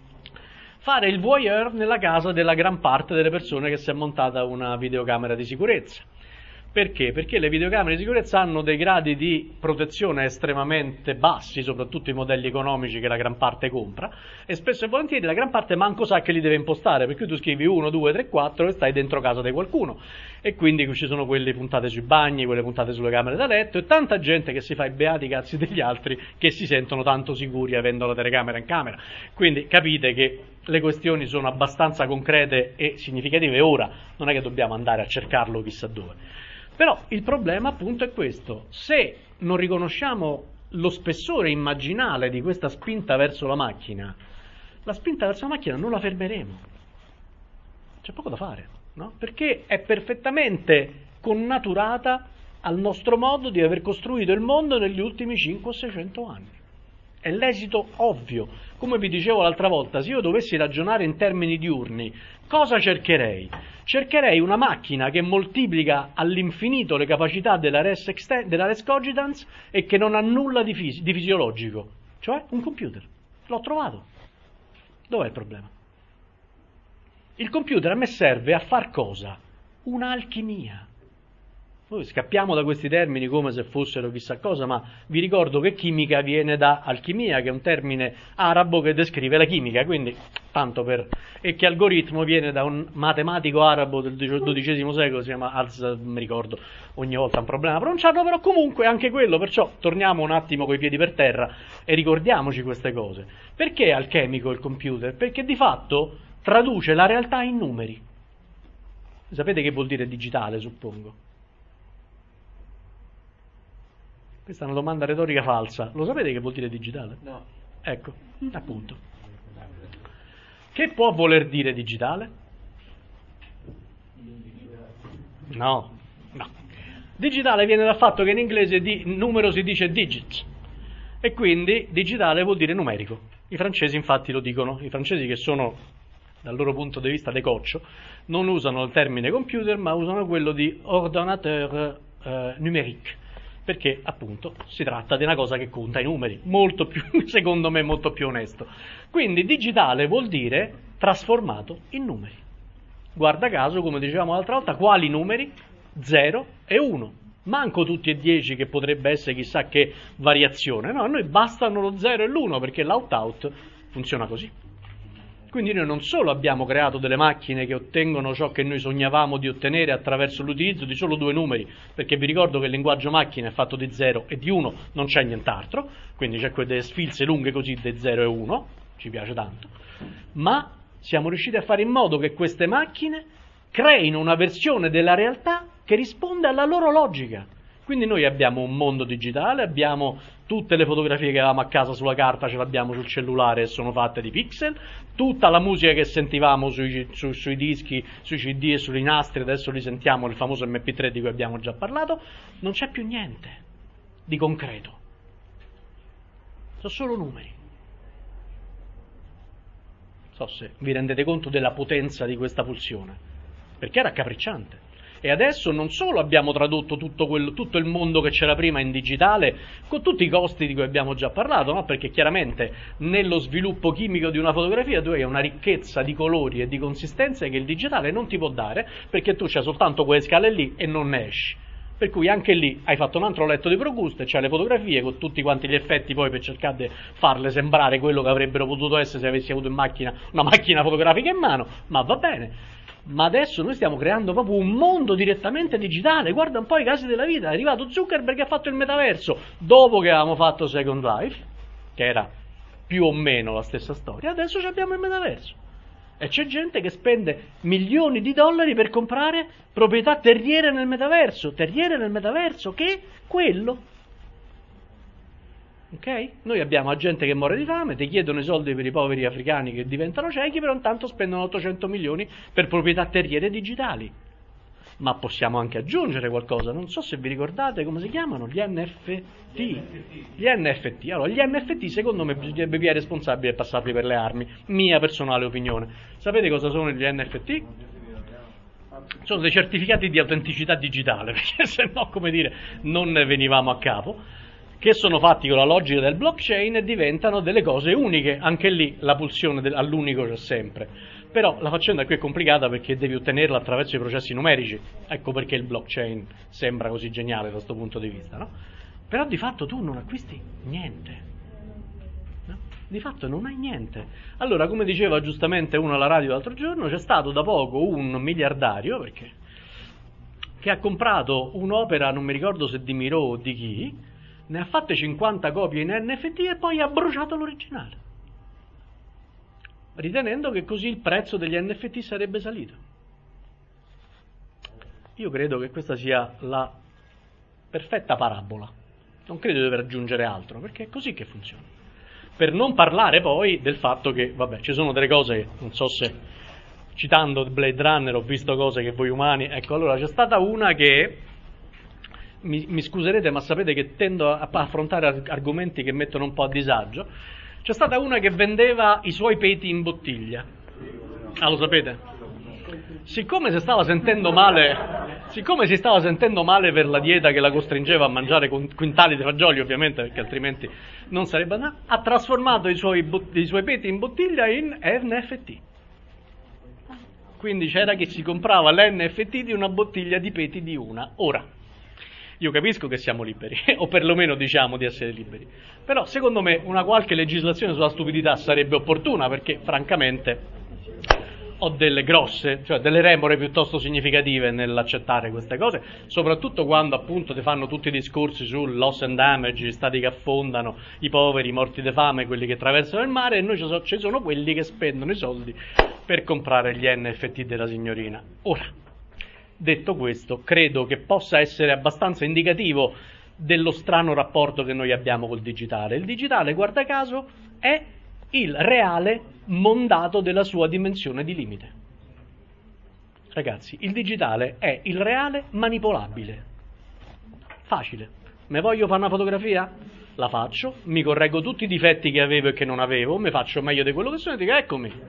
fare il voyeur nella casa della gran parte delle persone che si è montata una videocamera di sicurezza. Perché? Perché le videocamere di sicurezza hanno dei gradi di protezione estremamente bassi, soprattutto i modelli economici che la gran parte compra, e spesso e volentieri la gran parte manco sa che li deve impostare, perché tu scrivi uno, due, tre, quattro e stai dentro casa di qualcuno, e quindi ci sono quelle puntate sui bagni, quelle puntate sulle camere da letto, e tanta gente che si fa i beati cazzi degli altri che si sentono tanto sicuri avendo la telecamera in camera. Quindi capite che le questioni sono abbastanza concrete e significative. Ora non è che dobbiamo andare a cercarlo chissà dove. Però il problema appunto è questo: se non riconosciamo lo spessore immaginale di questa spinta verso la macchina, la spinta verso la macchina non la fermeremo. C'è poco da fare, no? Perché è perfettamente connaturata al nostro modo di aver costruito il mondo negli ultimi cinquecento o seicento anni. È l'esito ovvio. Come vi dicevo l'altra volta, se io dovessi ragionare in termini diurni, cosa cercherei? Cercherei una macchina che moltiplica all'infinito le capacità della res, exten- della res cogitans e che non ha nulla di, fisi- di fisiologico, cioè un computer. L'ho trovato. Dov'è il problema? Il computer a me serve a far cosa? Un'alchimia. Noi scappiamo da questi termini come se fossero chissà cosa, ma vi ricordo che chimica viene da alchimia, che è un termine arabo che descrive la chimica, quindi tanto per... e che algoritmo viene da un matematico arabo del dodicesimo secolo, si chiama Az, mi ricordo, ogni volta un problema a pronunciarlo, però comunque anche quello, perciò torniamo un attimo coi piedi per terra e ricordiamoci queste cose. Perché è alchemico il computer? Perché di fatto traduce la realtà in numeri. Sapete che vuol dire digitale, suppongo? Questa è una domanda retorica falsa. Lo sapete che vuol dire digitale? No. Ecco, appunto. Che può voler dire digitale? No, no. Digitale viene dal fatto che in inglese di numero si dice digit e quindi digitale vuol dire numerico. I francesi infatti lo dicono. I francesi, che sono dal loro punto di vista decoccio, non usano il termine computer ma usano quello di ordinateur euh, numérique, perché appunto si tratta di una cosa che conta i numeri, molto più, secondo me, molto più onesto. Quindi digitale vuol dire trasformato in numeri. Guarda caso, come dicevamo l'altra volta, quali numeri? zero e uno. Manco tutti e dieci, che potrebbe essere chissà che variazione. No, a noi bastano lo zero e l'uno, perché l'out-out funziona così. Quindi noi non solo abbiamo creato delle macchine che ottengono ciò che noi sognavamo di ottenere attraverso l'utilizzo di solo due numeri, perché vi ricordo che il linguaggio macchina è fatto di zero e di uno, non c'è nient'altro, quindi c'è quelle sfilze lunghe così di zero e uno, ci piace tanto, ma siamo riusciti a fare in modo che queste macchine creino una versione della realtà che risponde alla loro logica. Quindi noi abbiamo un mondo digitale, abbiamo tutte le fotografie che avevamo a casa sulla carta, ce l'abbiamo sul cellulare e sono fatte di pixel, tutta la musica che sentivamo sui, su, sui dischi, sui C D e sui nastri, adesso li sentiamo, il famoso M P tre di cui abbiamo già parlato, non c'è più niente di concreto, sono solo numeri. Non so se vi rendete conto della potenza di questa pulsione, perché era raccapricciante. E adesso non solo abbiamo tradotto tutto, quello, tutto il mondo che c'era prima in digitale, con tutti i costi di cui abbiamo già parlato, no? Perché chiaramente nello sviluppo chimico di una fotografia tu hai una ricchezza di colori e di consistenze che il digitale non ti può dare, perché tu c'hai soltanto quelle scale lì e non ne esci. Per cui anche lì hai fatto un altro letto di Procusto e c'hai le fotografie con tutti quanti gli effetti poi per cercare di farle sembrare quello che avrebbero potuto essere se avessi avuto in macchina una macchina fotografica in mano, ma va bene. Ma adesso noi stiamo creando proprio un mondo direttamente digitale. Guarda un po' i casi della vita. È arrivato Zuckerberg che ha fatto il metaverso dopo che avevamo fatto Second Life, che era più o meno la stessa storia. Adesso abbiamo il metaverso e c'è gente che spende milioni di dollari per comprare proprietà terriere nel metaverso. Terriere nel metaverso, che quello. Ok? Noi abbiamo gente che muore di fame, ti chiedono i soldi per i poveri africani che diventano ciechi, però intanto spendono ottocento milioni per proprietà terriere digitali. Ma possiamo anche aggiungere qualcosa, non so se vi ricordate come si chiamano, gli N F T. Gli N F T, allora gli N F T secondo me bisognerebbe via responsabile e passarli per le armi, mia personale opinione. Sapete cosa sono gli N F T? Sono dei certificati di autenticità digitale, perché se no, come dire, non ne venivamo a capo, che sono fatti con la logica del blockchain e diventano delle cose uniche. Anche lì la pulsione del, all'unico c'è sempre, però la faccenda qui è complicata perché devi ottenerla attraverso i processi numerici, ecco perché il blockchain sembra così geniale da questo punto di vista, no? Però di fatto tu non acquisti niente, no? Di fatto non hai niente. Allora, come diceva giustamente uno alla radio l'altro giorno, c'è stato da poco un miliardario, perché che ha comprato un'opera, non mi ricordo se di Miro o di chi, ne ha fatte cinquanta copie in N F T e poi ha bruciato l'originale, ritenendo che così il prezzo degli N F T sarebbe salito. Io credo che questa sia la perfetta parabola, non credo di dover aggiungere altro, perché è così che funziona. Per non parlare poi del fatto che, vabbè, ci sono delle cose che, non so se, citando Blade Runner, ho visto cose che voi umani, ecco, allora c'è stata una che, Mi, mi scuserete, ma sapete che tendo a, a affrontare arg- argomenti che mettono un po' a disagio. C'è stata una che vendeva i suoi peti in bottiglia. Ah, lo sapete? Siccome si stava sentendo male, siccome si stava sentendo male per la dieta che la costringeva a mangiare quintali di fagioli, ovviamente, perché altrimenti non sarebbe andato, ha trasformato i suoi, bot- i suoi peti in bottiglia in N F T. Quindi c'era chi si comprava l'N F T di una bottiglia di peti di una. Ora, io capisco che siamo liberi, o perlomeno diciamo di essere liberi, però secondo me una qualche legislazione sulla stupidità sarebbe opportuna, perché francamente ho delle grosse, cioè delle remore piuttosto significative nell'accettare queste cose, soprattutto quando appunto ti fanno tutti i discorsi sul loss and damage, gli stati che affondano, i poveri, i morti di fame, quelli che attraversano il mare, e noi ci sono, ci sono quelli che spendono i soldi per comprare gli N F T della signorina. Ora, detto questo, credo che possa essere abbastanza indicativo dello strano rapporto che noi abbiamo col digitale. Il digitale, guarda caso, è il reale mondato della sua dimensione di limite. Ragazzi, il digitale è il reale manipolabile. Facile. Me voglio fare una fotografia? La faccio, mi correggo tutti i difetti che avevo e che non avevo, mi faccio meglio di quello che sono e dico eccomi.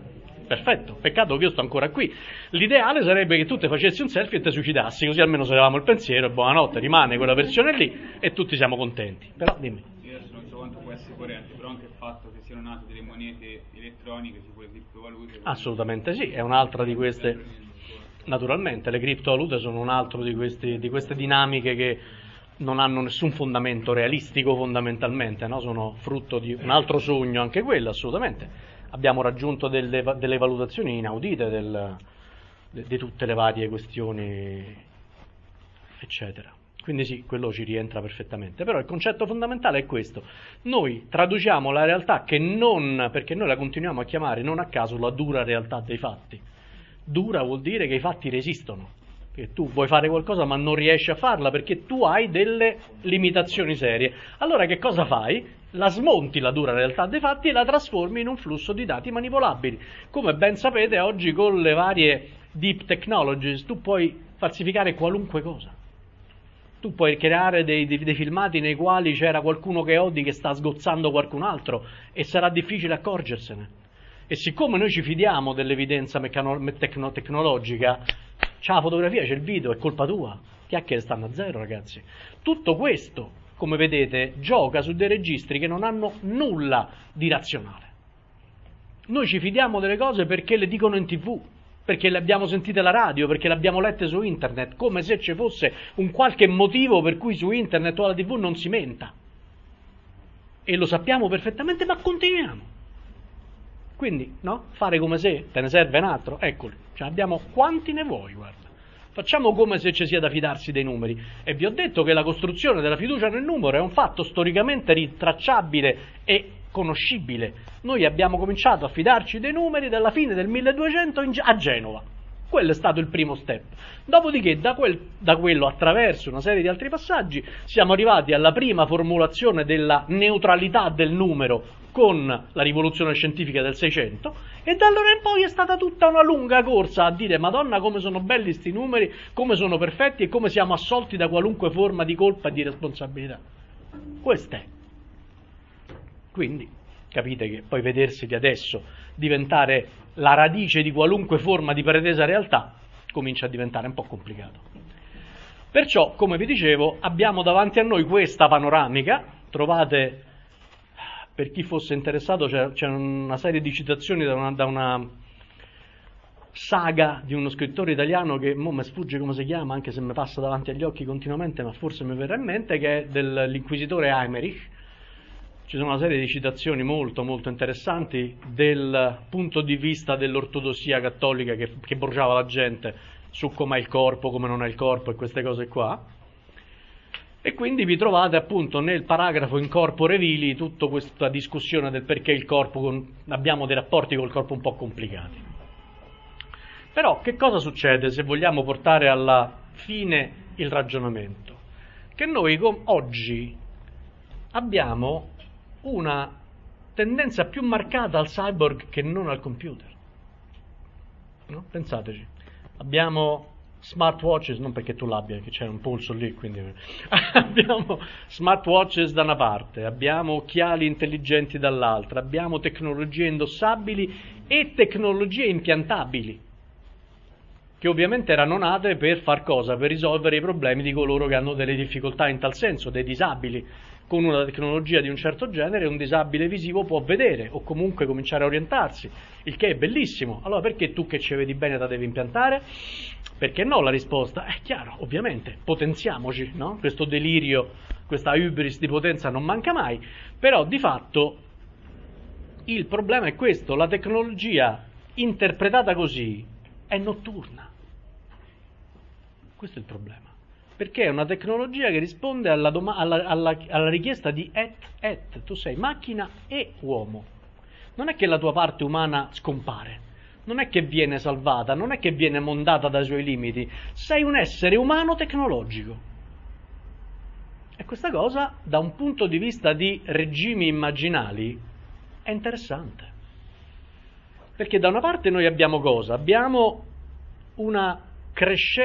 perfetto, peccato che io sto ancora qui. L'ideale sarebbe che tu te facessi un selfie e te suicidassi, così almeno salvavamo il pensiero e buonanotte, rimane quella versione lì e tutti siamo contenti. Però dimmi. Io adesso non so quanto può essere coerente, però anche il fatto che siano nate delle monete elettroniche, tipo le criptovalute. Assolutamente sì, è un'altra di queste, naturalmente, le criptovalute sono un altro di, questi, di queste dinamiche che non hanno nessun fondamento realistico fondamentalmente, no? Sono frutto di un altro sogno anche quello, assolutamente. Abbiamo raggiunto delle, delle valutazioni inaudite del, de, di tutte le varie questioni, eccetera. Quindi sì, quello ci rientra perfettamente. Però il concetto fondamentale è questo. Noi traduciamo la realtà che non, perché noi la continuiamo a chiamare non a caso la dura realtà dei fatti. Dura vuol dire che i fatti resistono. Che tu vuoi fare qualcosa ma non riesci a farla perché tu hai delle limitazioni serie. Allora che cosa fai? La smonti la dura realtà dei fatti e la trasformi in un flusso di dati manipolabili. Come ben sapete oggi con le varie deep technologies tu puoi falsificare qualunque cosa. Tu puoi creare dei, dei, dei filmati nei quali c'era qualcuno che odi che sta sgozzando qualcun altro e sarà difficile accorgersene. E siccome noi ci fidiamo dell'evidenza meccano, tecno, tecnologica, c'è la fotografia, c'è il video, è colpa tua. Chiacchiere stanno a zero, ragazzi. Tutto questo, come vedete, gioca su dei registri che non hanno nulla di razionale. Noi ci fidiamo delle cose perché le dicono in tv, perché le abbiamo sentite alla radio, perché le abbiamo lette su internet, come se ci fosse un qualche motivo per cui su internet o alla tv non si menta. E lo sappiamo perfettamente, ma continuiamo. Quindi, no? Fare come se te ne serve un altro, eccoli, cioè abbiamo quanti ne vuoi, guarda. Facciamo come se ci sia da fidarsi dei numeri. E vi ho detto che la costruzione della fiducia nel numero è un fatto storicamente ritracciabile e conoscibile. Noi abbiamo cominciato a fidarci dei numeri dalla fine del milleduecento in, a Genova. Quello è stato il primo step. Dopodiché, da, quel, da quello, attraverso una serie di altri passaggi, siamo arrivati alla prima formulazione della neutralità del numero con la rivoluzione scientifica del Seicento, e da allora in poi è stata tutta una lunga corsa a dire Madonna come sono belli sti numeri, come sono perfetti e come siamo assolti da qualunque forma di colpa e di responsabilità. Questo è. Quindi capite che poi vedersi di adesso diventare la radice di qualunque forma di pretesa realtà comincia a diventare un po' complicato. Perciò, come vi dicevo, abbiamo davanti a noi questa panoramica. Trovate, per chi fosse interessato, c'è, c'è una serie di citazioni da una, da una saga di uno scrittore italiano che mo mi sfugge come si chiama, anche se mi passa davanti agli occhi continuamente, ma forse mi verrà in mente, che è dell'inquisitore Eymerich. Ci sono una serie di citazioni molto molto interessanti del punto di vista dell'ortodossia cattolica che, che bruciava la gente su com'è il corpo, come non è il corpo e queste cose qua. E quindi vi trovate appunto nel paragrafo in corpore vili tutta questa discussione del perché il corpo, con, abbiamo dei rapporti col corpo un po' complicati. Però che cosa succede se vogliamo portare alla fine il ragionamento? Che noi oggi abbiamo una tendenza più marcata al cyborg che non al computer. No? Pensateci. Abbiamo smartwatches, non perché tu l'abbia, che c'è un polso lì, quindi abbiamo smartwatches da una parte, abbiamo occhiali intelligenti dall'altra, abbiamo tecnologie indossabili e tecnologie impiantabili, che ovviamente erano nate per far cosa? Per risolvere i problemi di coloro che hanno delle difficoltà in tal senso, dei disabili. Con una tecnologia di un certo genere un disabile visivo può vedere o comunque cominciare a orientarsi, il che è bellissimo. Allora perché tu che ci vedi bene la devi impiantare? Perché no? La risposta è chiaro, ovviamente, potenziamoci, no? Questo delirio, questa hubris di potenza non manca mai, però di fatto il problema è questo: la tecnologia interpretata così è notturna. Questo è il problema. Perché è una tecnologia che risponde alla, doma- alla, alla, alla richiesta di et et, tu sei macchina e uomo. Non è che la tua parte umana scompare, non è che viene salvata, non è che viene mondata dai suoi limiti, sei un essere umano tecnologico. E questa cosa, da un punto di vista di regimi immaginali, è interessante. Perché da una parte noi abbiamo cosa? Abbiamo una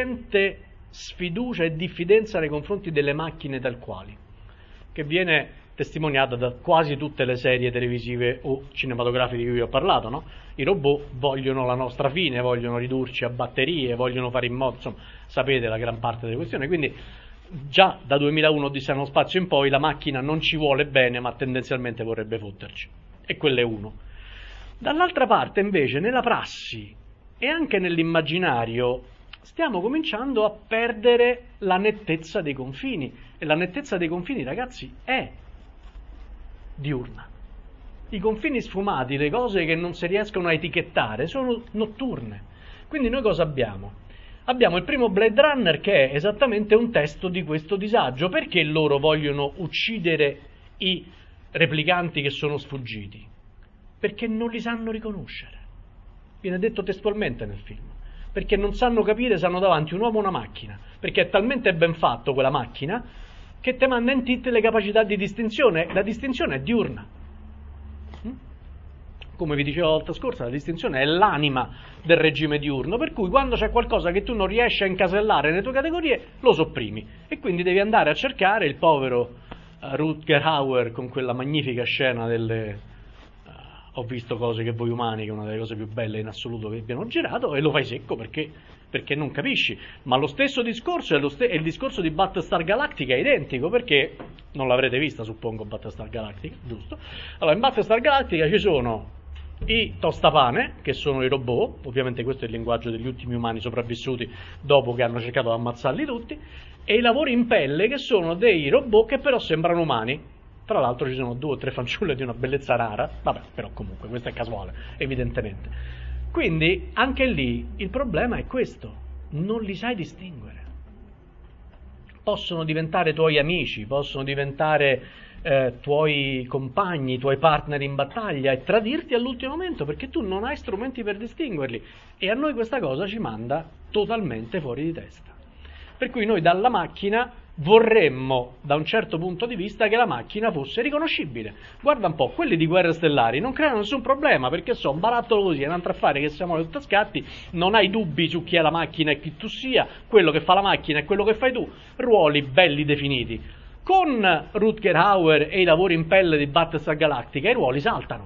crescente sfiducia e diffidenza nei confronti delle macchine tal quali, che viene testimoniata da quasi tutte le serie televisive o cinematografiche di cui ho parlato, no? I robot vogliono la nostra fine, vogliono ridurci a batterie, vogliono fare in modo, insomma, sapete la gran parte delle questioni, quindi già da duemilauno Odissea nello spazio in poi la macchina non ci vuole bene, ma tendenzialmente vorrebbe fotterci, e quello è uno. Dall'altra parte invece nella prassi e anche nell'immaginario stiamo cominciando a perdere la nettezza dei confini, e la nettezza dei confini, ragazzi, è diurna. I confini sfumati, le cose che non si riescono a etichettare, sono notturne. Quindi noi cosa abbiamo? Abbiamo il primo Blade Runner che è esattamente un testo di questo disagio. Perché loro vogliono uccidere i replicanti che sono sfuggiti? Perché non li sanno riconoscere. Viene detto testualmente nel film. Perché non sanno capire se hanno davanti un uomo o una macchina. Perché è talmente ben fatto quella macchina che te manda in tilt le capacità di distinzione. La distinzione è diurna. Come vi dicevo la volta scorsa, la distinzione è l'anima del regime diurno, per cui quando c'è qualcosa che tu non riesci a incasellare nelle tue categorie, lo sopprimi. E quindi devi andare a cercare il povero uh, Rutger Hauer con quella magnifica scena delle... Uh, ho visto cose che voi umani, che è una delle cose più belle in assoluto che abbiano girato, e lo fai secco perché, perché non capisci. Ma lo stesso discorso è, lo ste- è il discorso di Battlestar Galactica, è identico, perché non l'avrete vista, suppongo, Battlestar Galactica, giusto? Allora, in Battlestar Galactica ci sono i tostapane, che sono i robot, ovviamente questo è il linguaggio degli ultimi umani sopravvissuti dopo che hanno cercato di ammazzarli tutti, e i lavori in pelle, che sono dei robot che però sembrano umani. Tra l'altro ci sono due o tre fanciulle di una bellezza rara, vabbè, però comunque questo è casuale, evidentemente. Quindi anche lì il problema è questo, non li sai distinguere. Possono diventare tuoi amici, possono diventare eh, tuoi compagni, tuoi partner in battaglia e tradirti all'ultimo momento perché tu non hai strumenti per distinguerli, e a noi questa cosa ci manda totalmente fuori di testa. Per cui noi dalla macchina vorremmo, da un certo punto di vista, che la macchina fosse riconoscibile. Guarda un po', quelli di Guerre Stellari non creano nessun problema, perché so, un barattolo così, è un altro affare che siamo tutti a scatti, non hai dubbi su chi è la macchina e chi tu sia, quello che fa la macchina e quello che fai tu, ruoli belli definiti. Con Rutger Hauer e i lavori in pelle di Battlestar Galactica i ruoli saltano.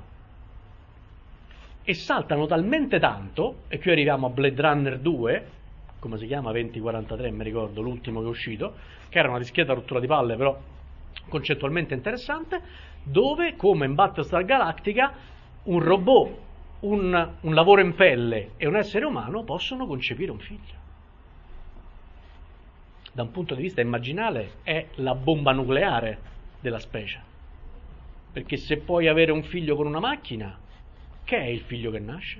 E saltano talmente tanto, e qui arriviamo a Blade Runner due, come si chiama, venti quarantatré, mi ricordo, l'ultimo che è uscito, che era una dischietta rottura di palle, però concettualmente interessante, dove, come in Battlestar Galactica, un robot, un, un lavoro in pelle e un essere umano possono concepire un figlio. Da un punto di vista immaginale è la bomba nucleare della specie, perché se puoi avere un figlio con una macchina, che è il figlio che nasce?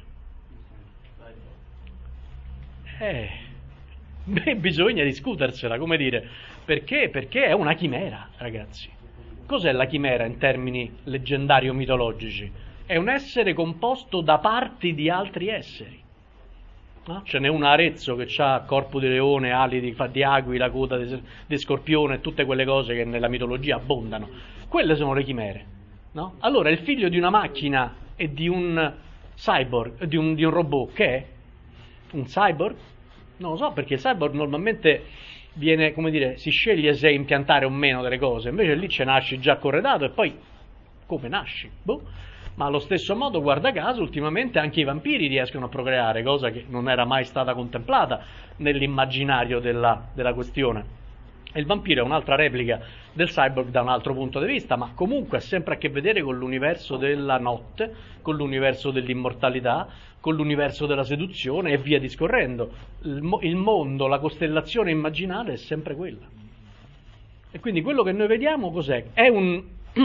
Eh, beh, bisogna discutersela, come dire, perché? Perché è una chimera, ragazzi. Cos'è la chimera in termini leggendari o mitologici? È un essere composto da parti di altri esseri. No? Ce n'è un Arezzo che ha corpo di leone, ali di, di aquila, coda di, di scorpione, tutte quelle cose che nella mitologia abbondano. Quelle sono le chimere. No? Allora il figlio di una macchina e di un cyborg, di un, di un robot, che è? Un cyborg? Non lo so, perché il cyborg normalmente viene, come dire, si sceglie se impiantare o meno delle cose, invece lì ce nasci già corredato e poi come nasci? Boh. Ma allo stesso modo, guarda caso, ultimamente anche i vampiri riescono a procreare, cosa che non era mai stata contemplata nell'immaginario della, della questione. E il vampiro è un'altra replica del cyborg da un altro punto di vista, ma comunque ha sempre a che vedere con l'universo della notte, con l'universo dell'immortalità, con l'universo della seduzione e via discorrendo. Il, mo- il mondo, la costellazione immaginale è sempre quella. E quindi quello che noi vediamo cos'è? È un...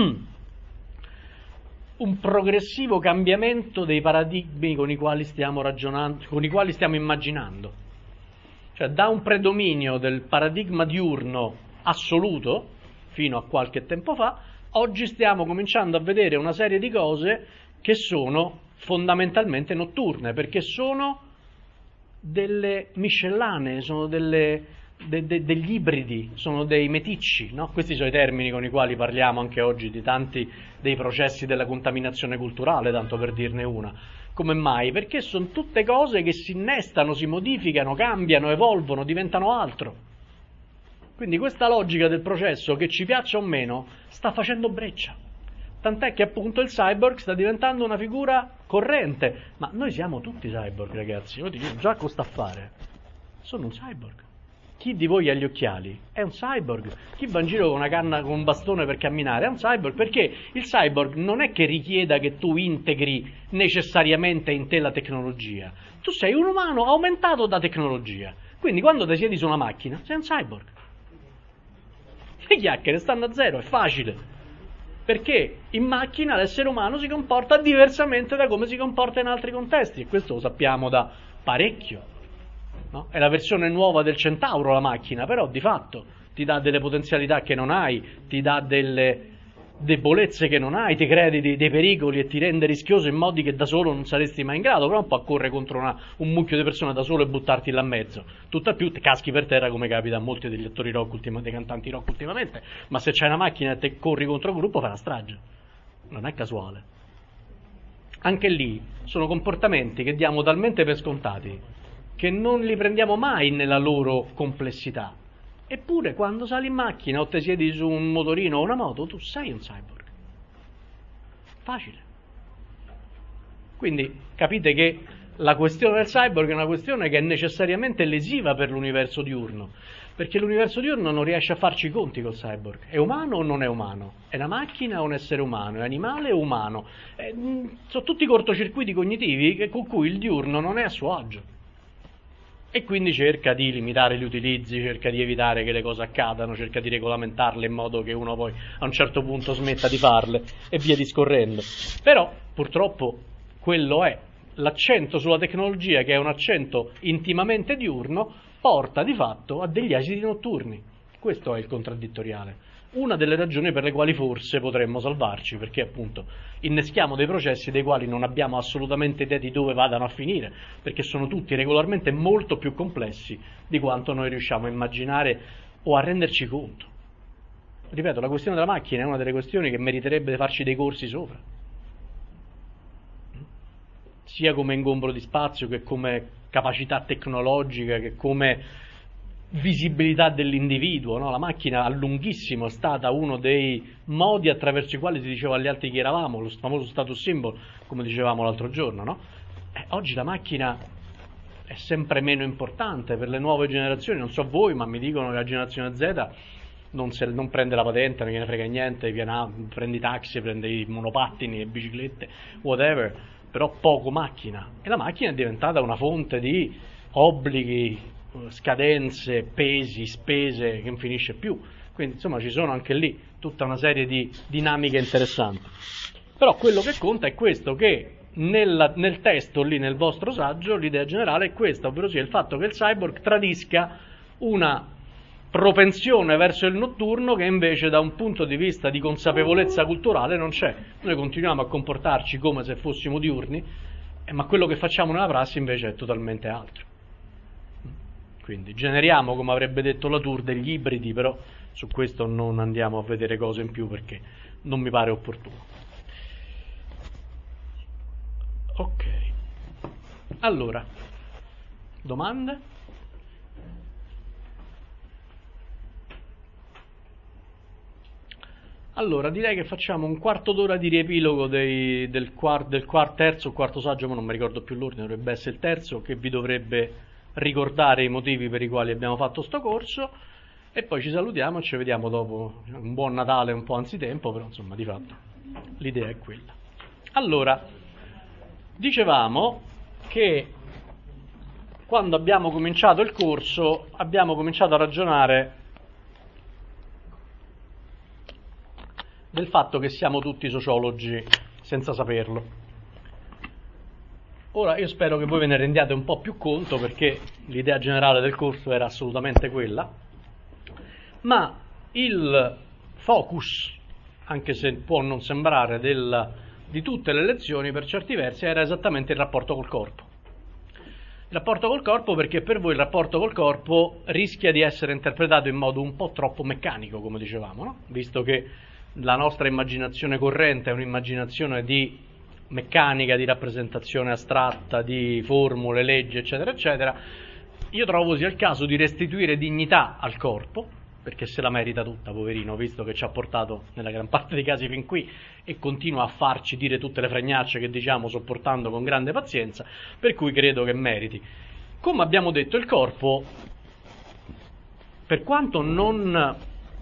un progressivo cambiamento dei paradigmi con i quali stiamo ragionando, con i quali stiamo immaginando. Cioè da un predominio del paradigma diurno assoluto, fino a qualche tempo fa, oggi stiamo cominciando a vedere una serie di cose che sono fondamentalmente notturne, perché sono delle miscellanee, sono delle, de, de, degli ibridi, sono dei meticci, no? Questi sono i termini con i quali parliamo anche oggi di tanti dei processi della contaminazione culturale, tanto per dirne una. Come mai? Perché sono tutte cose che si innestano, si modificano, cambiano, evolvono, diventano altro. Quindi questa logica del processo, che ci piaccia o meno, sta facendo breccia. Tant'è che appunto il cyborg sta diventando una figura corrente. Ma noi siamo tutti cyborg, ragazzi. Io dico, già cosa sta a fare? Sono un cyborg. Chi di voi ha gli occhiali è un cyborg. Chi va in giro con una canna, con un bastone per camminare è un cyborg, perché il cyborg non è che richieda che tu integri necessariamente in te la tecnologia. Tu sei un umano aumentato da tecnologia. Quindi quando ti siedi su una macchina sei un cyborg. Le chiacchiere stanno a zero, è facile. Perché in macchina l'essere umano si comporta diversamente da come si comporta in altri contesti, e questo lo sappiamo da parecchio. No? È la versione nuova del Centauro la macchina, però di fatto ti dà delle potenzialità che non hai, ti dà delle debolezze che non hai, ti crea dei, dei pericoli e ti rende rischioso in modi che da solo non saresti mai in grado, però non può correre contro una, un mucchio di persone da solo e buttarti là in mezzo. Tutt'al più caschi per terra, come capita a molti degli attori rock, ultima, dei cantanti rock ultimamente, ma se c'hai una macchina e te corri contro un gruppo fai la strage. Non è casuale. Anche lì sono comportamenti che diamo talmente per scontati che non li prendiamo mai nella loro complessità. Eppure quando sali in macchina o ti siedi su un motorino o una moto, tu sei un cyborg. Facile. Quindi capite che la questione del cyborg è una questione che è necessariamente lesiva per l'universo diurno, perché l'universo diurno non riesce a farci i conti col cyborg. È umano o non è umano? È una macchina o un essere umano? È animale o umano? È, sono tutti cortocircuiti cognitivi che, con cui il diurno non è a suo agio. E quindi cerca di limitare gli utilizzi, cerca di evitare che le cose accadano, cerca di regolamentarle in modo che uno poi a un certo punto smetta di farle e via discorrendo. Però purtroppo quello è. L'accento sulla tecnologia, che è un accento intimamente diurno, porta di fatto a degli esiti notturni. Questo è il contraddittoriale. Una delle ragioni per le quali forse potremmo salvarci, perché appunto inneschiamo dei processi dei quali non abbiamo assolutamente idea di dove vadano a finire, perché sono tutti regolarmente molto più complessi di quanto noi riusciamo a immaginare o a renderci conto. Ripeto, la questione della macchina è una delle questioni che meriterebbe di farci dei corsi sopra, sia come ingombro di spazio, che come capacità tecnologica, che come visibilità dell'individuo, no? La macchina a lunghissimo è stata uno dei modi attraverso i quali si diceva agli altri chi eravamo, lo famoso status symbol, come dicevamo l'altro giorno, no? Eh, oggi la macchina è sempre meno importante per le nuove generazioni, non so voi, ma mi dicono che la generazione Z non, se, non prende la patente, non gliene frega niente, viene, prende i taxi, prende i monopattini, le biciclette, whatever, però poco macchina. E la macchina è diventata una fonte di obblighi, scadenze, pesi, spese che non finisce più. Quindi insomma ci sono anche lì tutta una serie di dinamiche interessanti. Però quello che conta è questo, che nel, nel testo lì, nel vostro saggio, l'idea generale è questa, ovvero sia il fatto che il cyborg tradisca una propensione verso il notturno che invece da un punto di vista di consapevolezza culturale non c'è. Noi continuiamo a comportarci come se fossimo diurni, eh, ma quello che facciamo nella prassi invece è totalmente altro. Quindi generiamo, come avrebbe detto Latour, degli ibridi, però su questo non andiamo a vedere cose in più perché non mi pare opportuno. Ok. Allora, domande? Allora, direi che facciamo un quarto d'ora di riepilogo dei, del, quart, del quart, terzo o quarto saggio, ma non mi ricordo più l'ordine, dovrebbe essere il terzo, che vi dovrebbe ricordare i motivi per i quali abbiamo fatto sto corso, e poi ci salutiamo e ci vediamo dopo un buon Natale un po' anzitempo, però insomma di fatto l'idea è quella. Allora, dicevamo che quando abbiamo cominciato il corso abbiamo cominciato a ragionare del fatto che siamo tutti sociologi senza saperlo. Ora io spero che voi ve ne rendiate un po' più conto, perché l'idea generale del corso era assolutamente quella, ma il focus, anche se può non sembrare, del, di tutte le lezioni per certi versi era esattamente il rapporto col corpo. Il rapporto col corpo perché per voi il rapporto col corpo rischia di essere interpretato in modo un po' troppo meccanico, come dicevamo, no? Visto che la nostra immaginazione corrente è un'immaginazione di meccanica, di rappresentazione astratta, di formule, leggi, eccetera, eccetera, io trovo sia il caso di restituire dignità al corpo perché se la merita tutta, poverino, visto che ci ha portato nella gran parte dei casi fin qui e continua a farci dire tutte le fregnacce che diciamo sopportando con grande pazienza, per cui credo che meriti. Come abbiamo detto, il corpo, per quanto non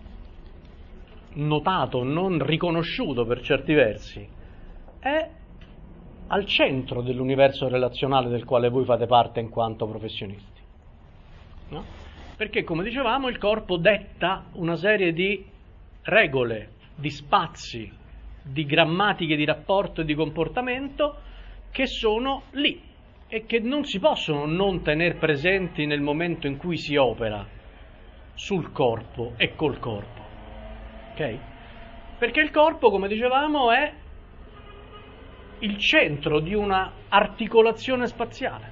notato, non riconosciuto per certi versi, è al centro dell'universo relazionale del quale voi fate parte in quanto professionisti, no? Perché, come dicevamo, il corpo detta una serie di regole, di spazi, di grammatiche di rapporto e di comportamento che sono lì e che non si possono non tenere presenti nel momento in cui si opera sul corpo e col corpo. Ok? Perché il corpo, come dicevamo, è il centro di una articolazione spaziale.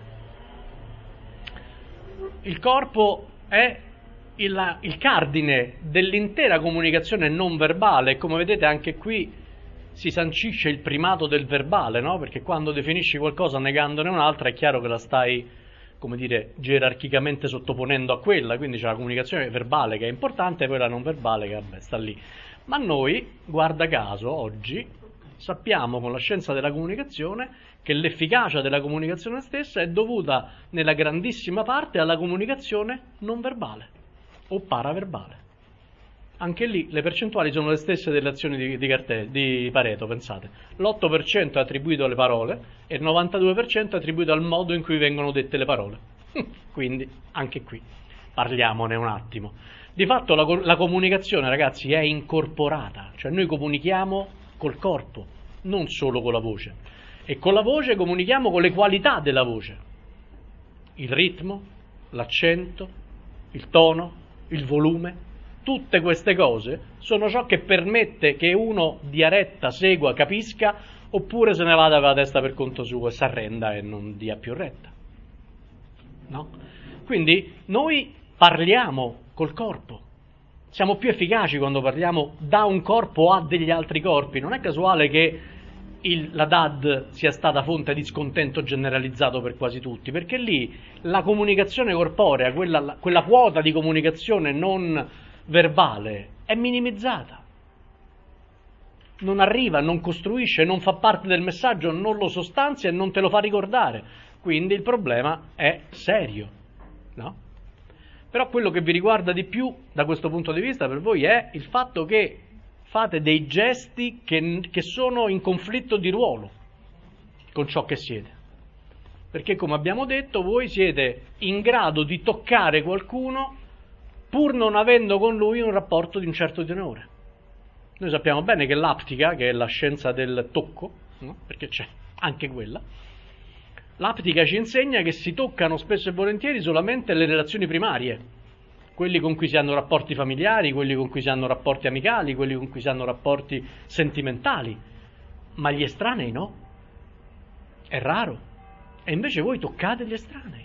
Il corpo è il, il cardine dell'intera comunicazione non verbale e, come vedete, anche qui si sancisce il primato del verbale, no? Perché quando definisci qualcosa negandone un'altra è chiaro che la stai, come dire, gerarchicamente sottoponendo a quella, quindi c'è la comunicazione verbale che è importante e poi la non verbale che vabbè, sta lì. Ma noi, guarda caso, oggi sappiamo con la scienza della comunicazione che l'efficacia della comunicazione stessa è dovuta nella grandissima parte alla comunicazione non verbale o paraverbale. Anche lì le percentuali sono le stesse delle azioni di, di, Carte, di Pareto, pensate. L'otto per cento è attribuito alle parole e il novantadue per cento è attribuito al modo in cui vengono dette le parole. Quindi, anche qui, parliamone un attimo. Di fatto la, la comunicazione, ragazzi, è incorporata, cioè noi comunichiamo col corpo, non solo con la voce. E con la voce comunichiamo con le qualità della voce. Il ritmo, l'accento, il tono, il volume, tutte queste cose sono ciò che permette che uno dia retta, segua, capisca, oppure se ne vada con la testa per conto suo e si arrenda e non dia più retta. No? Quindi noi parliamo col corpo. Siamo più efficaci quando parliamo da un corpo a degli altri corpi. Non è casuale che il, la D A D sia stata fonte di scontento generalizzato per quasi tutti, perché lì la comunicazione corporea, quella, quella quota di comunicazione non verbale, è minimizzata. Non arriva, non costruisce, non fa parte del messaggio, non lo sostanzia e non te lo fa ricordare. Quindi il problema è serio, no? Però quello che vi riguarda di più da questo punto di vista per voi è il fatto che fate dei gesti che, che sono in conflitto di ruolo con ciò che siete. Perché, come abbiamo detto, voi siete in grado di toccare qualcuno pur non avendo con lui un rapporto di un certo tenore. Noi sappiamo bene che l'aptica, che è la scienza del tocco, no? Perché c'è anche quella, l'aptica ci insegna che si toccano spesso e volentieri solamente le relazioni primarie, quelli con cui si hanno rapporti familiari, quelli con cui si hanno rapporti amicali, quelli con cui si hanno rapporti sentimentali, ma gli estranei no, è raro, e invece voi toccate gli estranei.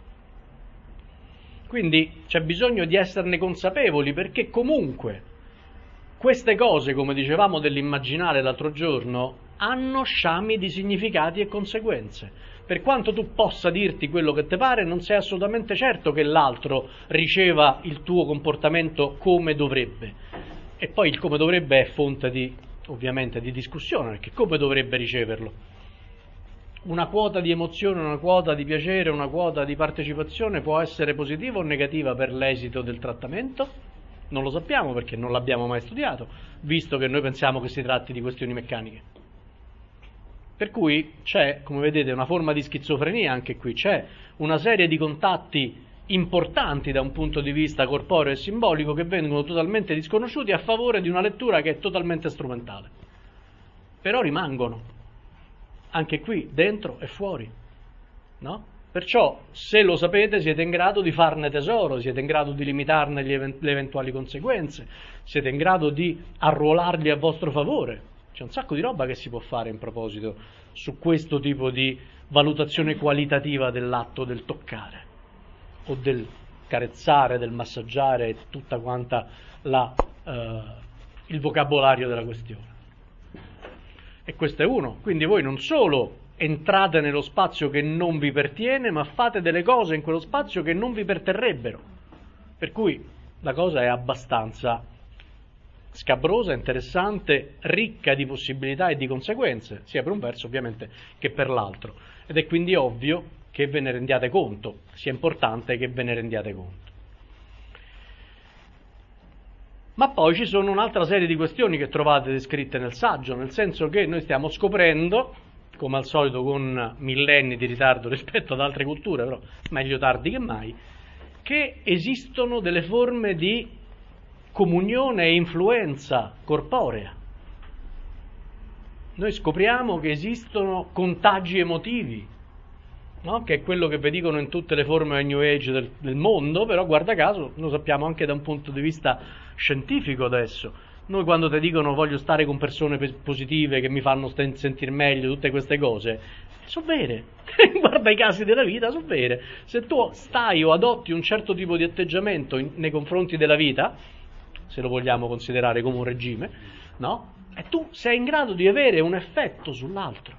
Quindi c'è bisogno di esserne consapevoli, perché comunque queste cose, come dicevamo dell'immaginare l'altro giorno, hanno sciami di significati e conseguenze. Per quanto tu possa dirti quello che ti pare, non sei assolutamente certo che l'altro riceva il tuo comportamento come dovrebbe. E poi il come dovrebbe è fonte di, ovviamente, di discussione, perché come dovrebbe riceverlo? Una quota di emozione, una quota di piacere, una quota di partecipazione può essere positiva o negativa per l'esito del trattamento? Non lo sappiamo perché non l'abbiamo mai studiato, visto che noi pensiamo che si tratti di questioni meccaniche. Per cui c'è, come vedete, una forma di schizofrenia anche qui, c'è una serie di contatti importanti da un punto di vista corporeo e simbolico che vengono totalmente disconosciuti a favore di una lettura che è totalmente strumentale. Però rimangono, anche qui, dentro e fuori, no? Perciò, se lo sapete, siete in grado di farne tesoro, siete in grado di limitarne gli event- le eventuali conseguenze, siete in grado di arruolarli a vostro favore. C'è un sacco di roba che si può fare in proposito su questo tipo di valutazione qualitativa dell'atto del toccare o del carezzare, del massaggiare e tutta quanta la, eh, il vocabolario della questione. E questo è uno. Quindi voi non solo entrate nello spazio che non vi pertiene, ma fate delle cose in quello spazio che non vi perterrebbero. Per cui la cosa è abbastanza scabrosa, interessante, ricca di possibilità e di conseguenze, sia per un verso ovviamente che per l'altro. Ed è quindi ovvio che ve ne rendiate conto, sia importante che ve ne rendiate conto. Ma poi ci sono un'altra serie di questioni che trovate descritte nel saggio, nel senso che noi stiamo scoprendo, come al solito con millenni di ritardo rispetto ad altre culture, però meglio tardi che mai, che esistono delle forme di comunione e influenza corporea. Noi scopriamo che esistono contagi emotivi, no? Che è quello che vi dicono in tutte le forme del New Age del, del mondo, però guarda caso lo sappiamo anche da un punto di vista scientifico adesso. Noi quando ti dicono voglio stare con persone positive che mi fanno st- sentire meglio, tutte queste cose, sono vere. Guarda i casi della vita, sono vere. Se tu stai o adotti un certo tipo di atteggiamento in, nei confronti della vita, se lo vogliamo considerare come un regime, no? E tu sei in grado di avere un effetto sull'altro.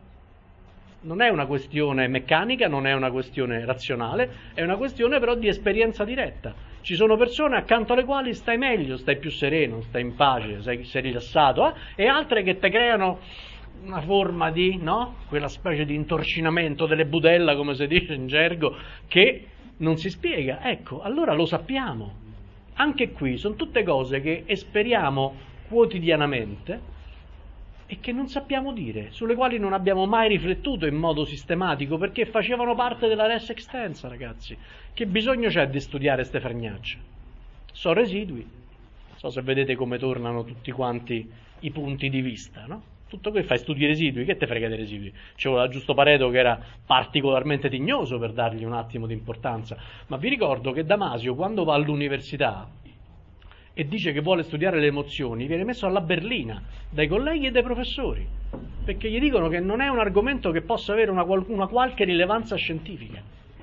Non è una questione meccanica, non è una questione razionale, è una questione però di esperienza diretta. Ci sono persone accanto alle quali stai meglio, stai più sereno, stai in pace, sei, sei rilassato, eh? E altre che ti creano una forma di, no? Quella specie di intorcinamento delle budella, come si dice in gergo, che non si spiega. Ecco, allora lo sappiamo. Anche qui sono tutte cose che esperiamo quotidianamente e che non sappiamo dire, sulle quali non abbiamo mai riflettuto in modo sistematico, perché facevano parte della res extensa, ragazzi. Che bisogno c'è di studiare ste fregnacce? Sono residui. Non so se vedete come tornano tutti quanti i punti di vista, no? Tutto qui fai studi residui, che te frega dei residui? C'è un giusto Pareto che era particolarmente tignoso per dargli un attimo di importanza, ma vi ricordo che Damasio quando va all'università e dice che vuole studiare le emozioni viene messo alla berlina dai colleghi e dai professori, perché gli dicono che non è un argomento che possa avere una, una qualche rilevanza scientifica.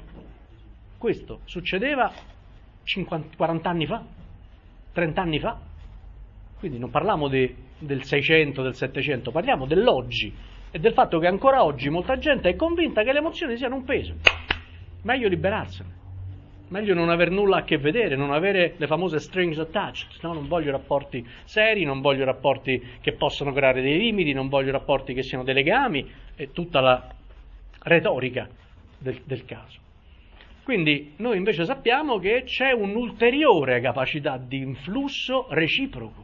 Questo succedeva cinquanta, quaranta anni fa, trenta anni fa, quindi non parliamo di del seicento, del settecento, parliamo dell'oggi e del fatto che ancora oggi molta gente è convinta che le emozioni siano un peso. Meglio liberarsene, meglio non aver nulla a che vedere, non avere le famose strings attached. No, non voglio rapporti seri, non voglio rapporti che possano creare dei limiti, non voglio rapporti che siano dei legami, e tutta la retorica del, del caso. Quindi noi invece sappiamo che c'è un'ulteriore capacità di influsso reciproco.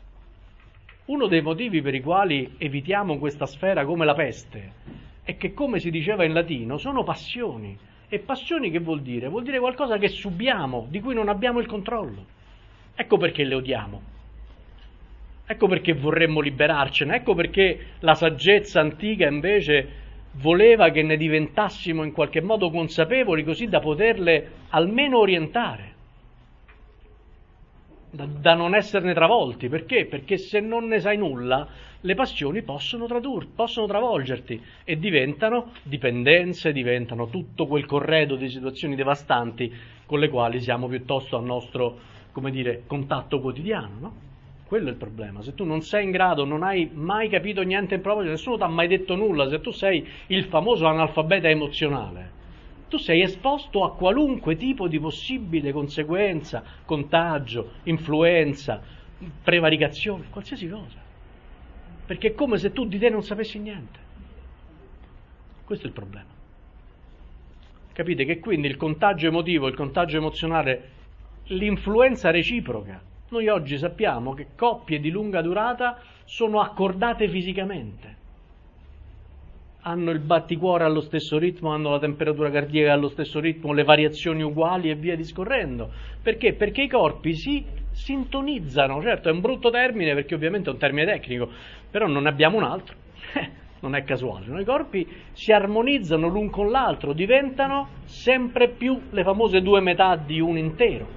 Uno dei motivi per i quali evitiamo questa sfera come la peste è che, come si diceva in latino, sono passioni. E passioni che vuol dire? Vuol dire qualcosa che subiamo, di cui non abbiamo il controllo. Ecco perché le odiamo. Ecco perché vorremmo liberarcene. Ecco perché la saggezza antica invece voleva che ne diventassimo in qualche modo consapevoli, così da poterle almeno orientare. Da, da non esserne travolti. Perché? Perché se non ne sai nulla, le passioni possono tradurti, possono travolgerti e diventano dipendenze, diventano tutto quel corredo di situazioni devastanti con le quali siamo piuttosto al nostro, come dire, contatto quotidiano, no? Quello è il problema. Se tu non sei in grado, non hai mai capito niente in proposito, nessuno ti ha mai detto nulla, se tu sei il famoso analfabeta emozionale, tu sei esposto a qualunque tipo di possibile conseguenza, contagio, influenza, prevaricazione, qualsiasi cosa. Perché è come se tu di te non sapessi niente. Questo è il problema. Capite che quindi il contagio emotivo, il contagio emozionale, l'influenza reciproca. Noi oggi sappiamo che coppie di lunga durata sono accordate fisicamente. Hanno il batticuore allo stesso ritmo, hanno la temperatura cardiaca allo stesso ritmo, le variazioni uguali e via discorrendo. Perché? Perché i corpi si sintonizzano. Certo, è un brutto termine perché ovviamente è un termine tecnico, però non ne abbiamo un altro. Non è casuale. No? I corpi si armonizzano l'un con l'altro, diventano sempre più le famose due metà di un intero.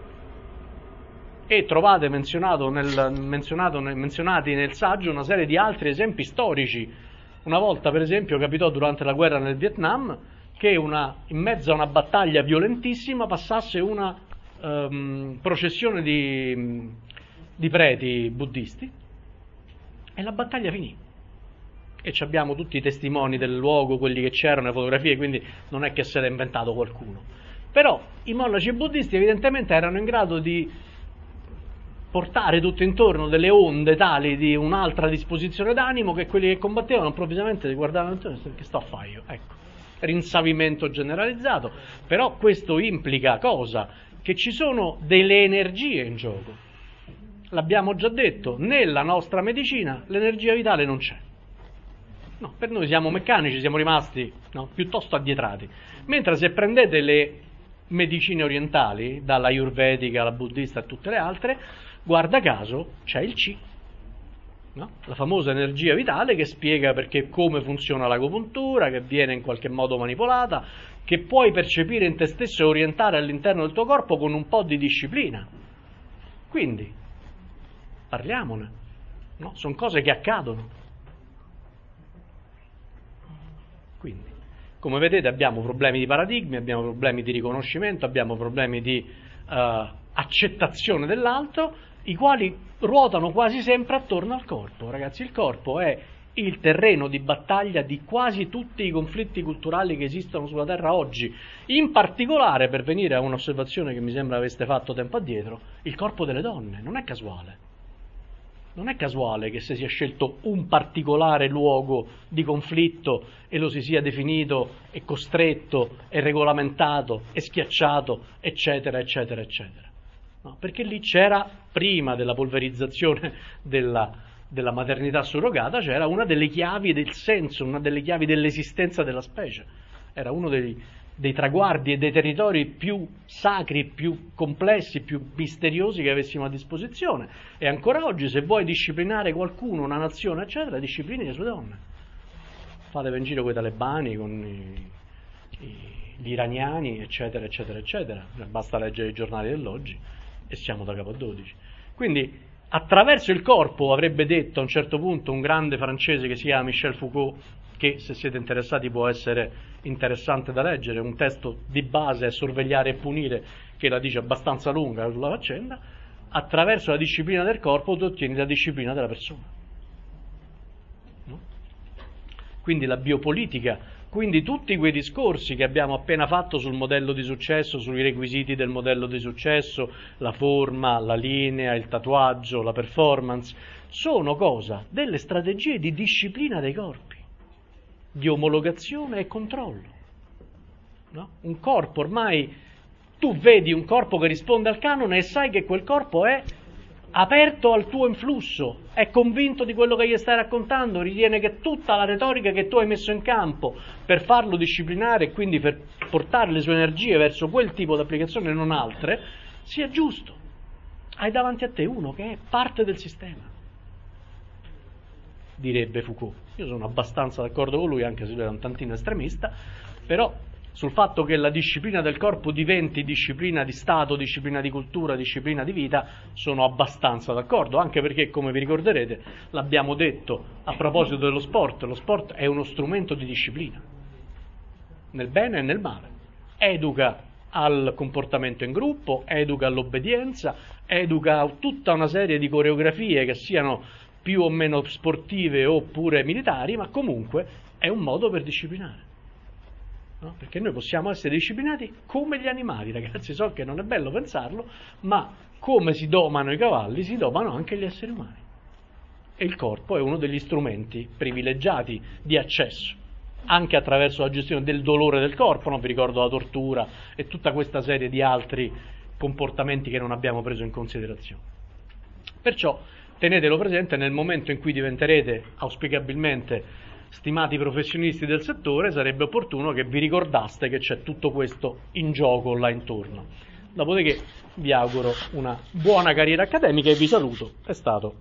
E trovate menzionato nel, menzionato, menzionati nel saggio una serie di altri esempi storici. Una volta, per esempio, capitò durante la guerra nel Vietnam che una, in mezzo a una battaglia violentissima passasse una um, processione di, di preti buddisti e la battaglia finì. E ci abbiamo tutti i testimoni del luogo, quelli che c'erano, le fotografie, quindi non è che se l'ha inventato qualcuno. Però i monaci buddisti evidentemente erano in grado di portare tutto intorno delle onde tali di un'altra disposizione d'animo che quelli che combattevano improvvisamente guardavano intorno e dicevano: che sto a fare io? Ecco, rinsavimento generalizzato. Però questo implica cosa? Che ci sono delle energie in gioco. L'abbiamo già detto, nella nostra medicina l'energia vitale non c'è. No, per noi siamo meccanici, siamo rimasti no, piuttosto addietrati. Mentre se prendete le medicine orientali, dalla ayurvedica alla buddista a tutte le altre, guarda caso c'è il Qi, no? La famosa energia vitale che spiega perché come funziona l'agopuntura, che viene in qualche modo manipolata, che puoi percepire in te stesso e orientare all'interno del tuo corpo con un po' di disciplina. Quindi, parliamone, no? Sono cose che accadono. Quindi, come vedete abbiamo problemi di paradigmi, abbiamo problemi di riconoscimento, abbiamo problemi di uh, accettazione dell'altro, i quali ruotano quasi sempre attorno al corpo. Ragazzi, il corpo è il terreno di battaglia di quasi tutti i conflitti culturali che esistono sulla Terra oggi. In particolare, per venire a un'osservazione che mi sembra aveste fatto tempo addietro, il corpo delle donne non è casuale. Non è casuale che si sia scelto un particolare luogo di conflitto e lo si sia definito e costretto e regolamentato e schiacciato, eccetera, eccetera, eccetera. No, perché lì c'era, prima della polverizzazione della, della maternità surrogata, c'era una delle chiavi del senso, una delle chiavi dell'esistenza della specie. Era uno dei, dei traguardi e dei territori più sacri, più complessi, più misteriosi che avessimo a disposizione. E ancora oggi, se vuoi disciplinare qualcuno, una nazione, eccetera, disciplini le sue donne. Fatevi in giro con i talebani, con i, i, gli iraniani, eccetera, eccetera, eccetera. Basta leggere i giornali dell'oggi e siamo da capo a dodici. Quindi, attraverso il corpo, avrebbe detto a un certo punto un grande francese che si chiama Michel Foucault, che se siete interessati può essere interessante da leggere, un testo di base è Sorvegliare e punire, che la dice abbastanza lunga sulla faccenda. Attraverso la disciplina del corpo tu ottieni la disciplina della persona, no? Quindi la biopolitica, quindi tutti quei discorsi che abbiamo appena fatto sul modello di successo, sui requisiti del modello di successo, la forma, la linea, il tatuaggio, la performance, sono cosa? Delle strategie di disciplina dei corpi, di omologazione e controllo, no? Un corpo ormai, tu vedi un corpo che risponde al canone e sai che quel corpo è aperto al tuo influsso, è convinto di quello che gli stai raccontando, ritiene che tutta la retorica che tu hai messo in campo per farlo disciplinare e quindi per portare le sue energie verso quel tipo di applicazione e non altre, sia giusto. Hai davanti a te uno che è parte del sistema, direbbe Foucault. Io sono abbastanza d'accordo con lui, anche se lui era un tantino estremista, però sul fatto che la disciplina del corpo diventi disciplina di Stato, disciplina di cultura, disciplina di vita, sono abbastanza d'accordo, anche perché, come vi ricorderete, l'abbiamo detto a proposito dello sport, lo sport è uno strumento di disciplina, nel bene e nel male. Educa al comportamento in gruppo, educa all'obbedienza, educa a tutta una serie di coreografie che siano più o meno sportive oppure militari, ma comunque è un modo per disciplinare. No? Perché noi possiamo essere disciplinati come gli animali, ragazzi, so che non è bello pensarlo, ma come si domano i cavalli, si domano anche gli esseri umani. E il corpo è uno degli strumenti privilegiati di accesso, anche attraverso la gestione del dolore del corpo, no? Vi ricordo la tortura e tutta questa serie di altri comportamenti che non abbiamo preso in considerazione. Perciò tenetelo presente, nel momento in cui diventerete auspicabilmente stimati professionisti del settore, sarebbe opportuno che vi ricordaste che c'è tutto questo in gioco là intorno. Dopodiché vi auguro una buona carriera accademica e vi saluto. È stato